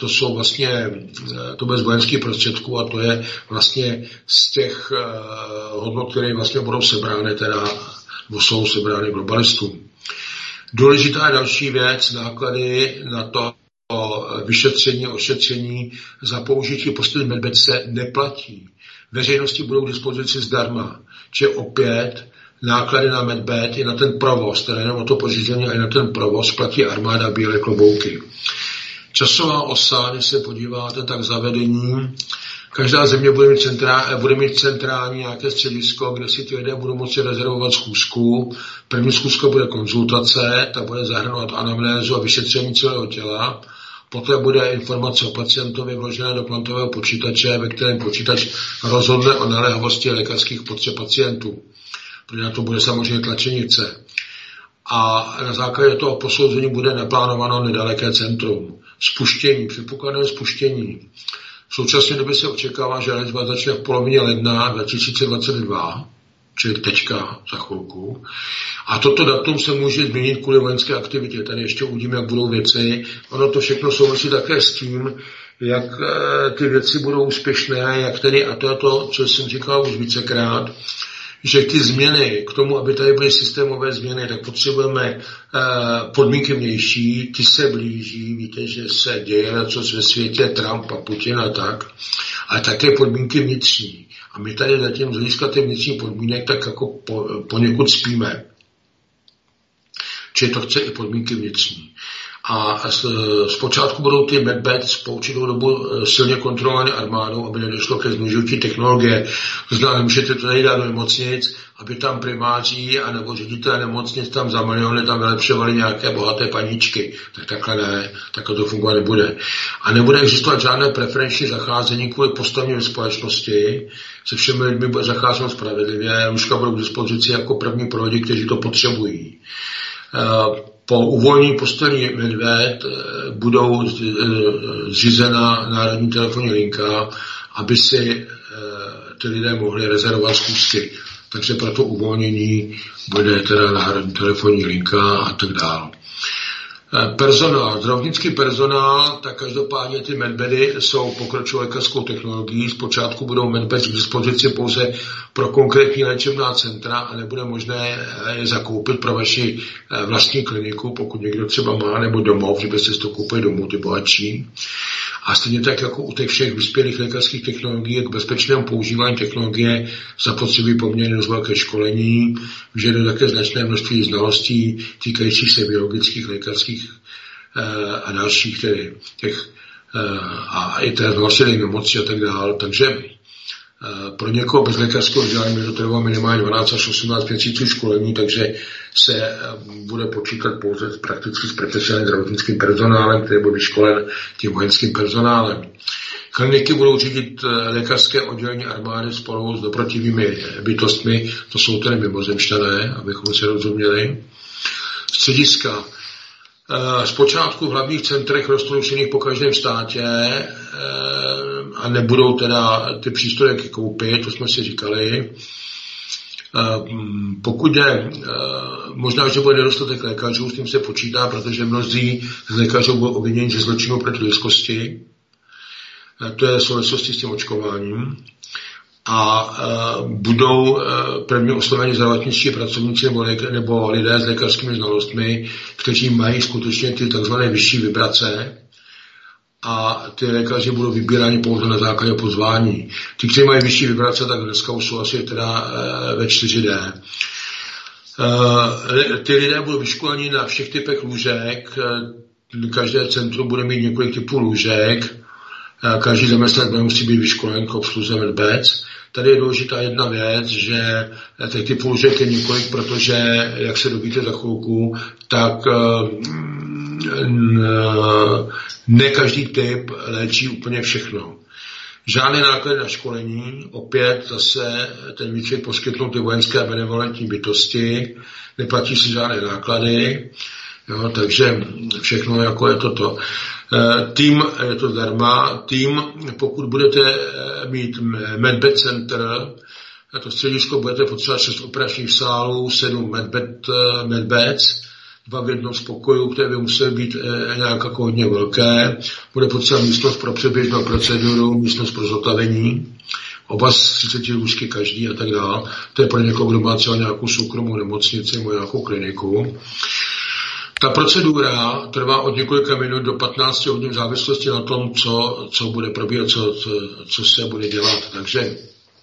to bez vojenských prostředků a to je vlastně z těch hodnot, které vlastně budou sebrány nebo jsou sebrány globalistům. Důležitá je další věc, náklady na to vyšetření a ošetření za použití poslední medbed se neplatí. Veřejnosti budou k dispozici zdarma, čili opět náklady na medbed i na ten provoz, teda jenom o to pořízení a i na ten provoz platí armáda bílé klobouky. Časová osa, když se podíváte, tak zavedení, každá země bude mít centrální nějaké středisko, kde si ti lidé budou moci rezervovat schůzku. První schůzka bude konzultace, ta bude zahrnovat anamnézu a vyšetření celého těla. Poté bude informace o pacientovi vložené do kvantového počítače, ve kterém počítač rozhodne o naléhavosti lékařských potřeb pacientů. Protože na to bude samozřejmě tlačenice. A na základě toho posouzení bude naplánováno nedaleké centrum. Předpokladné spuštění. V současné době se očekává, že léčba začne v polovině ledna 2022, čili teďka za chvilku. A toto datum se může změnit kvůli vojenské aktivitě. Tady ještě uvidíme, jak budou věci. Ono to všechno souvisí také s tím, jak ty věci budou úspěšné, jak tedy, a to je to, co jsem říkal už vícekrát, že ty změny, k tomu, aby tady byly systémové změny, tak potřebujeme podmínky vnější, ty se blíží, víte, že se děje co ve světě, Trump a Putin a tak, ale také podmínky vnitřní. A my tady zatím z hlediska těch vnitřních podmínek tak jako poněkud spíme. Čili to chce i podmínky vnitřní. A zpočátku budou ty medbeds po určitou dobu silně kontrolované armádou, aby nedošlo ke zneužití technologie. To znamená, můžete to tady dát do nemocnic, aby tam primáři a nebo ředitelé nemocnic tam za miliony tam vylepšovali nějaké bohaté paníčky. Tak takhle ne, takhle to fungovat nebude. A nebude existovat žádné preferenční zacházení kvůli postavení ve společnosti. Se všemi lidmi bude zacházeno spravedlivě. Lůžka budou k dispozici jako první pro lidi, kteří to potřebují. Po uvolnění postelní medved budou zřízena národní telefonní linka, aby si ty lidé mohli rezervovat schůzky. Takže pro to uvolnění bude teda národní telefonní linka a tak dále. Zdravotnický personál, tak každopádně ty medbedy jsou pokročilou lékařskou technologií. Zpočátku budou medbedy k dispozici pouze pro konkrétní léčebná centra a nebude možné je zakoupit pro vaši vlastní kliniku, pokud někdo třeba má, nebo domov, že byste si to koupili domů, ty bohatší. A stejně tak jako u těch všech vyspělých lékařských technologií, k bezpečnému používání technologie zapotřebí poměrně dost velké školení, vyžaduje také značné množství znalostí týkajících se biologických, lékařských a dalších a i té znalosti nemocí a tak dále. Takže pro někoho bez lékařského vzdělání by to trvalo minimálně 12 až 18 měsíců školení, takže se bude počítat pouze prakticky s profesionálním zdravotnickým personálem, který bude vyškolen tím vojenským personálem. Kliniky budou řídit lékařské oddělení armády spolu s dobrotivými bytostmi, to jsou tedy mimozemšťané, abychom si rozuměli. Střediska. Zpočátku v hlavních centrech roztroušených po každém státě a nebudou teda ty přístroje koupit, to jsme si říkali. Pokud je, možná, že bude nedostatek lékařů, s tím se počítá, protože mnozí z lékařů budou obviněni ze zločinu proti lidskosti. To je v souvislosti s tím očkováním. A budou první osloveni zdravotničtí pracovníci nebo lidé s lékařskými znalostmi, kteří mají skutečně ty takzvané vyšší vibrace a ty lékaři budou vybíráni pouze na základě pozvání. Ti, kteří mají vyšší vibrace, tak dneska už jsou asi teda ve 4D. Ty lidé budou vyškoleni na všech typech lůžek, každé centrum bude mít několik typů lůžek, každý zaměstnanec musí být vyškolen k obsluze medbeds. Tady je důležitá jedna věc, že těch typů lůžek je několik, protože, jak se dovíte za chvilku, tak ne každý typ léčí úplně všechno. Žádné náklady na školení, opět zase ten výcvik poskytnou ty vojenské benevolentní bytosti, neplatí si žádné náklady, jo, takže všechno jako je toto. Tým je to zdarma, tým, pokud budete mít medbed center, to středisko budete potřebovat 6 operačních sálů, 7 medbeds, 2 v jednom z pokojů, které by musely být nějak jako hodně velké. Bude potřeba místnost pro předběžnou proceduru, místnost pro zotavení, oba z 30 lůžky každý a tak dále. To je pro někoho, kdo má třeba nějakou soukromou nemocnici nebo nějakou kliniku. Ta procedura trvá od několika minut do 15 hodin v závislosti na tom, co bude probíhat, co se bude dělat. Takže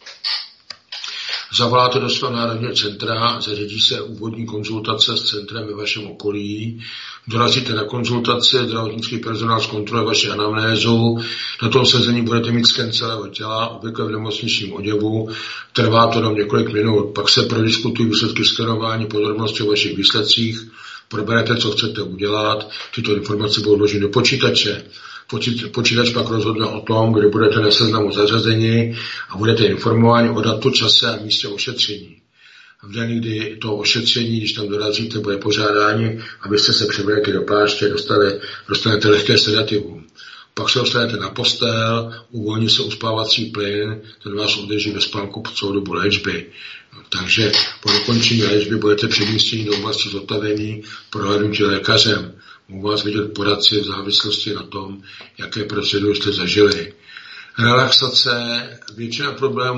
zavoláte do svého národního centra, zařídí se úvodní konzultace s centrem ve vašem okolí, dorazíte na konzultaci, zdravotnický personál zkontroluje vaši anamnézu, na tom sezení budete mít sken celého těla, obvykle v nemocničním oděvu, trvá to jenom několik minut, pak se prodiskutují výsledky skenování, podrobnosti o vašich výsledcích, proberete, co chcete udělat, tyto informace budou vloženy do počítače. Počítač pak rozhodne o tom, kdy budete na seznamu zařazení a budete informováni o datu, čase a místě ošetření. A v den, kdy to ošetření, když tam dorazíte, bude požádání, abyste se převlékli do pláště, dostanete lehké sedativum. Pak se dostanete na postel, uvolní se uspávací plyn, ten vás udrží ve spánku po celou dobu léčby. Takže po dokončení léčby budete přemístěni do oblasti zotavení, prohlédnutí lékařem. Mohu vás vidět poradci v závislosti na tom, jaké procedury jste zažili. Relace, většina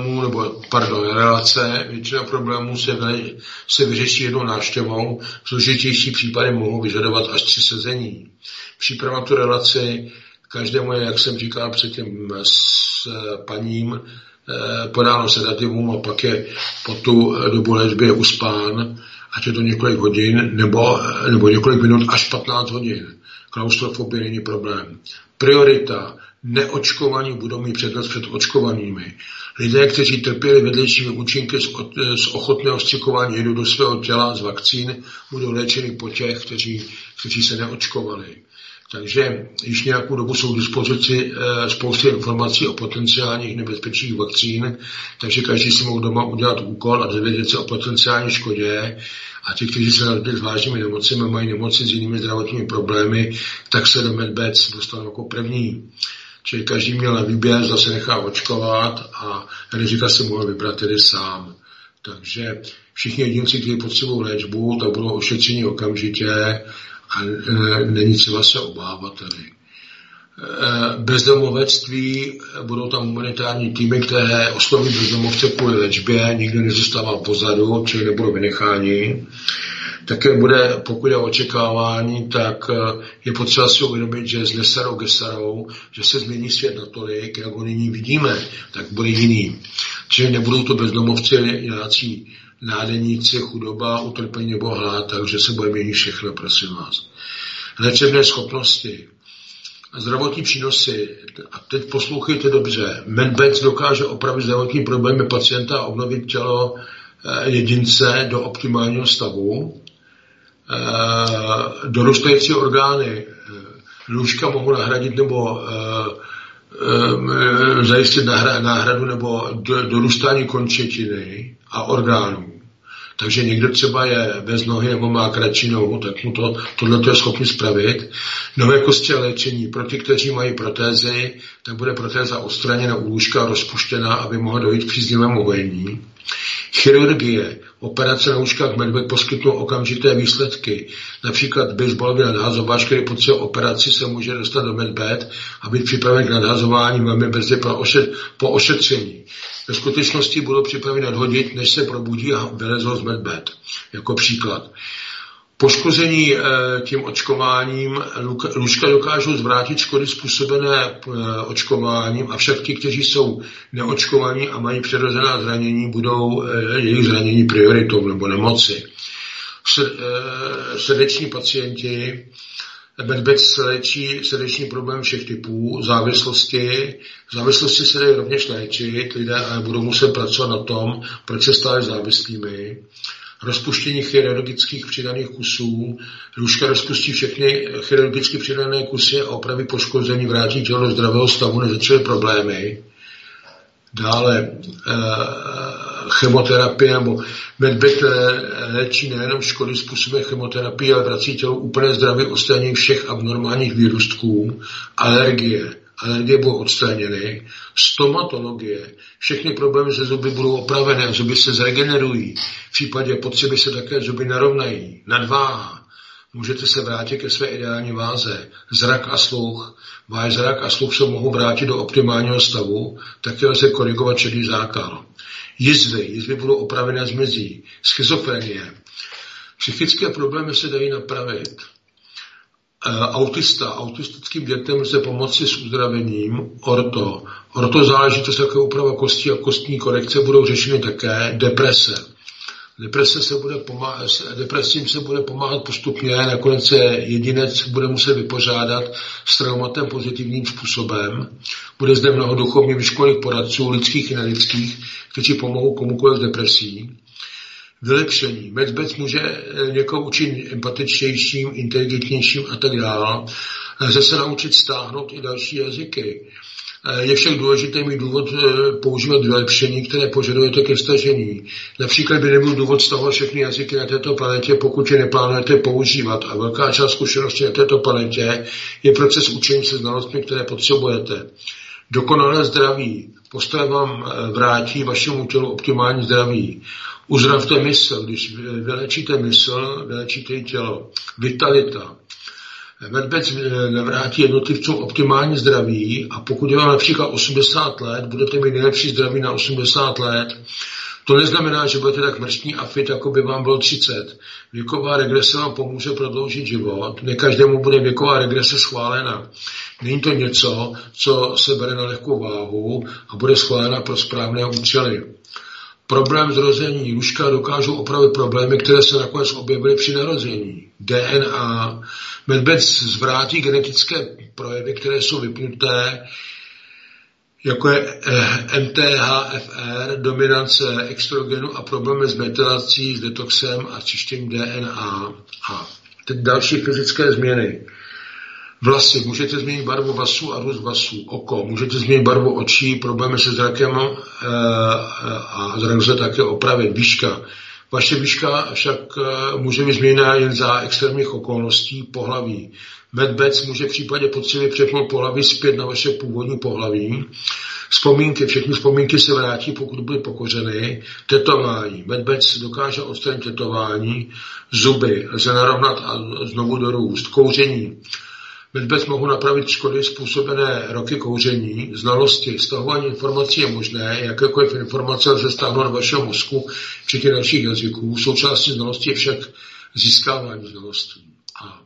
problémů se vyřeší jednou návštěvou, složitější případy mohou vyžadovat až 3 sezení. Příprava tu relaci každému je, jak jsem říkal předtím s paním, podáno sedativum a pak je po tu dobu léčby uspán, ať je to několik hodin, nebo několik minut až 15 hodin. Klaustrofobie není problém. Priorita. Neočkovaní budou mít přednost před očkovanými. Lidé, kteří trpěli vedlejšími účinky z ochotného vstřikování jedu do svého těla z vakcín, budou léčeni po těch, kteří se neočkovali. Takže již nějakou dobu jsou k dispozici spousty informací o potenciálních nebezpečích vakcín, takže každý si mohl doma udělat úkol a dozvědět se o potenciální škodě. A ti, kteří se narodili s vážnými nemocemi, mají nemoci s jinými zdravotními problémy, tak se do medbeds dostanou jako první. Čili každý měl na výběr, zda se nechá očkovat a rizika si mohl vybrat tedy sám. Takže všichni jedinci, kteří potřebují léčbu, tak budou ošetřeni okamžitě a není třeba se obávat tady. Bezdomovectví, budou tam humanitární týmy, které osloví bezdomovce kvůli léčbě, nikdo nezůstává pozadu, čili nebudou vynecháni. Také bude, pokud je očekávání, tak je potřeba si uvědomit, že s Nesarou Gesarou, že se změní svět natolik, jak ho nyní vidíme, tak bude jiný. Čili nebudou to bezdomovci nějací nádeníci, chudoba, utrpení nebo hlad, takže se bude měnit všechno, prosím vás. Léčebné schopnosti. Zdravotní přínosy. A teď poslouchejte dobře. Medbeds dokáže opravit zdravotní problémy pacienta a obnovit tělo jedince do optimálního stavu. Dorůstající orgány. Lůžka mohou nahradit nebo zajistit náhradu nebo dorůstání končetiny a orgánů. Takže někdo třeba je bez nohy nebo má kratší nohu, tak mu tohle je schopný spravit. Nové kosti a léčení. Pro ty, kteří mají protézy, tak bude protéza odstraněna u lůžka, rozpuštěná, aby mohla dojít k příznivému hojení. Chirurgie. Operace na lůžkách medbed poskytnou okamžité výsledky. Například baseballový nadhazování, který po celé operaci se může dostat do medbed a být připraven k nadhazování velmi brzy po ošetření. Ve skutečnosti budou připraveni nadhodit, než se probudí a vylezou z medbed. Jako příklad. Poškození tím očkováním lůžka dokážou zvrátit škody způsobené očkováním, avšak ti, kteří jsou neočkovaní a mají přirozená zranění, budou jejich zranění prioritou nebo nemoci. Srdeční pacienti, medbeds se léčí srdeční problém všech typů, závislosti se dají rovněž léčit, lidé budou muset pracovat na tom, proč se stali závislými. rozpuštění chirurgických přidaných kusů. Lůžka rozpustí všechny chirurgicky přidané kusy a opraví poškození, vrátí tělo do zdravého stavu, nezačaly problémy. Dále chemoterapie nebo medbed léčí nejenom škody způsobené chemoterapii, ale vrací tělo úplně zdraví, odstranění všech abnormálních výrůstků, alergie budou odstraněny, stomatologie, všechny problémy se zuby budou opravené, zuby se zregenerují, v případě potřeby se také zuby narovnají, nadváha, můžete se vrátit ke své ideální váze, zrak a sluch, váš zrak a sluch se mohou vrátit do optimálního stavu, také lze korigovat šedý zákal. Jizvy budou opravené a zmizí, schizofrenie, psychické problémy se dají napravit. Autistickým dětem lze pomoci s uzdravením, orto záležitost jako úprava kostí a kostní korekce budou řešeny také, depresím se bude pomáhat postupně, nakonec se jedinec bude muset vypořádat s traumatem pozitivním způsobem. Bude zde mnoho duchovně vyškolených poradců, lidských i nelidských, kteří pomohou komukoliv s depresí. Vylepšení. Medbec může někoho učit empatičtějším, inteligentnějším a tak dále. Lze se naučit stáhnout i další jazyky. Je však důležité mít důvod používat vylepšení, které požadujete ke stažení. Například by nebyl důvod stahovat všechny jazyky na této planetě, pokud je neplánujete používat. A velká část zkušeností na této planetě je proces učení se znalostmi, které potřebujete. Dokonalé zdraví. Postava vám vrátí vašemu tělu optimální zdraví. Uzdravte mysl. Když vylečíte mysl, vylečíte i tělo. Vitalita. Medbec vrátí jednotlivcům optimální zdraví a pokud je vám například 80 let, budete mít nejlepší zdraví na 80 let. To neznamená, že budete tak mrštní a fit, jako by vám bylo 30. Věková regrese vám pomůže prodloužit život. Ne každému bude věková regrese schválena. Není to něco, co se bere na lehkou váhu a bude schválena pro správné účely. Problém zrození. Lůžka dokážou opravit problémy, které se nakonec objevily při narození. DNA. Medbec zvrátí genetické projevy, které jsou vypnuté, jako je MTHFR, dominance extrogenu a problémy s metylací, s detoxem a čištěním DNA. A teď další fyzické změny. Vlasy, můžete změnit barvu vlasů a růst vlasů. Oko, můžete změnit barvu očí, problémy se zrakem a zrak se také opravit. Výška. Vaše výška však může být změněna jen za extrémních okolností. Pohlaví. Medbec může v případě potřeby přepnout pohlaví zpět na vaše původní pohlaví. Vzpomínky, všechny vzpomínky se vrátí, pokud byly pokořeny. Tetování. Medbec dokáže odstranit tetování. Zuby lze narovnat a znovu dorůst. Kouření. Medbec mohou napravit škody způsobené roky kouření, znalosti, stahování informací je možné, jakékoliv informace lze stáhnout do vašeho mozku, včetně dalších jazyků. Součástí znalosti je však získávání znalostí. A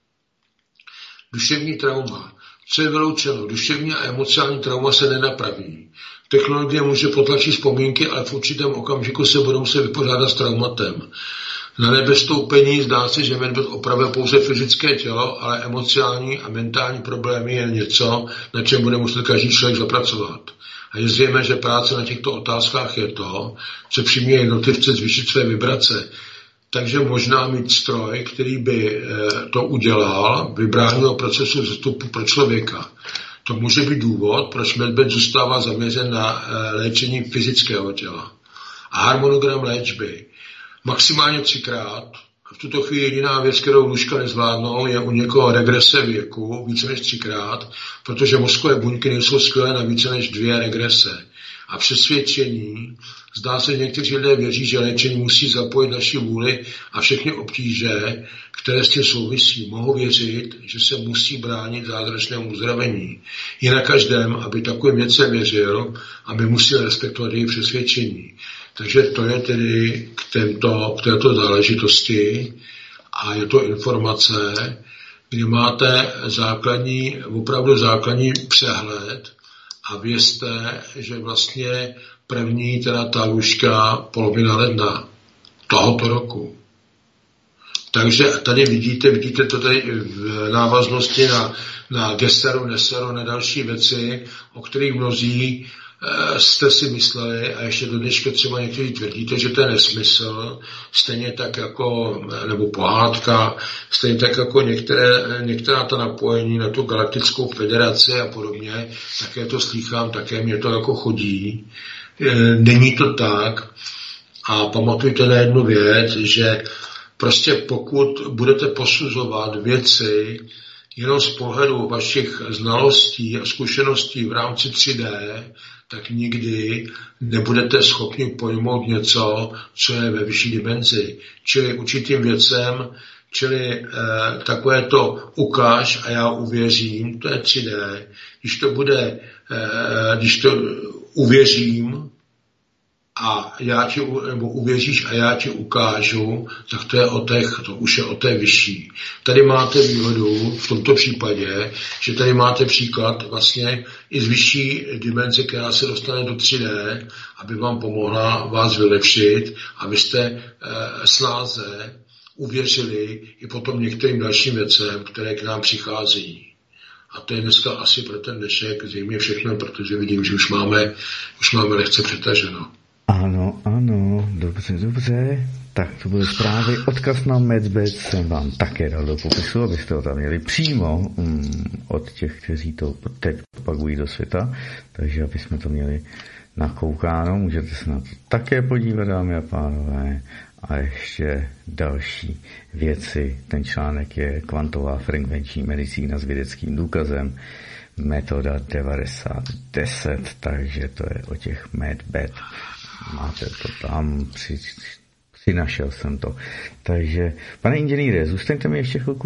duševní trauma. Co je vyloučeno? Duševní a emocionální trauma se nenapraví. Technologie může potlačit vzpomínky, ale v určitém okamžiku se budou muset vypořádat s traumatem. Na nebestoupení zdá se, že medbec opravuje pouze fyzické tělo, ale emocionální a mentální problémy je něco, na čem bude muset každý člověk zapracovat. A je zřejmé, že práce na těchto otázkách je to, co přiměje jednotlivce zvýšit své vibrace. Takže možná mít stroj, který by to udělal, vybránil procesu vstupu pro člověka. To může být důvod, proč medbec zůstává zaměřen na léčení fyzického těla. A harmonogram léčby. Maximálně 3krát. V tuto chvíli jediná věc, kterou lůžka nezvládnou, je u někoho regrese věku více než 3krát, protože mozkové buňky nejsou skvělé na více než 2 regrese. A přesvědčení, zdá se, že někteří lidé věří, že léčení musí zapojit naši vůli a všechny obtíže, které s tím souvisí, mohou věřit, že se musí bránit zázračnému uzdravení. Je na každém, aby takovým věcem věřil a my musíme respektovat její přesvědčení. Takže to je tedy k této záležitosti a je to informace, kdy máte opravdu základní přehled a vězte, že vlastně první teda ta lůžka polovina ledna tohoto roku. Takže tady vidíte to tady v návaznosti na gesteru, neseru, na další věci, o kterých mnozí jste si mysleli, a ještě do dneška třeba někteří tvrdíte, že to je nesmysl, stejně tak jako, nebo pohádka, stejně tak jako některá ta napojení na tu galaktickou federaci a podobně, také to slýchám, také mě to jako chodí. Není to tak. A pamatujte na jednu věc, že prostě pokud budete posuzovat věci jenom z pohledu vašich znalostí a zkušeností v rámci 3D, tak nikdy nebudete schopni pojmout něco, co je ve vyšší dimenzi. Čili určitým věcem, čili takové to ukáž a já uvěřím, to je 3D. Když to uvěřím, a já ti, nebo uvěříš a já ti ukážu, tak to už je o té vyšší. Tady máte výhodu v tomto případě, že tady máte příklad vlastně i z vyšší dimenze, která se dostane do 3D, aby vám pomohla vás vylepšit, abyste snáze uvěřili i potom některým dalším věcem, které k nám přicházejí. A to je dneska asi pro ten dnešek zřejmě všechno, protože vidím, že už máme lehce přetaženo. Ano, dobře. Tak to byly zprávy. Odkaz na Medbed jsem vám také dal do popisu, abyste ho tam měli přímo od těch, kteří to teď propagují do světa. Takže aby jsme to měli nakoukáno, můžete se na to také podívat, dámy a pánové. A ještě další věci. Ten článek je Kvantová frekvenční medicína s vědeckým důkazem. Metoda 9010, takže to je o těch Medbed. Máte to tam, přinašel jsem to. Takže, pane inženýre, zůstaňte mi ještě chvilku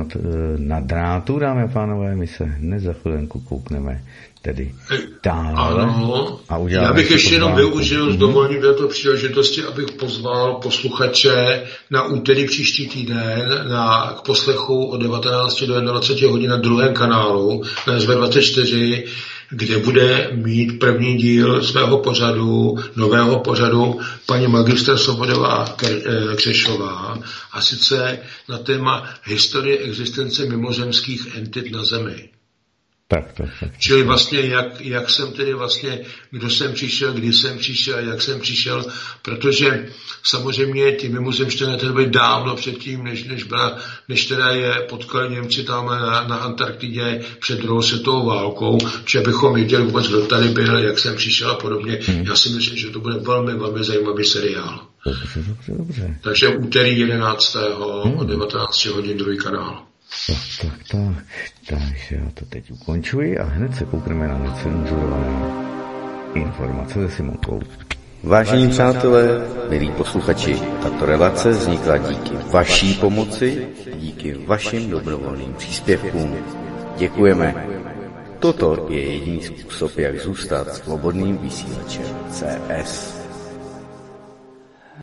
na drátu, dámy a pánové, my se hned za chvilenku koukneme tedy dále. Ano, já bych ještě jenom využil z dovolení této příležitosti, abych pozval posluchače na úterý příští týden k poslechu od 19 do 21 hodin na druhém kanálu na SV24, kde bude mít první díl svého pořadu, nového pořadu paní magistra Svobodová Křešová, a sice na téma historie existence mimozemských entit na Zemi. Tak. Čili vlastně, jak jsem tedy vlastně, kdo jsem přišel, kdy jsem přišel, jak jsem přišel, protože samozřejmě ti mimozemštěné tedy byli dávno předtím, než teda je potkali Němci tam na Antarktidě před druhou světovou válkou, či abychom věděli vůbec, kdo tady byl, jak jsem přišel a podobně. Já si myslím, že to bude velmi, velmi zajímavý seriál. Dobře. Takže úterý 11. o 19 hodin druhý kanál. Tak. Takže já to teď ukončuji a hned se koukneme na necenzurované informace se Simonkou. Vážení přátelé, milí posluchači, tato relace vznikla díky vaší pomoci, díky vašim dobrovolným příspěvkům. Děkujeme. Toto je jediný způsob, jak zůstat svobodným vysílačem CS.